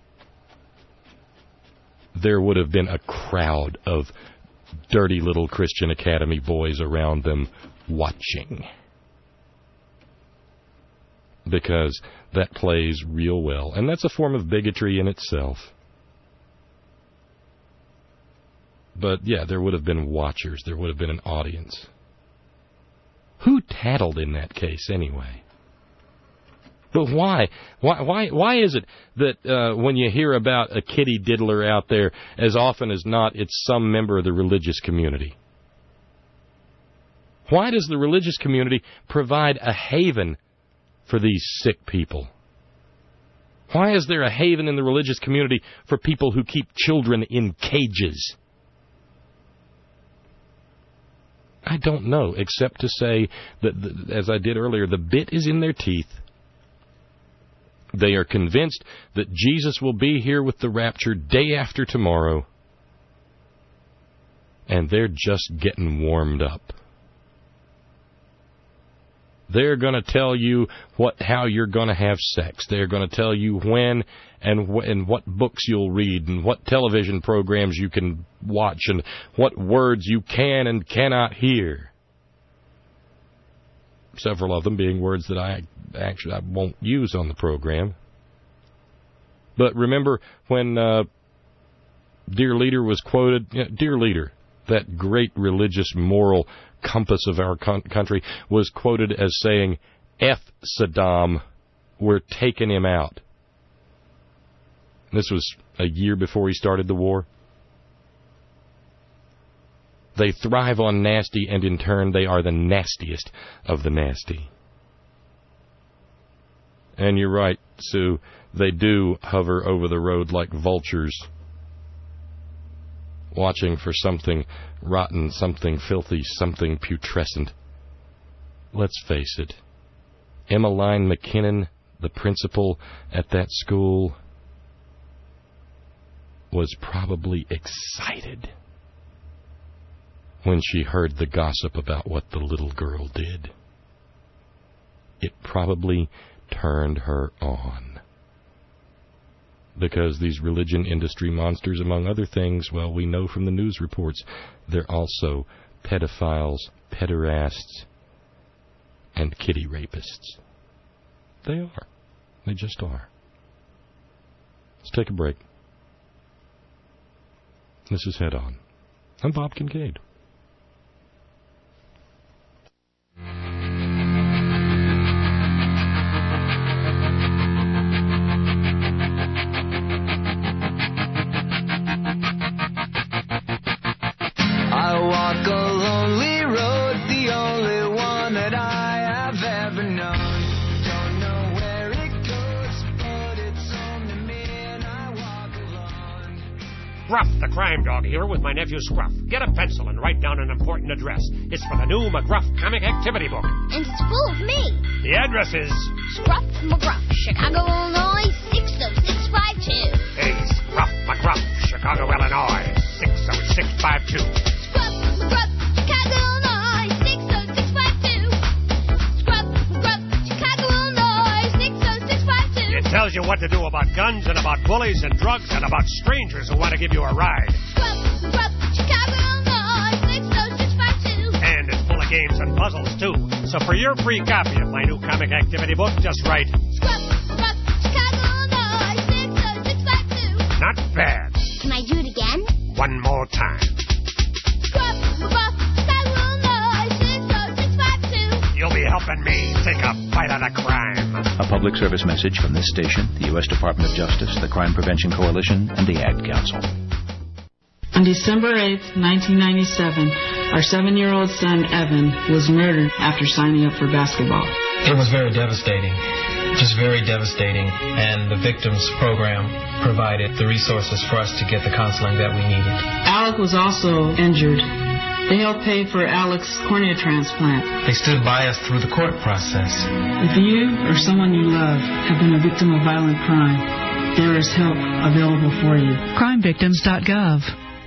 there would have been a crowd of dirty little Christian Academy boys around them watching. Because that plays real well. And that's a form of bigotry in itself. But, yeah, there would have been watchers. There would have been an audience. Who tattled in that case, anyway? But why? Why is it that when you hear about a kitty diddler out there, as often as not, it's some member of the religious community? Why does the religious community provide a haven for these sick people? Why is there a haven in the religious community for people who keep children in cages? I don't know, except to say that, as I did earlier, the bit is in their teeth. They are convinced that Jesus will be here with the rapture day after tomorrow, and they're just getting warmed up. They're going to tell you how you're going to have sex. They're going to tell you when and what books you'll read and what television programs you can watch and what words you can and cannot hear. Several of them being words that I won't use on the program. But remember when Dear Leader was quoted, Dear Leader, that great religious moral compass of our country, was quoted as saying, F Saddam, we're taking him out. This was a year before he started the war. They thrive on nasty, and in turn they are the nastiest of the nasty. And you're right, Sue, they do hover over the road like vultures, watching for something rotten, something filthy, something putrescent. Let's face it, Emmeline McKinnon, the principal at that school, was probably excited when she heard the gossip about what the little girl did. It probably turned her on. Because these religion industry monsters, among other things, well, we know from the news reports, they're also pedophiles, pederasts, and kitty rapists. They are. They just are. Let's take a break. This is Head On. I'm Bob Kincaid. I walk a lonely road, the only one that I have ever known. Don't know where it goes, but it's only me and I walk alone. Gruff, the crime dog here with my nephew Scruff. Get a pencil and write down an important address. It's for the new McGruff comic activity book. And it's full of me. The address is Scruff McGruff, Chicago, Illinois, 60652. Hey, Scruff McGruff, Chicago, Illinois, 60652. Scruff McGruff, Chicago, Illinois, 60652. Scruff McGruff, Chicago, Illinois, 60652. It tells you what to do about guns and about bullies and drugs and about strangers who want to give you a ride. Scruff McGruff, Chicago, Illinois, 60652. And it's full of games and puzzles, too. So for your free copy of my new comic activity book, just write Scruff McGruff, Chicago, Illinois, 60652. Not bad. Can I do it again? One more time. Scruff McGruff, Chicago, Illinois, 60652. You'll be helping me take a bite out of crime. A public service message from this station, the U.S. Department of Justice, the Crime Prevention Coalition, and the Ad Council. On December 8th, 1997, our 7-year-old son, Evan, was murdered after signing up for basketball. It was very devastating, just very devastating, and the victims program provided the resources for us to get the counseling that we needed. Alec was also injured. They helped pay for Alec's cornea transplant. They stood by us through the court process. If you or someone you love have been a victim of violent crime, there is help available for you. CrimeVictims.gov.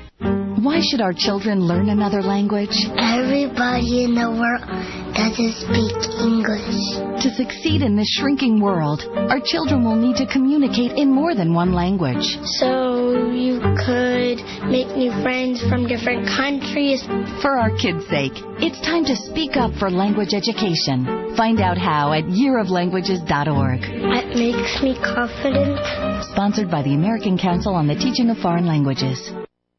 Why should our children learn another language? Everybody in the world doesn't speak English. To succeed in this shrinking world, our children will need to communicate in more than one language. So you could make new friends from different countries. For our kids' sake, it's time to speak up for language education. Find out how at yearoflanguages.org. That makes me confident. Sponsored by the American Council on the Teaching of Foreign Languages.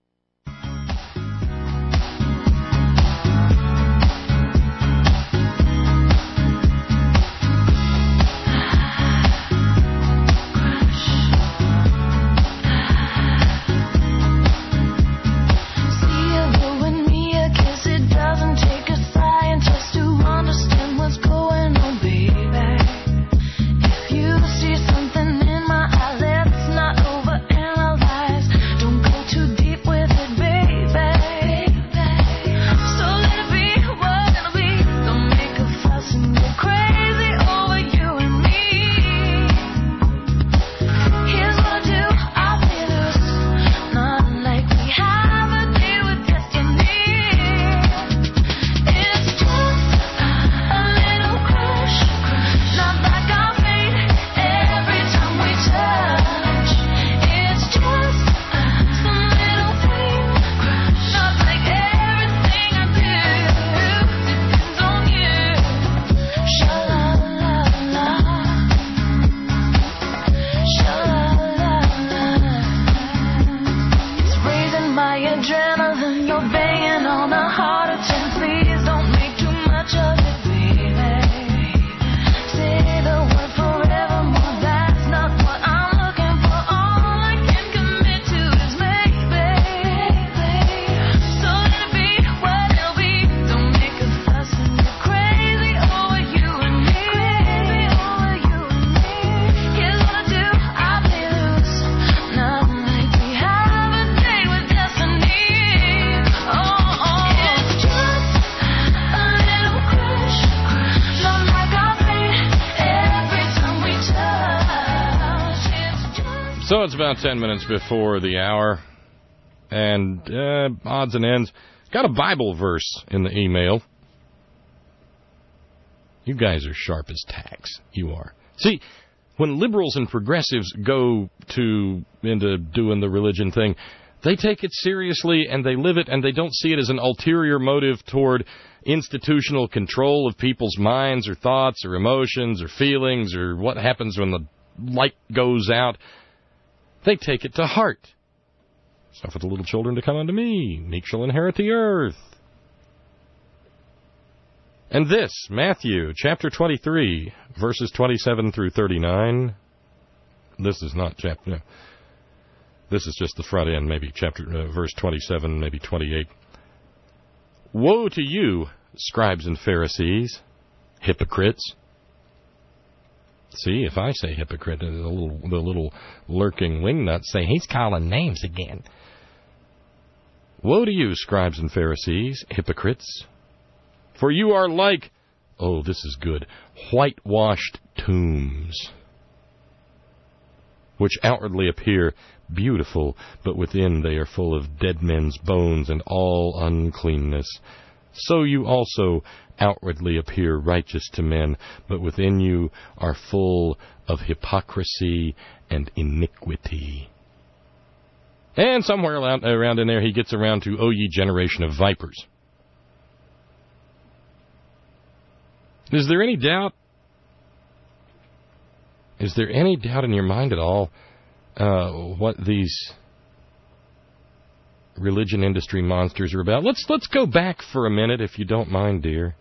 So it's about 10 minutes before the hour, and odds and ends. Got a Bible verse in the email. You guys are sharp as tacks. You are. See, when liberals and progressives go into doing the religion thing, they take it seriously and they live it, and they don't see it as an ulterior motive toward institutional control of people's minds or thoughts or emotions or feelings or what happens when the light goes out, they take it to heart. Suffer the little children to come unto me, meek shall inherit the earth. And this, Matthew chapter 23, verses 27 through 39. This is not chapter. No. This is just the front end, maybe verse 27, maybe 28. Woe to you, scribes and Pharisees, hypocrites. See, if I say hypocrite, the little lurking wingnuts say, he's calling names again. Woe to you, scribes and Pharisees, hypocrites, for you are like, oh, this is good, whitewashed tombs, which outwardly appear beautiful, but within they are full of dead men's bones and all uncleanness. So you also outwardly appear righteous to men, but within you are full of hypocrisy and iniquity. And somewhere around in there he gets around to, O ye generation of vipers. Is there any doubt? Is there any doubt in your mind at all what these religion industry monsters are about? Let's go back for a minute, if you don't mind, dear.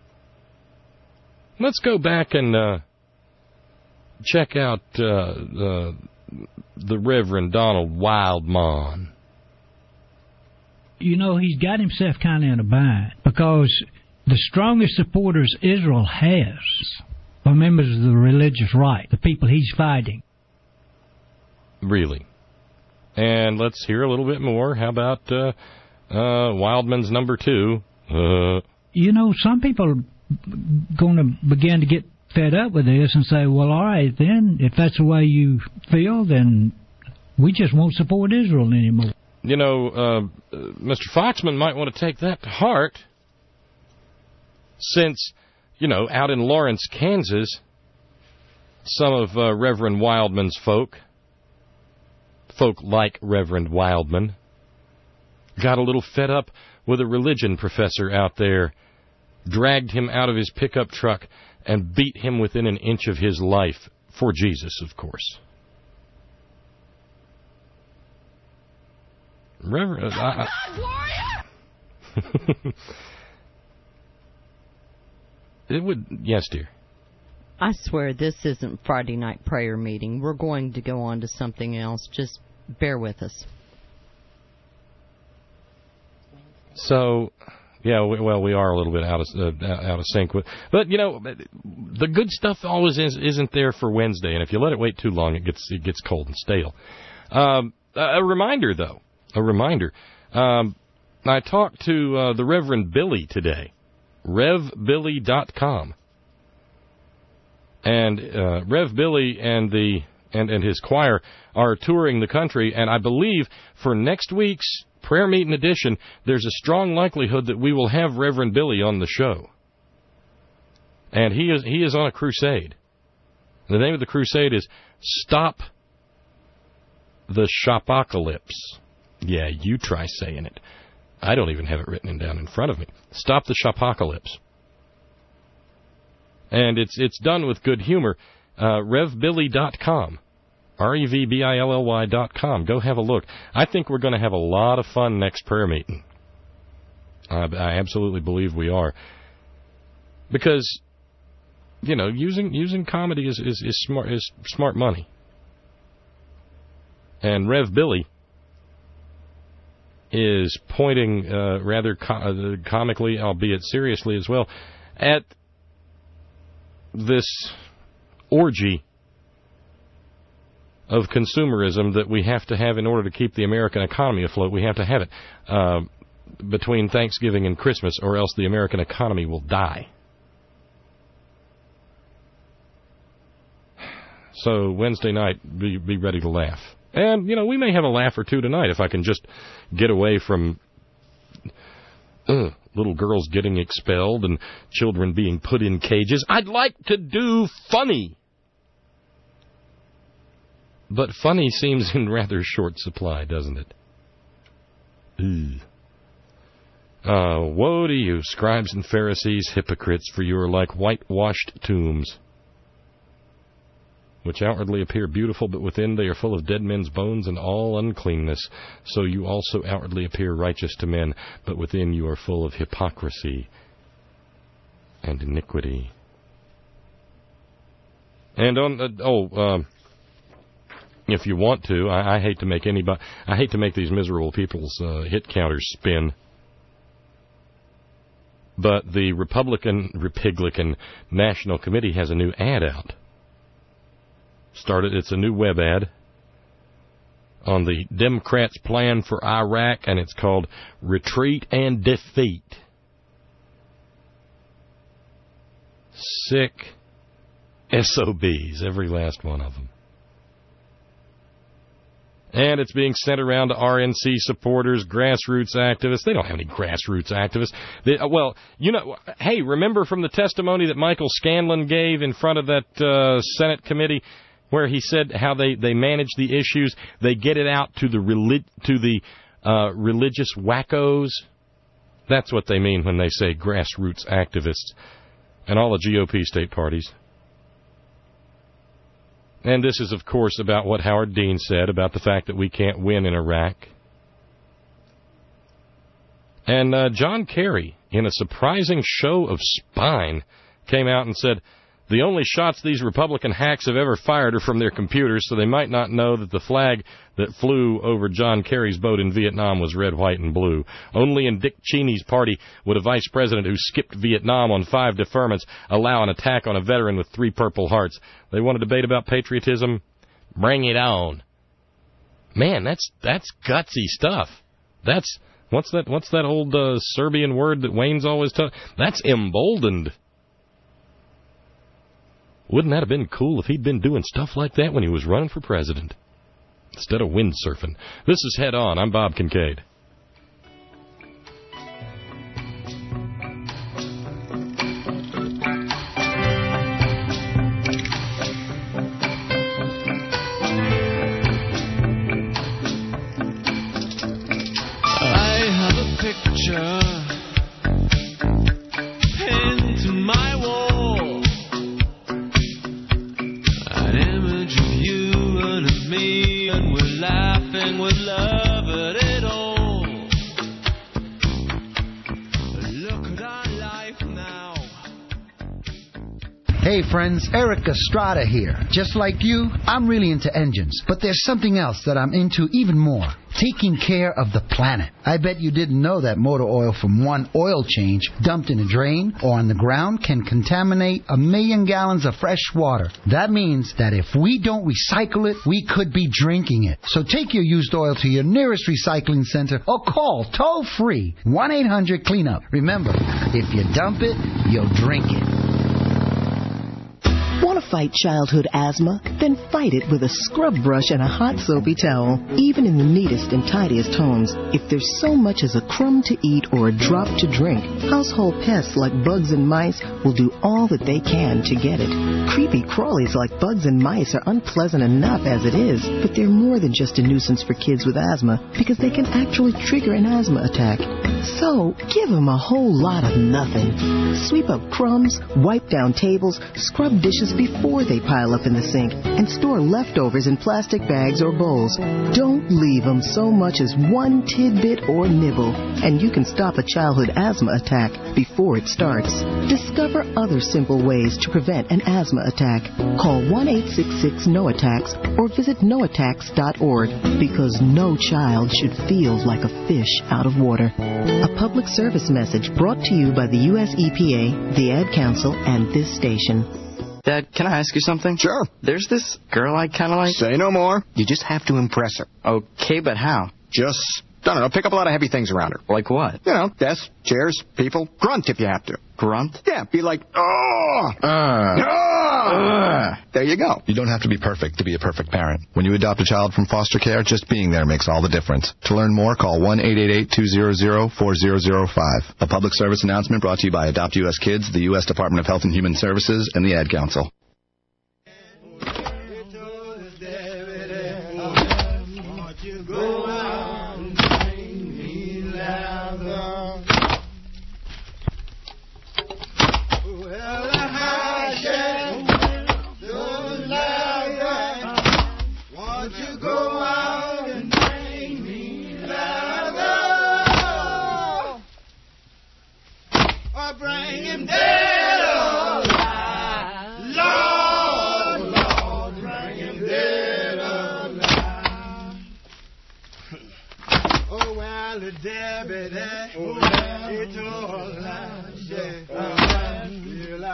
Let's go back and check out the Reverend Donald Wildmon. You know, he's got himself kind of in a bind because the strongest supporters Israel has are members of the religious right, the people he's fighting. Really? And let's hear a little bit more. How about Wildman's number 2? You know, some people are going to begin to get fed up with this and say, well, all right, then, if that's the way you feel, then we just won't support Israel anymore. You know, Mr. Foxman might want to take that to heart, since, you know, out in Lawrence, Kansas, some of Reverend Wildman's folk like Reverend Wildman, got a little fed up with a religion professor out there, dragged him out of his pickup truck, and beat him within an inch of his life, for Jesus, of course. Reverend... It would... Yes, dear. I swear this isn't Friday night prayer meeting. We're going to go on to something else. Just bear with us. So, yeah, we are a little bit out of sync with, but you know, the good stuff always isn't there for Wednesday, and if you let it wait too long, it gets cold and stale. A reminder, though, I talked to the Reverend Billy today, RevBilly.com. And Rev Billy and his choir are touring the country, and I believe for next week's prayer meeting edition, there's a strong likelihood that we will have Reverend Billy on the show. And he is on a crusade. The name of the crusade is Stop the Shopocalypse. Yeah, you try saying it. I don't even have it written down in front of me. Stop the Shopocalypse. And it's done with good humor. RevBilly.com. RevBilly.com. Go have a look. I think we're going to have a lot of fun next prayer meeting. I absolutely believe we are. Because, you know, using comedy is smart money. And Rev Billy is pointing rather comically, albeit seriously as well, at this orgy of consumerism that we have to have in order to keep the American economy afloat. We have to have it between Thanksgiving and Christmas, or else the American economy will die. So Wednesday night, be ready to laugh. And, you know, we may have a laugh or two tonight if I can just get away from little girls getting expelled and children being put in cages. I'd like to do funny. But funny seems in rather short supply, doesn't it? Woe to you, scribes and Pharisees, hypocrites, for you are like whitewashed tombs, which outwardly appear beautiful, but within they are full of dead men's bones and all uncleanness. So you also outwardly appear righteous to men, but within you are full of hypocrisy and iniquity. And if you want to, I hate to make these miserable people's hit counters spin. But the Republican National Committee has a new ad out. It's a new web ad on the Democrats' plan for Iraq, and it's called Retreat and Defeat. Sick SOBs, every last one of them. And it's being sent around to RNC supporters, grassroots activists. They don't have any grassroots activists. Hey, remember from the testimony that Michael Scanlon gave in front of that Senate committee where he said how they manage the issues? They get it out to the religious wackos. That's what they mean when they say grassroots activists. And all the GOP state parties. And this is, of course, about what Howard Dean said about the fact that we can't win in Iraq. And John Kerry, in a surprising show of spine, came out and said, the only shots these Republican hacks have ever fired are from their computers, so they might not know that the flag that flew over John Kerry's boat in Vietnam was red, white, and blue. Only in Dick Cheney's party would a vice president who skipped Vietnam on 5 deferments allow an attack on a veteran with 3 Purple Hearts. They want to debate about patriotism? Bring it on. Man, that's gutsy stuff. What's that old Serbian word that Wayne's always talking? That's emboldened. Wouldn't that have been cool if he'd been doing stuff like that when he was running for president? Instead of windsurfing. This is Head On. I'm Bob Kincaid. I have a picture pinned to my wall. An image of you and of me, and we're laughing with love at it all. Look at our life now. Hey friends, Eric Estrada here. Just like you, I'm really into engines, but there's something else that I'm into even more. Taking care of the planet. I bet you didn't know that motor oil from one oil change dumped in a drain or on the ground can contaminate 1 million gallons of fresh water. That means that if we don't recycle it, we could be drinking it. So take your used oil to your nearest recycling center or call toll-free 1-800-CLEANUP. Remember, if you dump it, you'll drink it. Want to fight childhood asthma? Then fight it with a scrub brush and a hot soapy towel. Even in the neatest and tidiest homes, if there's so much as a crumb to eat or a drop to drink, household pests like bugs and mice will do all that they can to get it. Creepy crawlies like bugs and mice are unpleasant enough as it is, but they're more than just a nuisance for kids with asthma because they can actually trigger an asthma attack. So, give them a whole lot of nothing. Sweep up crumbs, wipe down tables, scrub dishes before they pile up in the sink, and store leftovers in plastic bags or bowls. Don't leave them so much as one tidbit or nibble, and you can stop a childhood asthma attack before it starts. Discover other simple ways to prevent an asthma attack. Call 1-866-NO-ATTACKS or visit noattacks.org, because no child should feel like a fish out of water. A public service message brought to you by the U.S. EPA, the Ad Council, and this station. Dad, can I ask you something? Sure. There's this girl I kind of like. Say no more. You just have to impress her. Okay, but how? Just, I don't know, pick up a lot of heavy things around her. Like what? You know, desks, chairs, people. Grunt if you have to. Grunt? Yeah, be like, There you go. You don't have to be perfect to be a perfect parent. When you adopt a child from foster care, just being there makes all the difference. To learn more, call 1-888-200-4005. A public service announcement brought to you by Adopt U.S. Kids, the U.S. Department of Health and Human Services, and the Ad Council.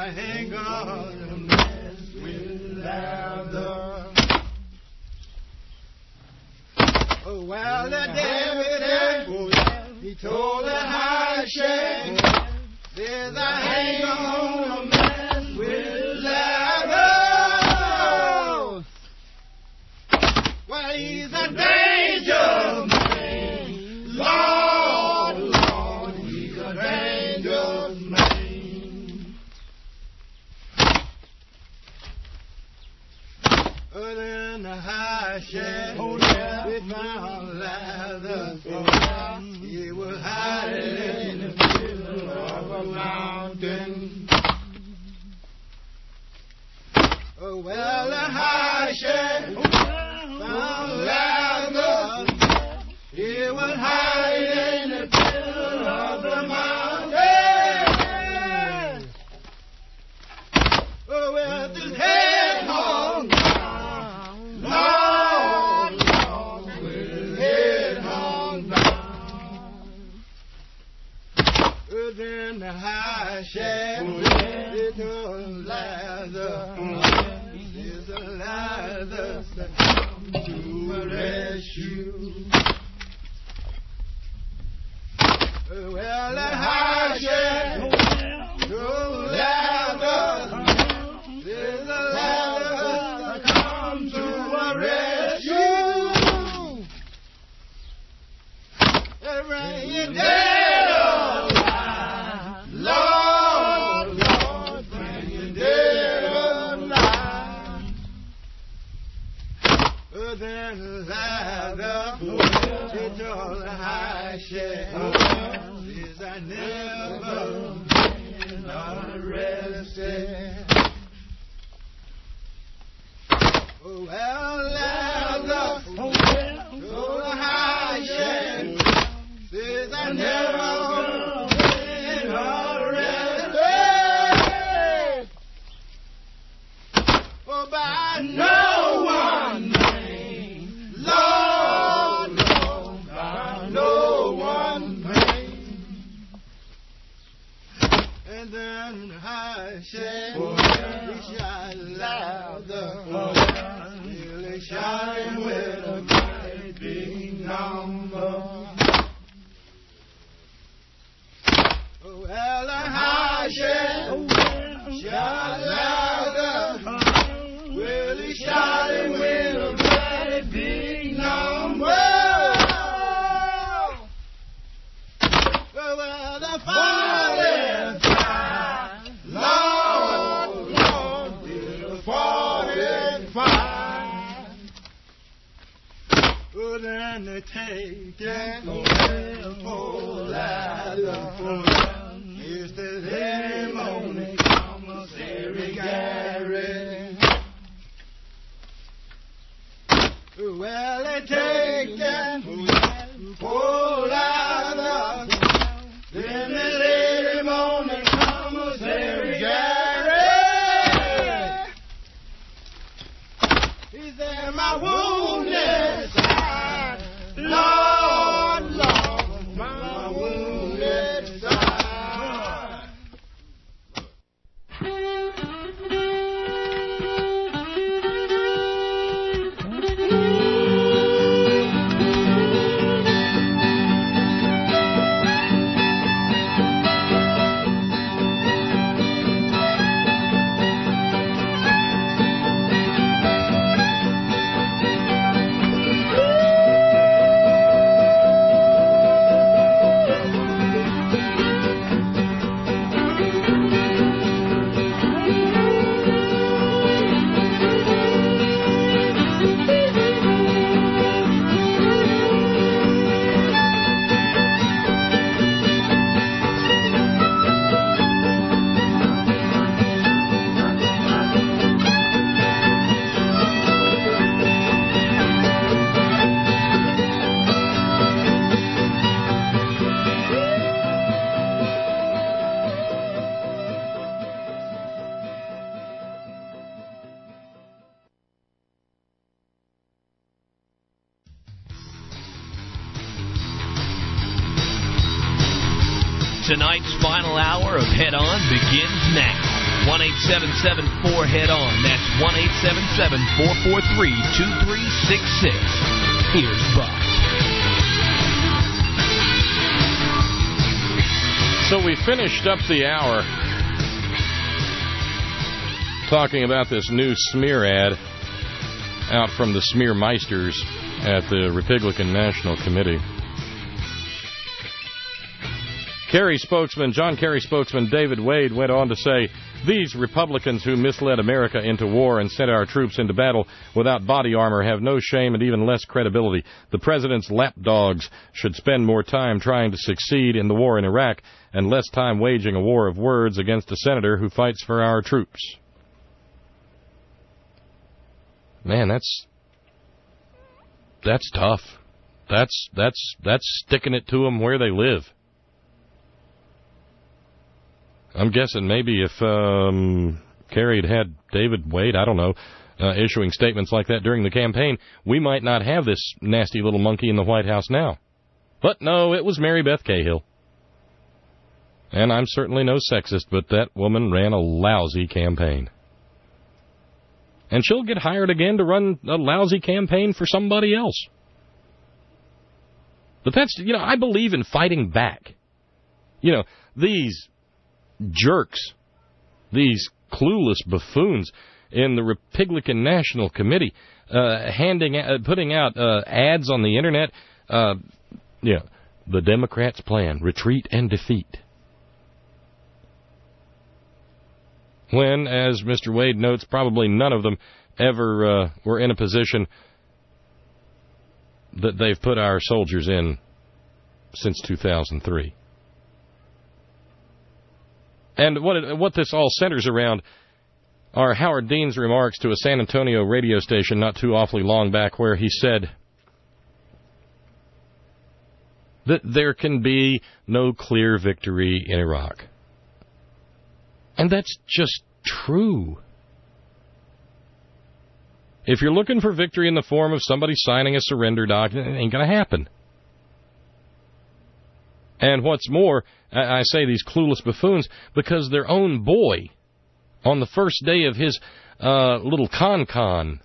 I ain't gonna mess with leather. Oh, well, the devil, he told the high shame, says I ain't gonna mess with leather. Well, he's a dangerous man. Lord, Lord, he's a dangerous man. Other than the high shadow, we found leather. He was hiding in the middle of a mountain. Oh, well, the high shadow found leather. He was hiding in the middle of the mountain. Oh, with his head hung down. Lord, Lord, with his head hung down. Then the high shadow, it was leather. It's a leather that come to rescue. Well, the high shadow, oh, leather, it's a leather that come to rescue. Bring you dead alive, Lord, Lord, bring you dead alive. Then leather, it's all the high shadow. I never been arrested. Oh, well, leather, oh, the high shame says I never been arrested. Oh, by no one name, Lord, Lord, by no one name. And then I said, he shot louder, really shouting with a mighty big number. Oh, well, the high sheriff shot louder, really shouting with a mighty big number. Oh, well, the fire. Lord, Lord, we'll 45. Oh, then they take and go for ladder. It's the lemon commissary Gary. Well, they take and go for ladder. Then they lay him on the commissary Gary. He said, my wounded side, Lord, Lord, my wounded side. Tonight's final hour of Head On begins now. 1-877-4HEAD-ON. That's 1-877-443-2366. Here's Buck. So we finished up the hour talking about this new smear ad out from the Smearmeisters at the Republican National Committee. John Kerry spokesman David Wade went on to say, these Republicans who misled America into war and sent our troops into battle without body armor have no shame and even less credibility. The president's lapdogs should spend more time trying to succeed in the war in Iraq and less time waging a war of words against a senator who fights for our troops. Man, that's tough. That's sticking it to them where they live. I'm guessing maybe if Kerry had David Wade, I don't know, issuing statements like that during the campaign, we might not have this nasty little monkey in the White House now. But no, it was Mary Beth Cahill. And I'm certainly no sexist, but that woman ran a lousy campaign. And she'll get hired again to run a lousy campaign for somebody else. But that's, I believe in fighting back. These jerks, these clueless buffoons in the Republican National Committee, putting out ads on the internet. The Democrats' plan: retreat and defeat. When, as Mr. Wade notes, probably none of them ever were in a position that they've put our soldiers in since 2003. And what this all centers around are Howard Dean's remarks to a San Antonio radio station not too awfully long back, where he said that there can be no clear victory in Iraq. And that's just true. If you're looking for victory in the form of somebody signing a surrender document, it ain't going to happen. And what's more, I say these clueless buffoons because their own boy, on the first day of his little con,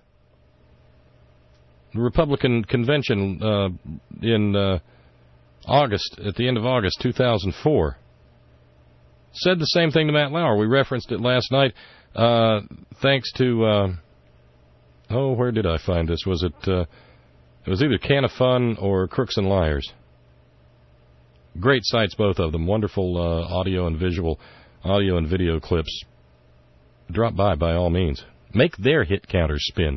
the Republican convention in August, at the end of August 2004, said the same thing to Matt Lauer. We referenced it last night, thanks to, where did I find this? Was it was either Can of Fun or Crooks and Liars. Great sites, both of them. Wonderful audio and video clips. Drop by all means. Make their hit counters spin.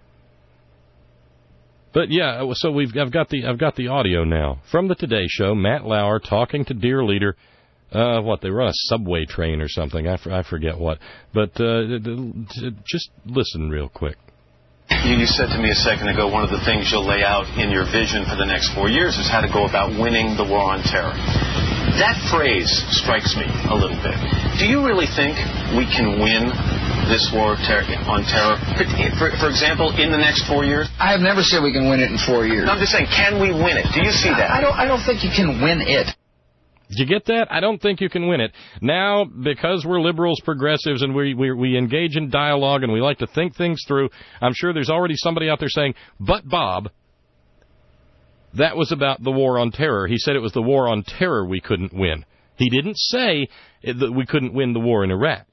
But yeah, so I've got the audio now from the Today Show. Matt Lauer talking to Dear Leader. They were on a subway train or something. I forget what. But just listen real quick. You said to me a second ago, one of the things you'll lay out in your vision for the next 4 years is how to go about winning the war on terror. That phrase strikes me a little bit. Do you really think we can win this war on terror? For example, in the next 4 years? I have never said we can win it in 4 years. No, I'm just saying, can we win it? Do you see that? I don't think you can win it. Did you get that? I don't think you can win it. Now, because we're liberals, progressives, and we engage in dialogue and we like to think things through, I'm sure there's already somebody out there saying, but Bob, that was about the war on terror. He said it was the war on terror we couldn't win. He didn't say that we couldn't win the war in Iraq.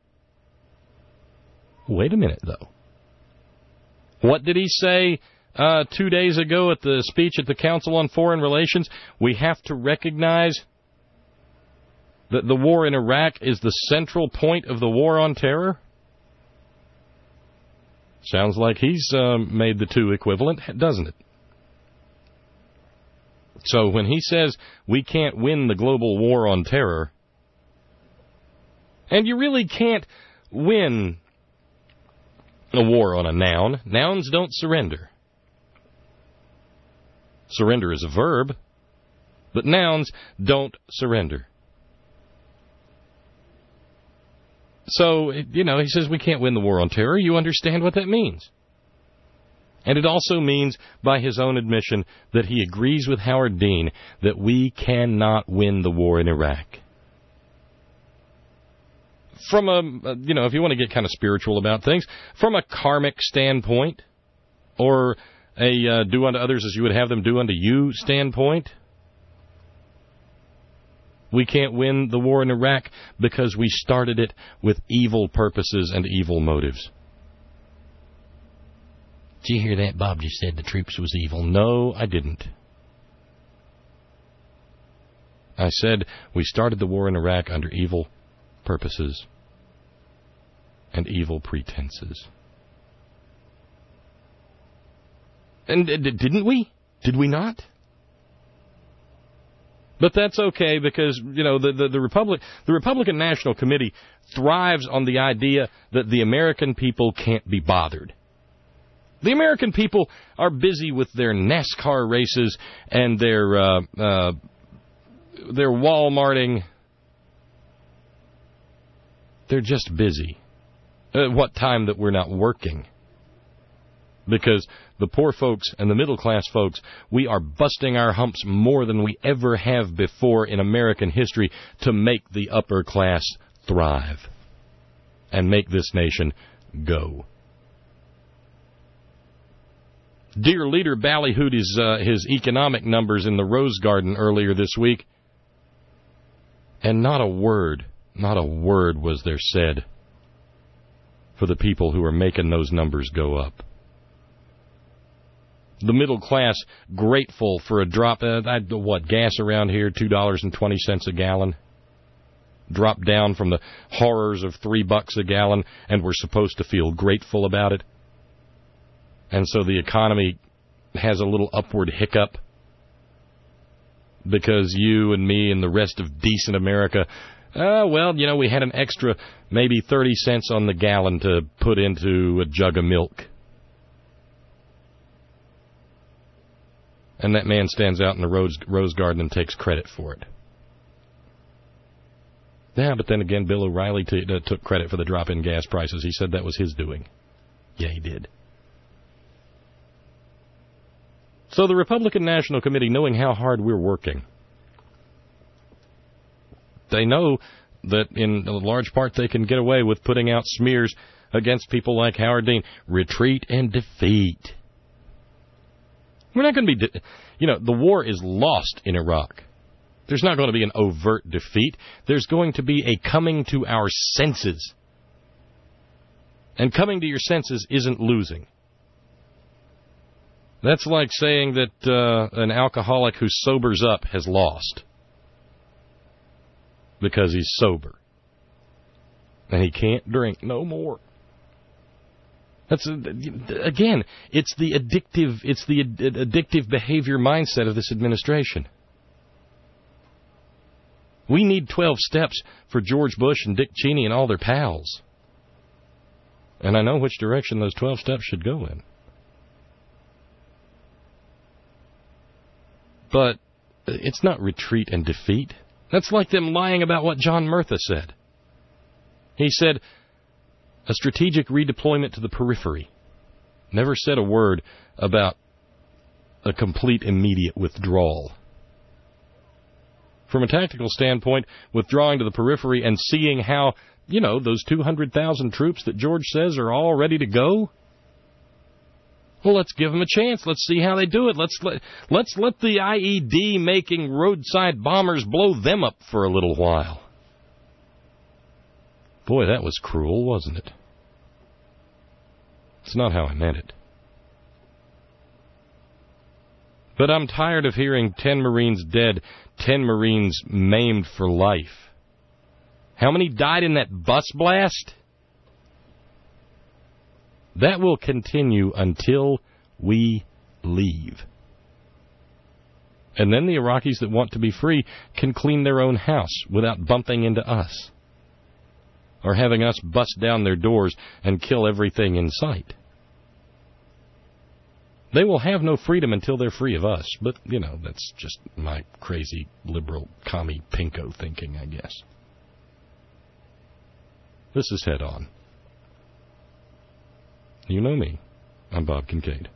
Wait a minute, though. What did he say 2 days ago at the speech at the Council on Foreign Relations? We have to recognize that the war in Iraq is the central point of the war on terror? Sounds like he's made the two equivalent, doesn't it? So when he says we can't win the global war on terror, and you really can't win a war on a noun. Nouns don't surrender. Surrender is a verb, but nouns don't surrender. So, he says we can't win the war on terror. You understand what that means. And it also means, by his own admission, that he agrees with Howard Dean that we cannot win the war in Iraq. from a, if you want to get kind of spiritual about things, from a karmic standpoint, or a do unto others as you would have them do unto you standpoint, we can't win the war in Iraq because we started it with evil purposes and evil motives. Did you hear that? Bob just said the troops was evil. No, I didn't. I said we started the war in Iraq under evil purposes and evil pretenses. And didn't we? Did we not? But that's okay because, the Republican National Committee thrives on the idea that the American people can't be bothered. The American people are busy with their NASCAR races and their Walmarting. They're just busy. At what time that we're not working? Because the poor folks and the middle-class folks, we are busting our humps more than we ever have before in American history to make the upper class thrive and make this nation go. Dear Leader ballyhooed his economic numbers in the Rose Garden earlier this week, and not a word was there said for the people who are making those numbers go up. The middle class grateful for a drop. Gas around here, $2.20 a gallon. Dropped down from the horrors of $3 a gallon, and we're supposed to feel grateful about it. And so the economy has a little upward hiccup because you and me and the rest of decent America, we had an extra maybe 30 cents on the gallon to put into a jug of milk. And that man stands out in the Rose Garden and takes credit for it. Yeah, but then again, Bill O'Reilly took credit for the drop in gas prices. He said that was his doing. Yeah, he did. So the Republican National Committee, knowing how hard we're working, they know that in a large part they can get away with putting out smears against people like Howard Dean. Retreat and defeat. We're not going to be, the war is lost in Iraq. There's not going to be an overt defeat. There's going to be a coming to our senses. And coming to your senses isn't losing. That's like saying that an alcoholic who sobers up has lost because he's sober. And he can't drink no more. That's again, it's the addictive behavior mindset of this administration. We need 12 steps for George Bush and Dick Cheney and all their pals. And I know which direction those 12 steps should go in. But it's not retreat and defeat. That's like them lying about what John Murtha said. He said, a strategic redeployment to the periphery. Never said a word about a complete immediate withdrawal. From a tactical standpoint, withdrawing to the periphery and seeing how, those 200,000 troops that George says are all ready to go. Well, let's give them a chance. Let's see how they do it. Let's let the IED-making roadside bombers blow them up for a little while. Boy, that was cruel, wasn't it? It's not how I meant it. But I'm tired of hearing 10 Marines dead, 10 Marines maimed for life. How many died in that bus blast? That will continue until we leave. And then the Iraqis that want to be free can clean their own house without bumping into us, or having us bust down their doors and kill everything in sight. They will have no freedom until they're free of us, but, that's just my crazy liberal commie pinko thinking, I guess. This is Head On. You know me. I'm Bob Kincaid.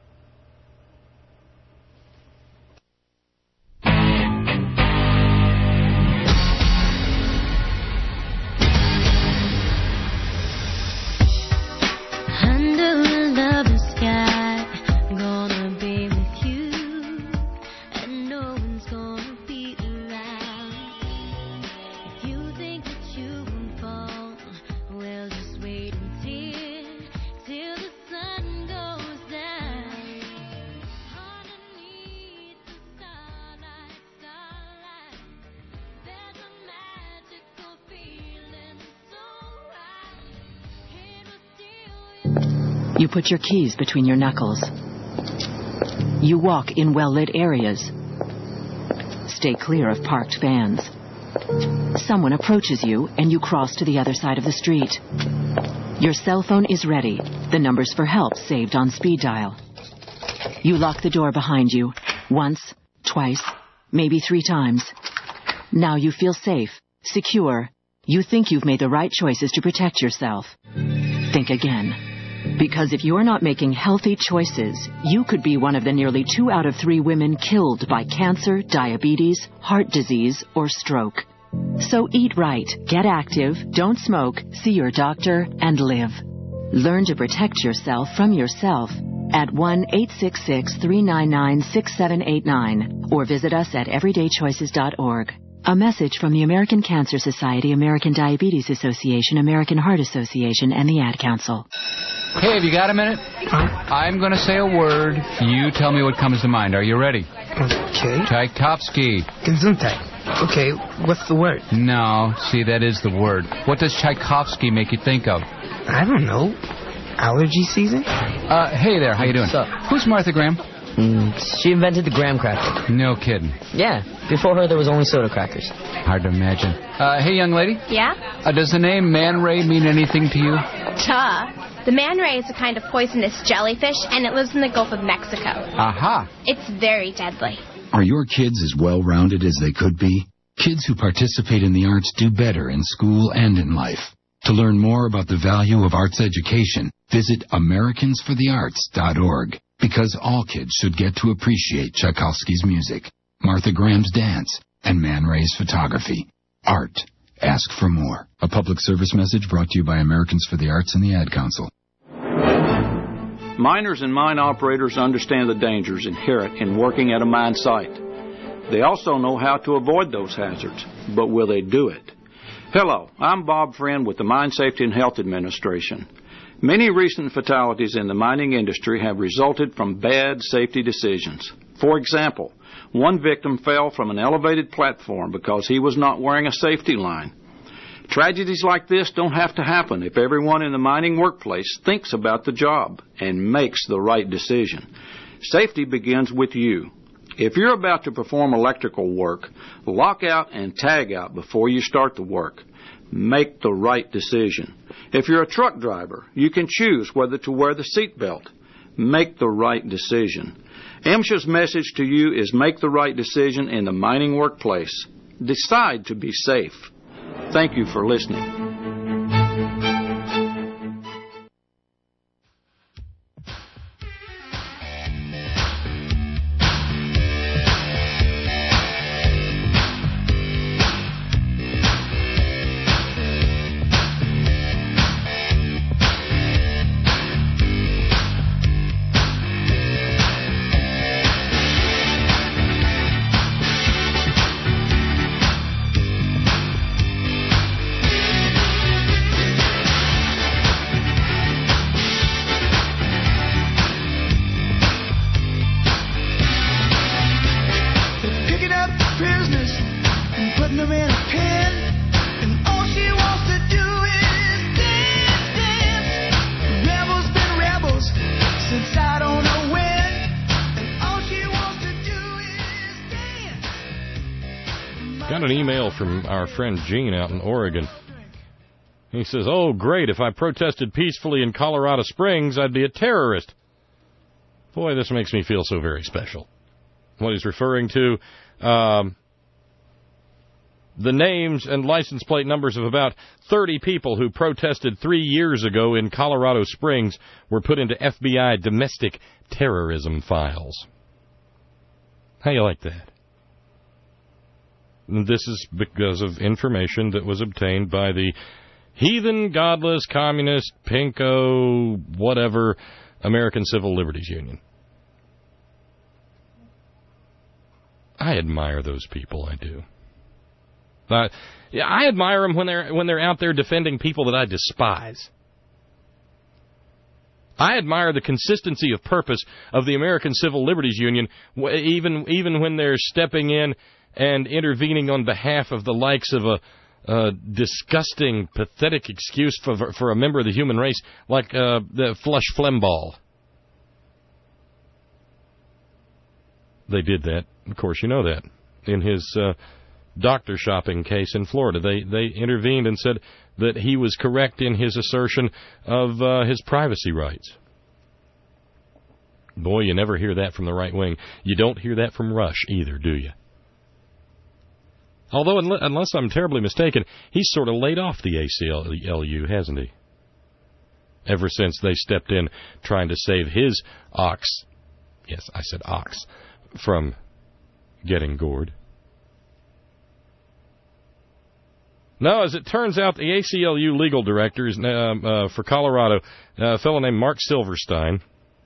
You put your keys between your knuckles. You walk in well-lit areas. Stay clear of parked vans. Someone approaches you, and you cross to the other side of the street. Your cell phone is ready. The numbers for help saved on speed dial. You lock the door behind you. Once, twice, maybe 3 times. Now you feel safe, secure. You think you've made the right choices to protect yourself. Think again. Because if you're not making healthy choices, you could be one of the nearly 2 out of 3 women killed by cancer, diabetes, heart disease, or stroke. So eat right, get active, don't smoke, see your doctor, and live. Learn to protect yourself from yourself at 1-866-399-6789 or visit us at everydaychoices.org. A message from the American Cancer Society, American Diabetes Association, American Heart Association, and the Ad Council. Hey, have you got a minute? I'm going to say a word. You tell me what comes to mind. Are you ready? Okay. Tchaikovsky. Gesundheit. Okay, what's the word? No, see, that is the word. What does Tchaikovsky make you think of? I don't know. Allergy season? Hey there, how you doing? What's up? Who's Martha Graham? She invented the graham cracker. No kidding. Yeah, before her there was only soda crackers. Hard to imagine. Hey, young lady? Yeah? Does the name Man Ray mean anything to you? Duh. The man ray is a kind of poisonous jellyfish, and it lives in the Gulf of Mexico. Aha. It's very deadly. Are your kids as well-rounded as they could be? Kids who participate in the arts do better in school and in life. To learn more about the value of arts education, visit AmericansForTheArts.org. Because all kids should get to appreciate Tchaikovsky's music, Martha Graham's dance, and Man Ray's photography. Art. Ask for more. A public service message brought to you by Americans for the Arts and the Ad Council. Miners and mine operators understand the dangers inherent in working at a mine site. They also know how to avoid those hazards, but will they do it? Hello, I'm Bob Friend with the Mine Safety and Health Administration. Many recent fatalities in the mining industry have resulted from bad safety decisions. For example, one victim fell from an elevated platform because he was not wearing a safety line. Tragedies like this don't have to happen if everyone in the mining workplace thinks about the job and makes the right decision. Safety begins with you. If you're about to perform electrical work, lock out and tag out before you start the work. Make the right decision. If you're a truck driver, you can choose whether to wear the seatbelt. Make the right decision. MSHA's message to you is make the right decision in the mining workplace. Decide to be safe. Thank you for listening. Got an email from our friend Gene out in Oregon. He says, "Oh, great, if I protested peacefully in Colorado Springs, I'd be a terrorist." Boy, this makes me feel so very special. What he's referring to, the names and license plate numbers of about 30 people who protested 3 years ago in Colorado Springs were put into FBI domestic terrorism files. How you like that? This is because of information that was obtained by the heathen, godless, communist, pinko, whatever, American Civil Liberties Union. I admire those people, I do. I admire them when they're out there defending people that I despise. I admire the consistency of purpose of the American Civil Liberties Union, even when they're stepping in and intervening on behalf of the likes of disgusting, pathetic excuse for a member of the human race like the Flush Flemball. They did that. Of course, you know that. In his doctor shopping case in Florida, they intervened and said that he was correct in his assertion of his privacy rights. Boy, you never hear that from the right wing. You don't hear that from Rush either, do you? Although, unless I'm terribly mistaken, he's sort of laid off the ACLU, hasn't he? Ever since they stepped in trying to save his ox, yes, I said ox, from getting gored. No, as it turns out, the ACLU legal director is, for Colorado, a fellow named Mark Silverstein,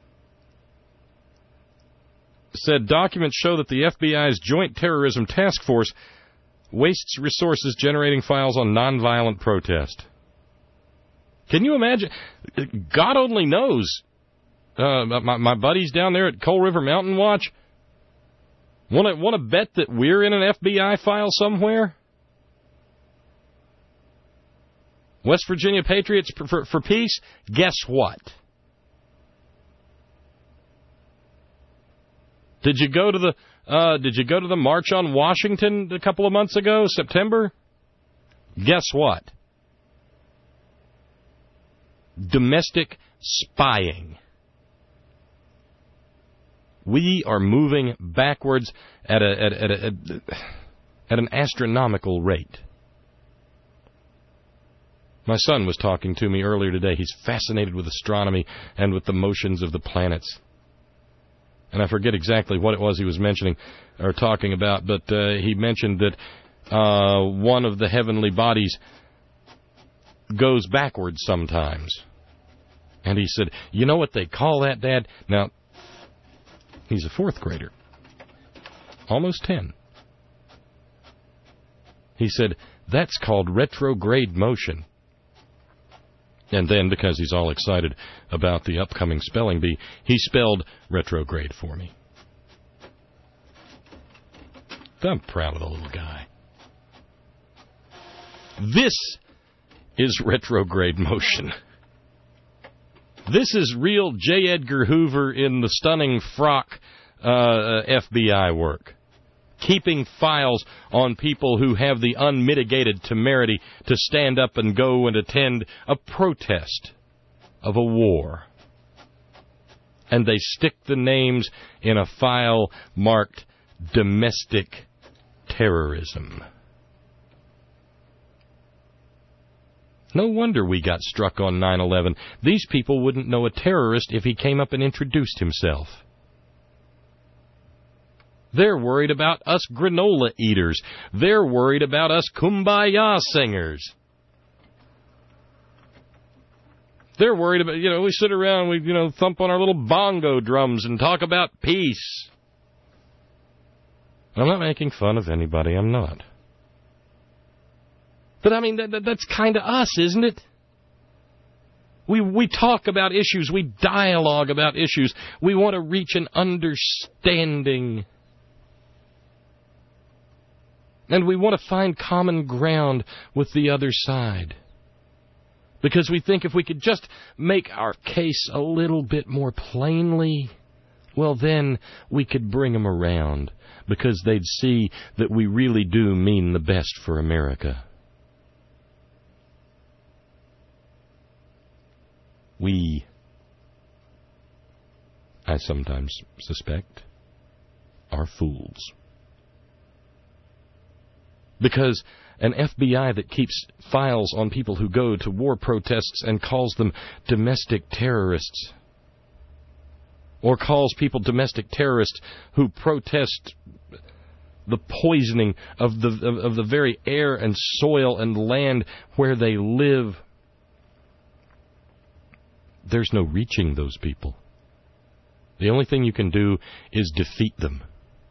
said documents show that the FBI's Joint Terrorism Task Force wastes resources generating files on nonviolent protest. Can you imagine? God only knows. My buddies down there at Coal River Mountain Watch want to bet that we're in an FBI file somewhere? West Virginia Patriots for Peace? Guess what? Did you go to the March on Washington a couple of months ago, September? Guess what? Domestic spying. We are moving backwards at an astronomical rate. My son was talking to me earlier today. He's fascinated with astronomy and with the motions of the planets. And I forget exactly what it was he was mentioning or talking about, but he mentioned that one of the heavenly bodies goes backwards sometimes. And he said, you know what they call that, Dad? Now, he's a fourth grader, almost 10. He said, that's called retrograde motion. And then, because he's all excited about the upcoming spelling bee, he spelled retrograde for me. I'm proud of the little guy. This is retrograde motion. This is real J. Edgar Hoover in the stunning frock FBI work. Keeping files on people who have the unmitigated temerity to stand up and go and attend a protest of a war. And they stick the names in a file marked domestic terrorism. No wonder we got struck on 9/11. These people wouldn't know a terrorist if he came up and introduced himself. They're worried about us granola eaters. They're worried about us kumbaya singers. They're worried about, we sit around, we thump on our little bongo drums and talk about peace. I'm not making fun of anybody, I'm not. But I mean, that's kind of us, isn't it? We talk about issues, we dialogue about issues, we want to reach an understanding. And we want to find common ground with the other side. Because we think if we could just make our case a little bit more plainly, well, then we could bring them around. Because they'd see that we really do mean the best for America. We, I sometimes suspect, are fools. Because an FBI that keeps files on people who go to war protests and calls them domestic terrorists, or calls people domestic terrorists who protest the poisoning of the very air and soil and land where they live, there's no reaching those people. The only thing you can do is defeat them.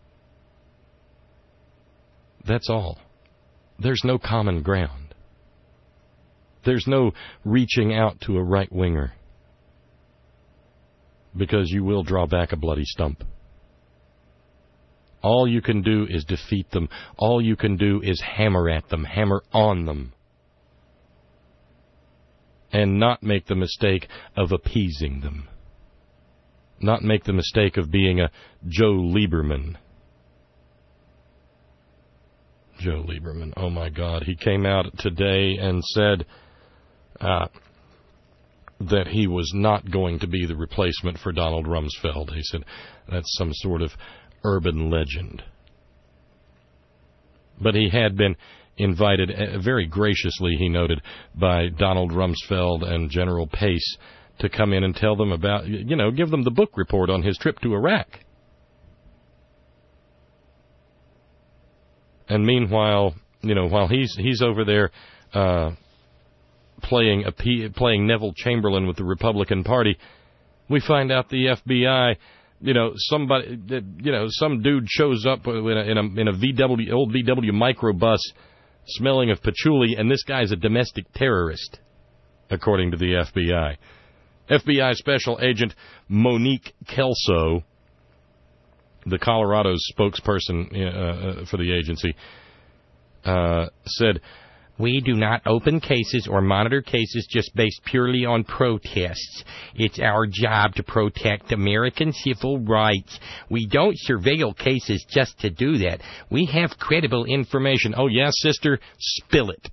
That's all. There's no common ground. There's no reaching out to a right-winger. Because you will draw back a bloody stump. All you can do is defeat them. All you can do is hammer at them, hammer on them, and not make the mistake of appeasing them. Not make the mistake of being a Joe Lieberman. Joe Lieberman, oh my God. He came out today and said that he was not going to be the replacement for Donald Rumsfeld. He said that's some sort of urban legend. But he had been invited, very graciously, he noted, by Donald Rumsfeld and General Pace to come in and tell them about, give them the book report on his trip to Iraq. And meanwhile, while he's over there playing Neville Chamberlain with the Republican Party, we find out the FBI, some dude shows up in a old VW microbus smelling of patchouli, and this guy's a domestic terrorist, according to the FBI. FBI Special Agent Monique Kelso, the Colorado's spokesperson for the agency, said, "We do not open cases or monitor cases just based purely on protests. It's our job to protect American civil rights. We don't surveil cases just to do that. We have credible information." Oh, yes, sister? Spill it.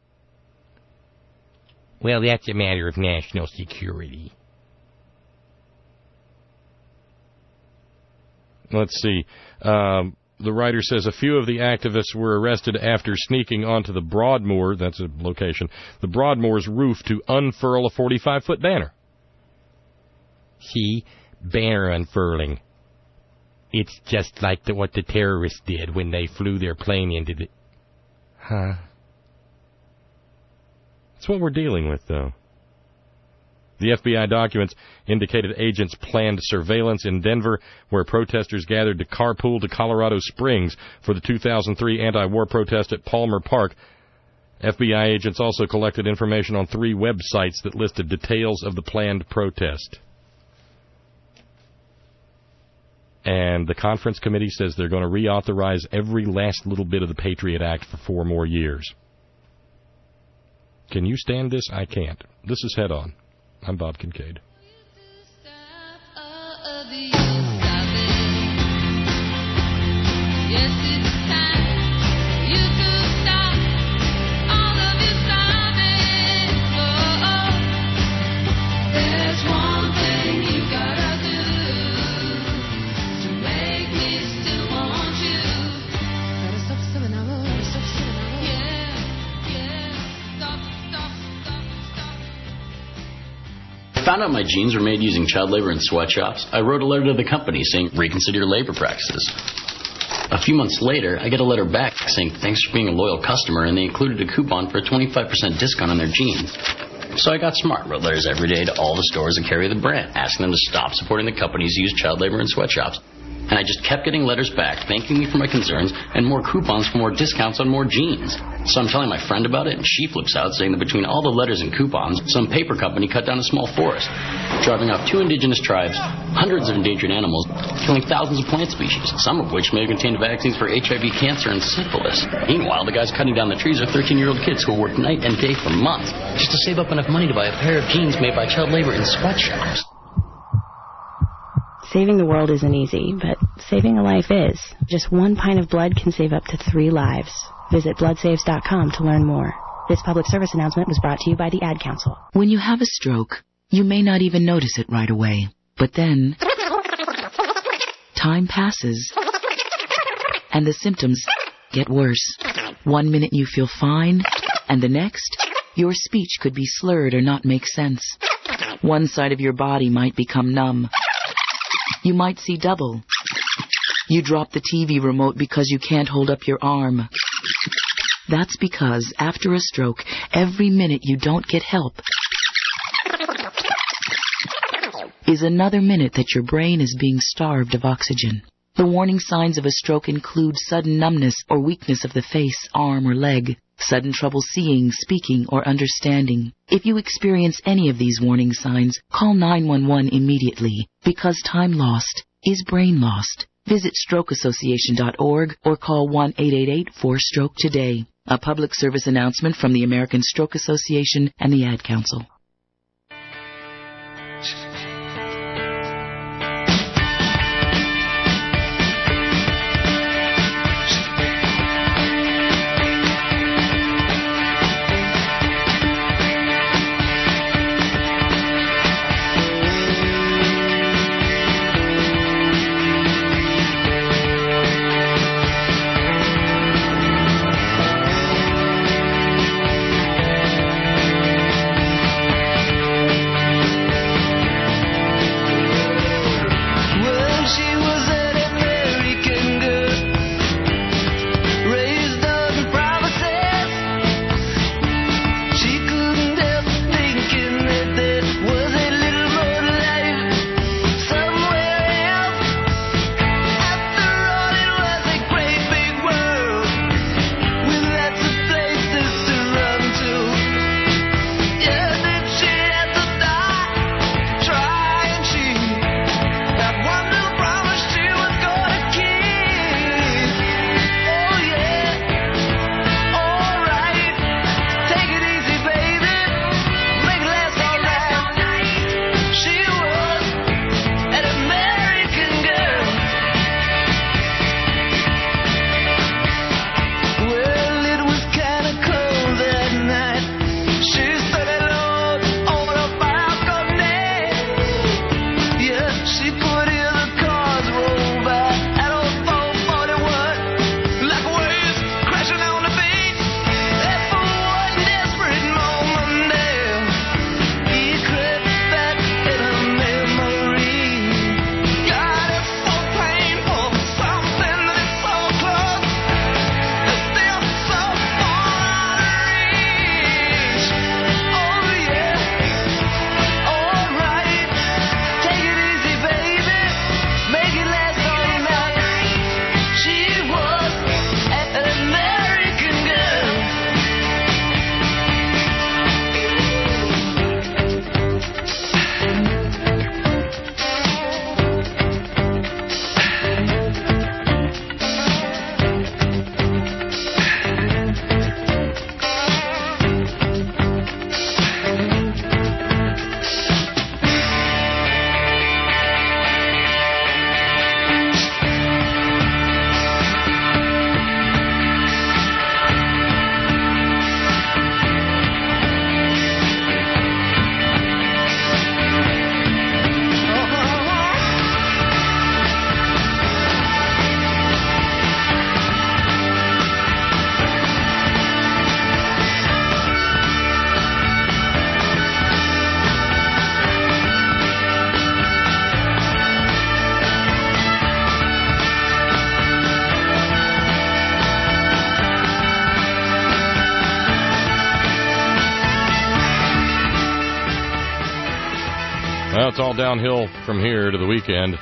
Well, that's a matter of national security. Let's see. The writer says a few of the activists were arrested after sneaking onto the Broadmoor, that's a location, the Broadmoor's roof to unfurl a 45-foot banner. See? Banner unfurling. It's just like what the terrorists did when they flew their plane into the... Huh? That's what we're dealing with, though. The FBI documents indicated agents planned surveillance in Denver, where protesters gathered to carpool to Colorado Springs for the 2003 anti-war protest at Palmer Park. FBI agents also collected information on 3 websites that listed details of the planned protest. And the conference committee says they're going to reauthorize every last little bit of the Patriot Act for 4 more years. Can you stand this? I can't. This is Head On. I'm Bob Kincaid. I found out my jeans were made using child labor in sweatshops. I wrote a letter to the company saying, reconsider your labor practices. A few months later, I get a letter back saying, thanks for being a loyal customer, and they included a coupon for a 25% discount on their jeans. So I got smart, wrote letters every day to all the stores that carry the brand, asking them to stop supporting the companies who use child labor in sweatshops. And I just kept getting letters back, thanking me for my concerns, and more coupons for more discounts on more jeans. So I'm telling my friend about it, and she flips out, saying that between all the letters and coupons, some paper company cut down a small forest, driving off 2 indigenous tribes, hundreds of endangered animals, killing thousands of plant species, some of which may have contained vaccines for HIV, cancer, and syphilis. Meanwhile, the guys cutting down the trees are 13-year-old kids who will work night and day for months just to save up enough money to buy a pair of jeans made by child labor in sweatshops. Saving the world isn't easy, but saving a life is. Just 1 pint of blood can save up to 3 lives. Visit bloodsaves.com to learn more. This public service announcement was brought to you by the Ad Council. When you have a stroke, you may not even notice it right away. But then, time passes, and the symptoms get worse. 1 minute you feel fine, and the next, your speech could be slurred or not make sense. One side of your body might become numb. You might see double. You drop the TV remote because you can't hold up your arm. That's because after a stroke, every minute you don't get help is another minute that your brain is being starved of oxygen. The warning signs of a stroke include sudden numbness or weakness of the face, arm, or leg, sudden trouble seeing, speaking, or understanding. If you experience any of these warning signs, call 911 immediately, because time lost is brain lost. Visit strokeassociation.org or call 1-888-4STROKE today. A public service announcement from the American Stroke Association and the Ad Council. Well, it's all downhill from here to the weekend.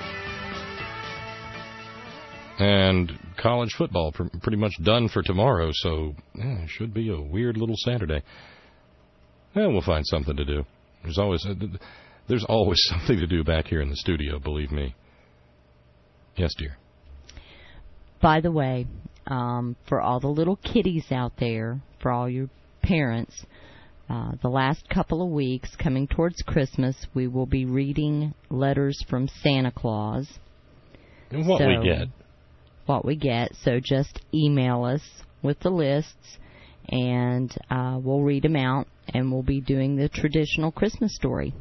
And college football pretty much done for tomorrow, so it should be a weird little Saturday. Well, we'll find something to do. There's always something to do back here in the studio, believe me. Yes, dear. By the way, for all the little kiddies out there, for all your parents, the last couple of weeks, coming towards Christmas, we will be reading letters from Santa Claus. And what we get. What we get. So just email us with the lists, and we'll read them out, and we'll be doing the traditional Christmas story.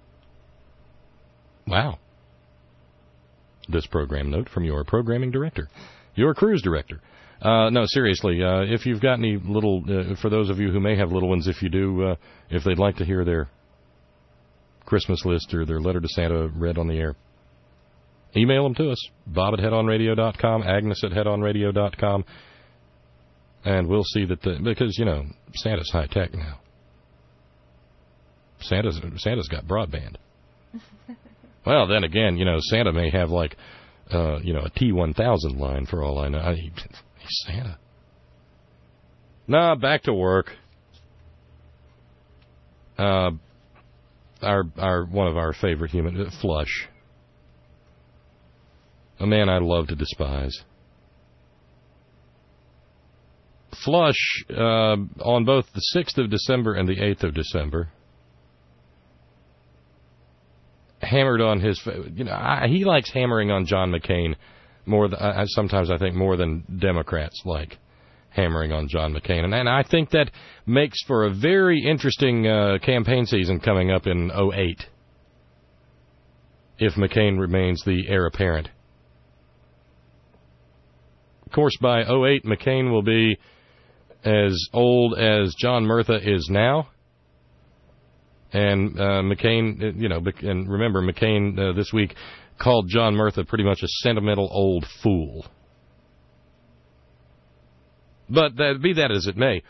Wow. This program note from your programming director, your cruise director. No, seriously, if you've got any little, for those of you who may have little ones, if you do, if they'd like to hear their Christmas list or their letter to Santa read on the air, email them to us, bob@headonradio.com, agnes@headonradio.com, and we'll see that, because, you know, Santa's high-tech now. Santa's got broadband. Well, then again, you know, Santa may have, like, you know, a T1000 line for all I know. He's Santa. Nah, back to work. One of our favorite human, Flush. a man I love to despise. Flush, on both the 6th of December and the 8th of December, hammered on his, he likes hammering on John McCain more than, sometimes I think more than Democrats like hammering on John McCain. And I think that makes for a very interesting campaign season coming up in 2008, if McCain remains the heir apparent. Of course, by 2008, McCain will be as old as John Murtha is now. And McCain, and remember, McCain this week called John Murtha pretty much a sentimental old fool. But be that as it may,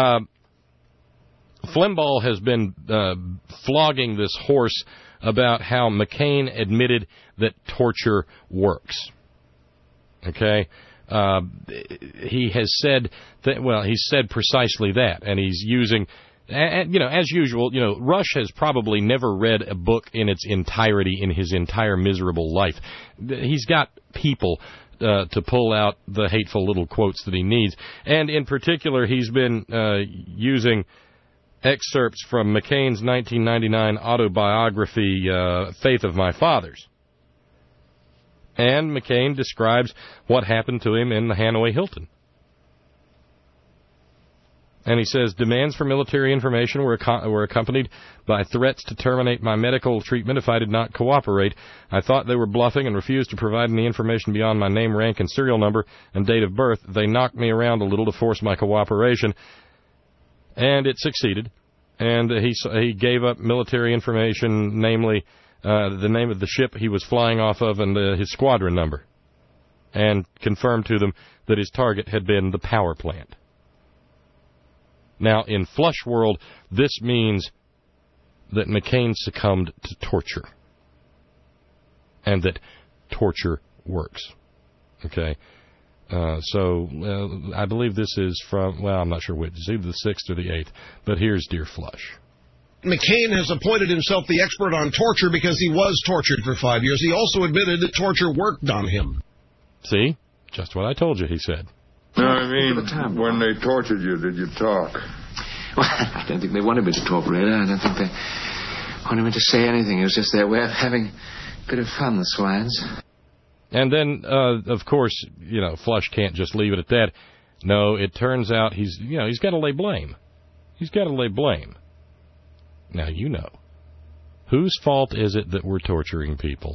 Flimbaugh has been flogging this horse about how McCain admitted that torture works. Okay? He has said that, well, he said precisely that, and he's using, and, as usual, Rush has probably never read a book in its entirety in his entire miserable life. He's got people to pull out the hateful little quotes that he needs. And in particular, he's been using excerpts from McCain's 1999 autobiography, Faith of My Fathers. And McCain describes what happened to him in the Hanoi Hilton. And he says, demands for military information were accompanied by threats to terminate my medical treatment if I did not cooperate. I thought they were bluffing and refused to provide any information beyond my name, rank, and serial number and date of birth. They knocked me around a little to force my cooperation, and it succeeded. And he gave up military information, namely the name of the ship he was flying off of and his squadron number, and confirmed to them that his target had been the power plant. Now, in Flush World, this means that McCain succumbed to torture, and that torture works. Okay? So I believe this is from, well, I'm not sure which. It's either the 6th or the 8th, but here's Dear Flush. McCain has appointed himself the expert on torture because he was tortured for 5 years. He also admitted that torture worked on him. See? Just what I told you, he said. No, I mean, when they tortured you, did you talk? Well, I don't think they wanted me to talk, really. I don't think they wanted me to say anything. It was just their way of having a bit of fun, the swines. And then, of course, Flush can't just leave it at that. No, it turns out he's got to lay blame. He's got to lay blame. Now, whose fault is it that we're torturing people?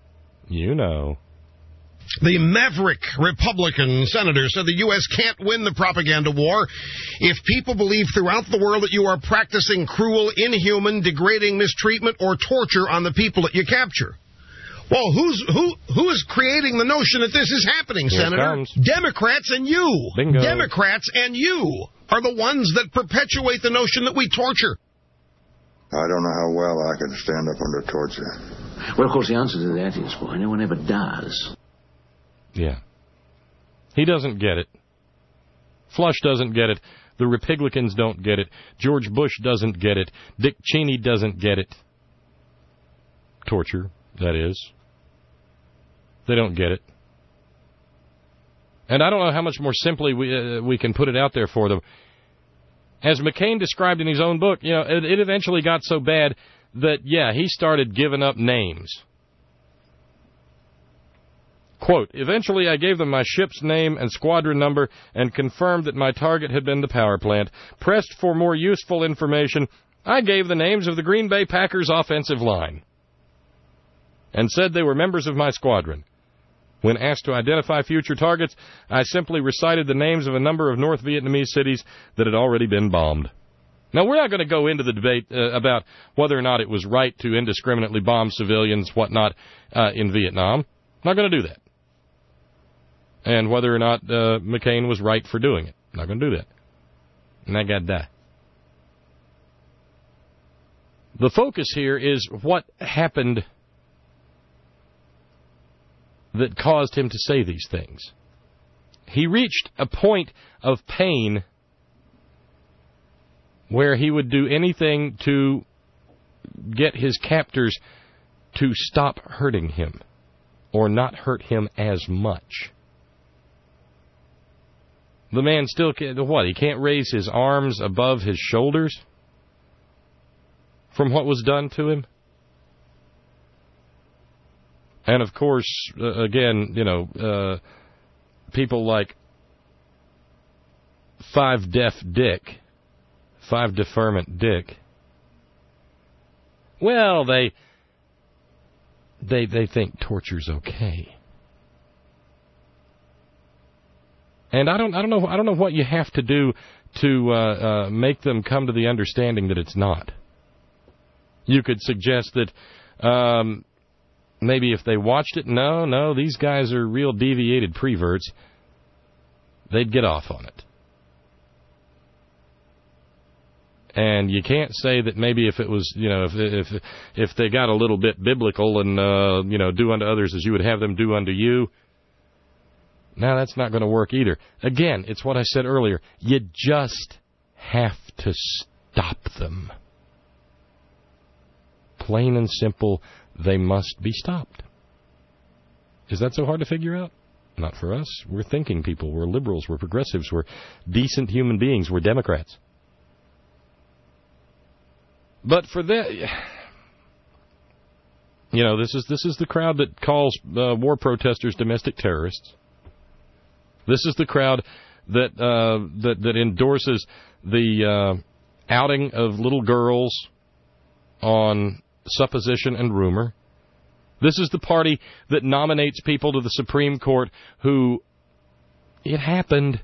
The maverick Republican senator said the U.S. can't win the propaganda war if people believe throughout the world that you are practicing cruel, inhuman, degrading mistreatment or torture on the people that you capture. Well, who is creating the notion that this is happening, Senator? Democrats and you. Bingo. Democrats and you are the ones that perpetuate the notion that we torture. I don't know how well I could stand up under torture. Well, of course, the answer to that is, boy, no one ever does. Yeah. He doesn't get it. Flush doesn't get it. The Republicans don't get it. George Bush doesn't get it. Dick Cheney doesn't get it. Torture, that is. They don't get it. And I don't know how much more simply we can put it out there for them. As McCain described in his own book, it eventually got so bad that, he started giving up names. Quote, eventually I gave them my ship's name and squadron number and confirmed that my target had been the power plant. Pressed for more useful information, I gave the names of the Green Bay Packers offensive line and said they were members of my squadron. When asked to identify future targets, I simply recited the names of a number of North Vietnamese cities that had already been bombed. Now, we're not going to go into the debate about whether or not it was right to indiscriminately bomb civilians, whatnot, in Vietnam. Not going to do that. And whether or not McCain was right for doing it. Not going to do that. And I got that. The focus here is what happened that caused him to say these things. He reached a point of pain where he would do anything to get his captors to stop hurting him. or not hurt him as much. The man still can't, what, he can't raise his arms above his shoulders from what was done to him? And of course, again, people like Five Deferment Dick, well, they think torture's okay. And I don't know what you have to do to make them come to the understanding that it's not. You could suggest that maybe if they watched it, no, these guys are real deviated preverts, they'd get off on it. And you can't say that maybe if it was, if they got a little bit biblical and, do unto others as you would have them do unto you. No, that's not going to work either. Again, it's what I said earlier. You just have to stop them. Plain and simple, they must be stopped. Is that so hard to figure out? Not for us. We're thinking people. We're liberals. We're progressives. We're decent human beings. We're Democrats. But for that, this is the crowd that calls war protesters domestic terrorists. This is the crowd that endorses the outing of little girls on supposition and rumor. This is the party that nominates people to the Supreme Court who, it happened,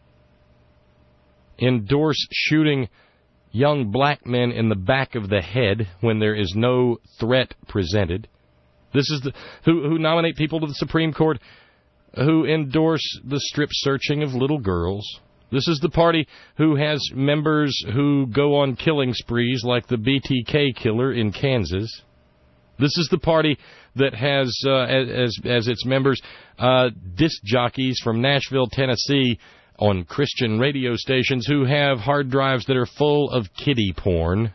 endorse shooting young black men in the back of the head when there is no threat presented. This is who nominate people to the Supreme Court who endorse the strip searching of little girls. This is the party who has members who go on killing sprees like the BTK killer in Kansas. This is the party that has as its members disc jockeys from Nashville, Tennessee, on Christian radio stations who have hard drives that are full of kiddie porn.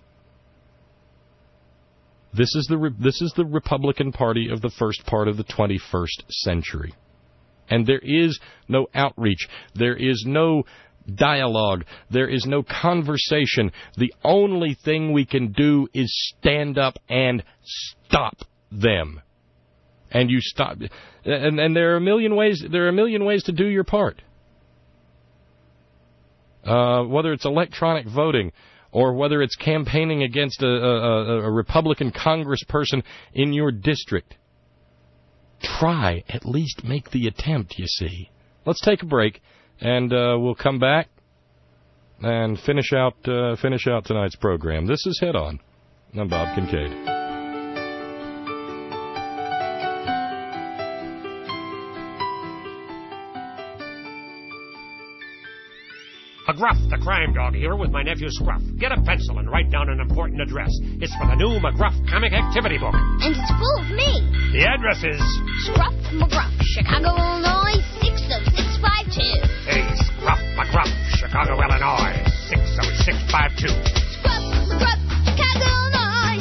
This is the Republican Party of the first part of the 21st century. And there is no outreach. There is no dialogue. There is no conversation. The only thing we can do is stand up and stop them. And you stop. And there are a million ways. There are a million ways to do your part. Whether it's electronic voting or whether it's campaigning against a Republican congressperson in your district. Try, at least make the attempt, you see. Let's take a break, and we'll come back and finish out tonight's program. This is Head On. I'm Bob Kincaid. McGruff, the crime dog, here with my nephew Scruff. Get a pencil and write down an important address. It's for the new McGruff comic activity book. And it's full of me. The address is Scruff McGruff, Chicago, Illinois, 60652. Hey, Scruff McGruff, Chicago, Illinois, 60652. Scruff McGruff, Chicago, Illinois,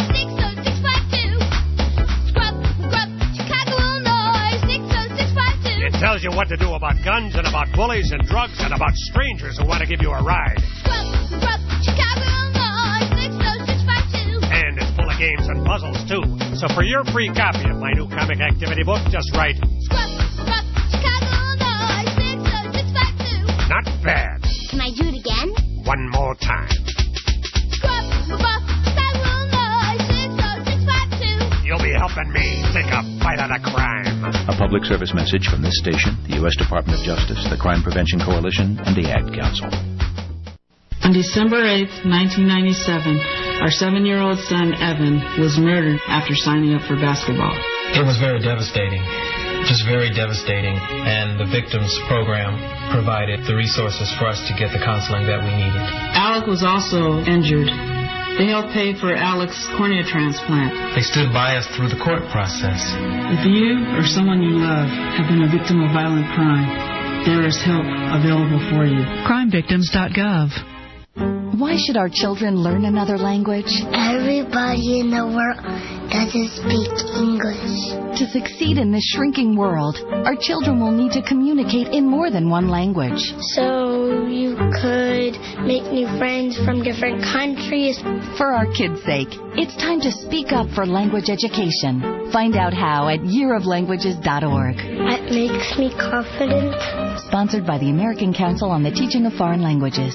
60652. Scruff McGruff, Chicago, Illinois, 60652. It tells you what to do about guns and about bullies and drugs and about strangers who want to give you a ride. Scruff McGruff, Chicago, Illinois, 60652. And it's full of games and puzzles, too. So for your free copy of my new comic activity book, just write Scruff McGruff, Chicago, Illinois, 60652. Not bad. Can I do it again? One more time. Scruff McGruff, Chicago, Illinois, 60652. You'll be helping me take a bite out of crime. A public service message from this station, the U.S. Department of Justice, the Crime Prevention Coalition, and the Ad Council. On December 8th, 1997, our 7-year-old son, Evan, was murdered after signing up for basketball. It was very devastating, just very devastating, and the victims program provided the resources for us to get the counseling that we needed. Alec was also injured. They helped pay for Alec's cornea transplant. They stood by us through the court process. If you or someone you love have been a victim of violent crime, there is help available for you. Crimevictims.gov. Why should our children learn another language? Everybody in the world doesn't speak English. To succeed in this shrinking world, our children will need to communicate in more than one language. So you could make new friends from different countries. For our kids' sake, it's time to speak up for language education. Find out how at yearoflanguages.org. That makes me confident. Sponsored by the American Council on the Teaching of Foreign Languages.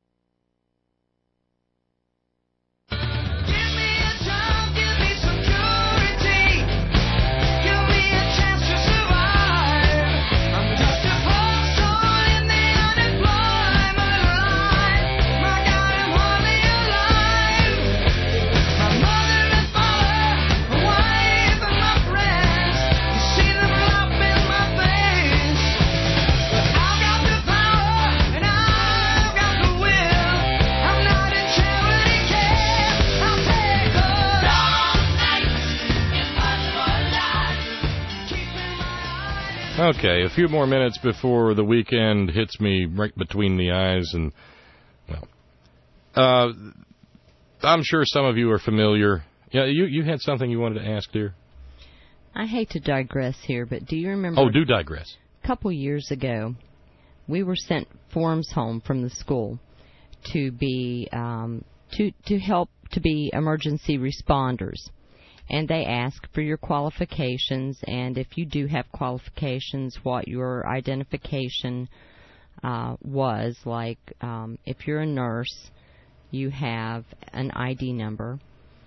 Okay, a few more minutes before the weekend hits me right between the eyes, and, well, I'm sure some of you are familiar. Yeah, you had something you wanted to ask, dear? I hate to digress here, but do you remember... Oh, do digress. A couple years ago, we were sent forms home from the school to be, to help to be emergency responders. And they ask for your qualifications, and if you do have qualifications, what your identification was. Like, if you're a nurse, you have an ID number.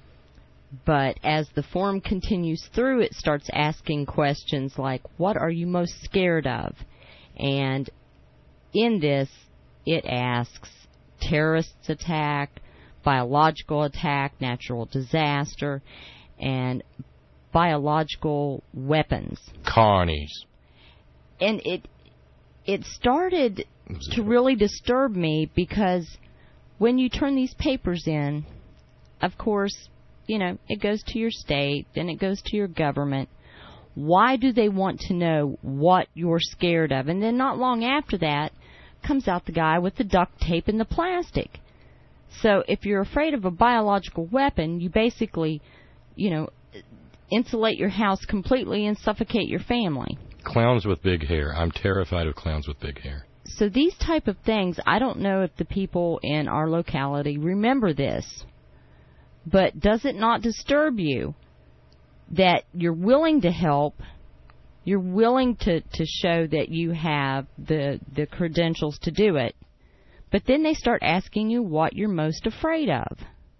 But as the form continues through, it starts asking questions like, what are you most scared of? And in this, it asks terrorist attack, biological attack, natural disaster, and biological weapons. Carnies. And it started to really disturb me because when you turn these papers in, of course, you know, it goes to your state, then it goes to your government. Why do they want to know what you're scared of? And then not long after that comes out the guy with the duct tape and the plastic. So if you're afraid of a biological weapon, you basically, you know, insulate your house completely and suffocate your family. Clowns with big hair. I'm terrified of clowns with big hair. So these type of things, I don't know if the people in our locality remember this, but does it not disturb you that you're willing to help, you're willing to show that you have the credentials to do it, but then they start asking you what you're most afraid of?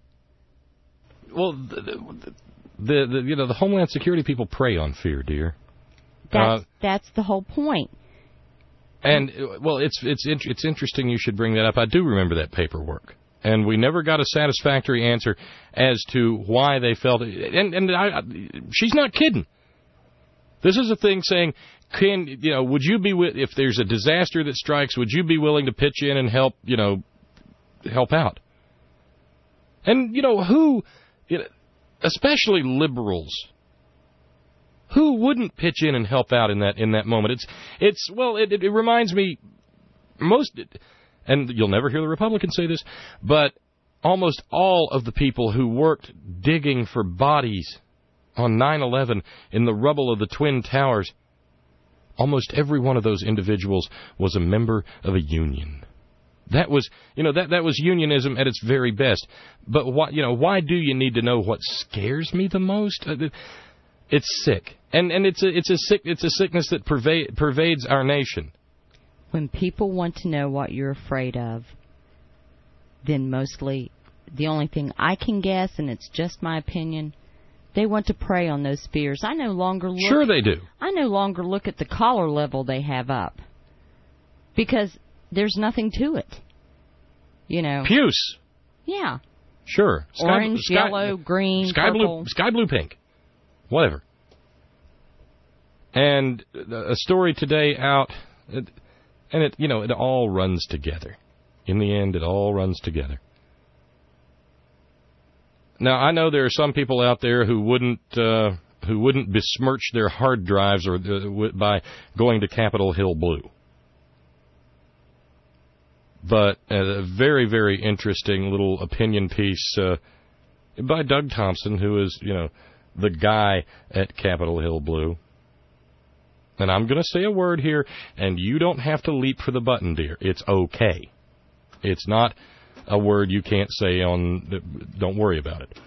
Well, the Homeland Security people prey on fear, dear. That's the whole point. And well, it's interesting you should bring that up. I do remember that paperwork, and we never got a satisfactory answer as to why they felt it. And she's not kidding. This is a thing saying, would you be if there's a disaster that strikes, would you be willing to pitch in and help out? And who, especially liberals, who wouldn't pitch in and help out in that moment? It reminds me and you'll never hear the Republicans say this, but almost all of the people who worked digging for bodies on 9/11 in the rubble of the Twin Towers, almost every one of those individuals was a member of a union. That was, that was unionism at its very best. But why do you need to know what scares me the most? It's sick, and it's a sickness that pervades our nation. When people want to know what you're afraid of, then mostly the only thing I can guess, and it's just my opinion, they want to prey on those fears. I no longer look. Sure, they do. I no longer look at the collar level they have up because there's nothing to it. Puce. Yeah. Sure. Orange, yellow, green, purple. Sky blue, pink. Whatever. And a story today out, and it all runs together. In the end, it all runs together. Now, I know there are some people out there who wouldn't besmirch their hard drives by going to Capitol Hill blue. But a very, very interesting little opinion piece by Doug Thompson, who is, the guy at Capitol Hill Blue. And I'm going to say a word here, and you don't have to leap for the button, dear. It's okay. It's not a word you can't say on... Don't worry about it.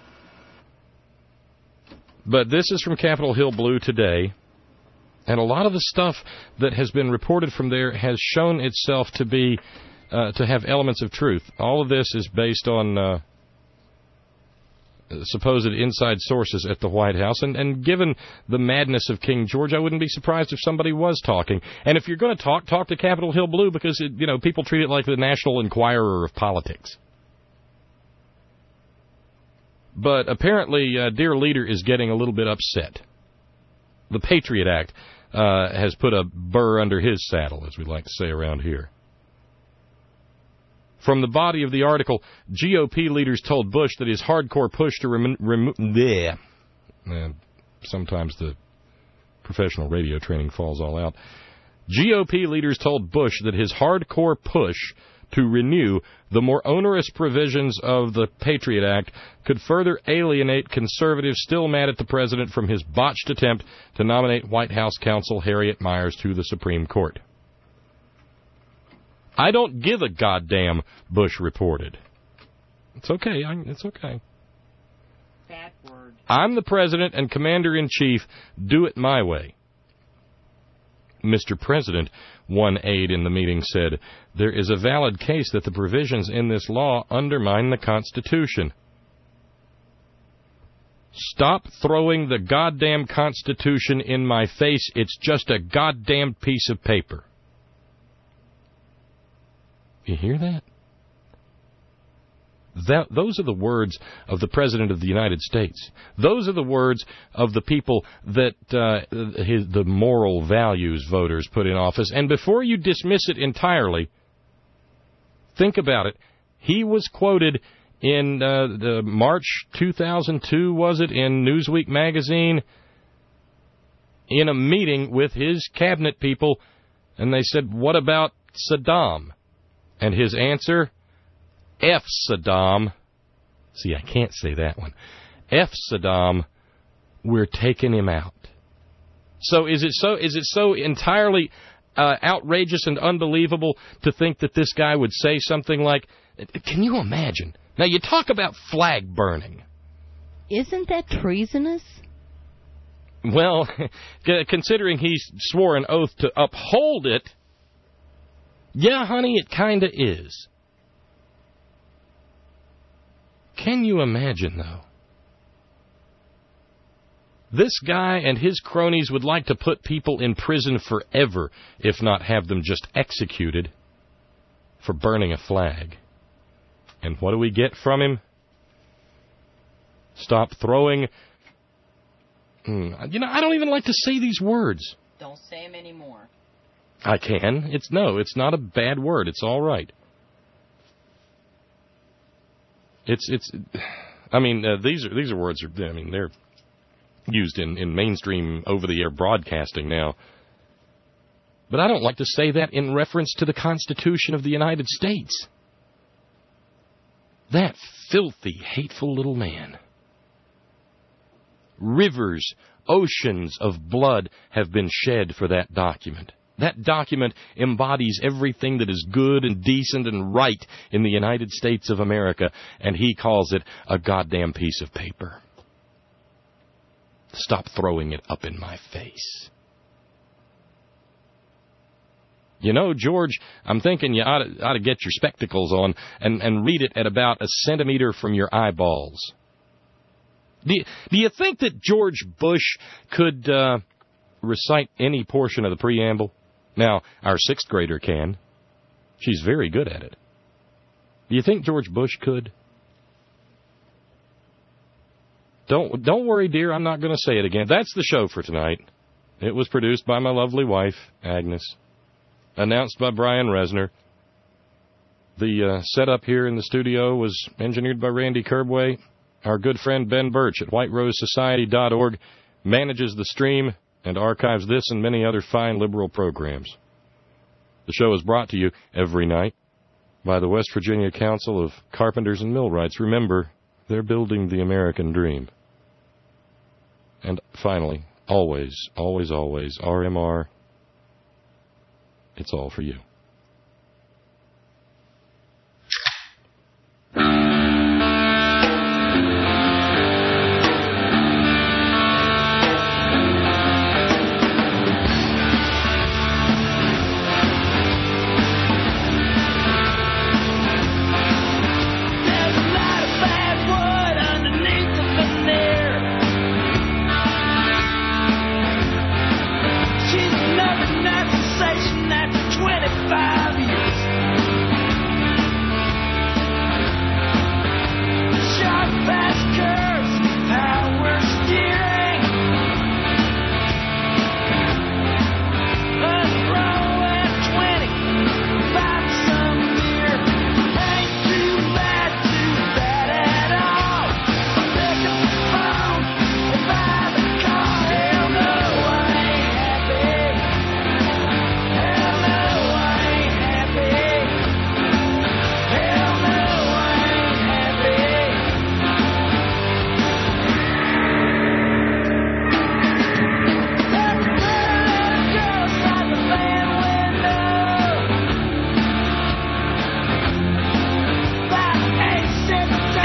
But this is from Capitol Hill Blue today, and a lot of the stuff that has been reported from there has shown itself to be to have elements of truth. All of this is based on supposed inside sources at the White House, and given the madness of King George, I wouldn't be surprised if somebody was talking. And if you're going to talk to Capitol Hill Blue, because people treat it like the National Enquirer of politics. But apparently, dear leader is getting a little bit upset. The Patriot Act has put a burr under his saddle, as we like to say around here. From the body of the article, GOP leaders told Bush that his hardcore push to remove... sometimes the professional radio training falls all out. GOP leaders told Bush that his hardcore push to renew the more onerous provisions of the Patriot Act could further alienate conservatives still mad at the president from his botched attempt to nominate White House counsel Harriet Miers to the Supreme Court. I don't give a goddamn, Bush reported. It's okay. It's okay. Bad word. I'm the president and commander-in-chief. Do it my way. Mr. President, one aide in the meeting said, there is a valid case that the provisions in this law undermine the Constitution. Stop throwing the goddamn Constitution in my face. It's just a goddamn piece of paper. You hear that? Those are the words of the President of the United States. Those are the words of the people that the moral values voters put in office. And before you dismiss it entirely, think about it. He was quoted in the March 2002, was it, in Newsweek magazine, in a meeting with his cabinet people, and they said, what about Saddam? And his answer, F Saddam. See, I can't say that one. F Saddam, we're taking him out. So is it so entirely outrageous and unbelievable to think that this guy would say something like, can you imagine? Now, you talk about flag burning. Isn't that treasonous? Well, considering he swore an oath to uphold it, yeah, honey, it kind of is. Can you imagine, though? This guy and his cronies would like to put people in prison forever, if not have them just executed for burning a flag. And what do we get from him? Stop throwing... I don't even like to say these words. Don't say them anymore. I can. It's not a bad word. It's all right. These are words, they're used in mainstream over-the-air broadcasting now. But I don't like to say that in reference to the Constitution of the United States. That filthy, hateful little man. Rivers, oceans of blood have been shed for that document. That document embodies everything that is good and decent and right in the United States of America, and he calls it a goddamn piece of paper. Stop throwing it up in my face. George, I'm thinking you ought to get your spectacles on and read it at about a centimeter from your eyeballs. Do you think that George Bush could recite any portion of the preamble? Now, our 6th grader can. She's very good at it. Do you think George Bush could? Don't worry, dear, I'm not going to say it again. That's the show for tonight. It was produced by my lovely wife, Agnes. Announced by Brian Resner. The setup here in the studio was engineered by Randy Kerbway. Our good friend Ben Birch at whiterosesociety.org manages the stream and archives this and many other fine liberal programs. The show is brought to you every night by the West Virginia Council of Carpenters and Millwrights. Remember, they're building the American dream. And finally, always, always, always, RMR, it's all for you.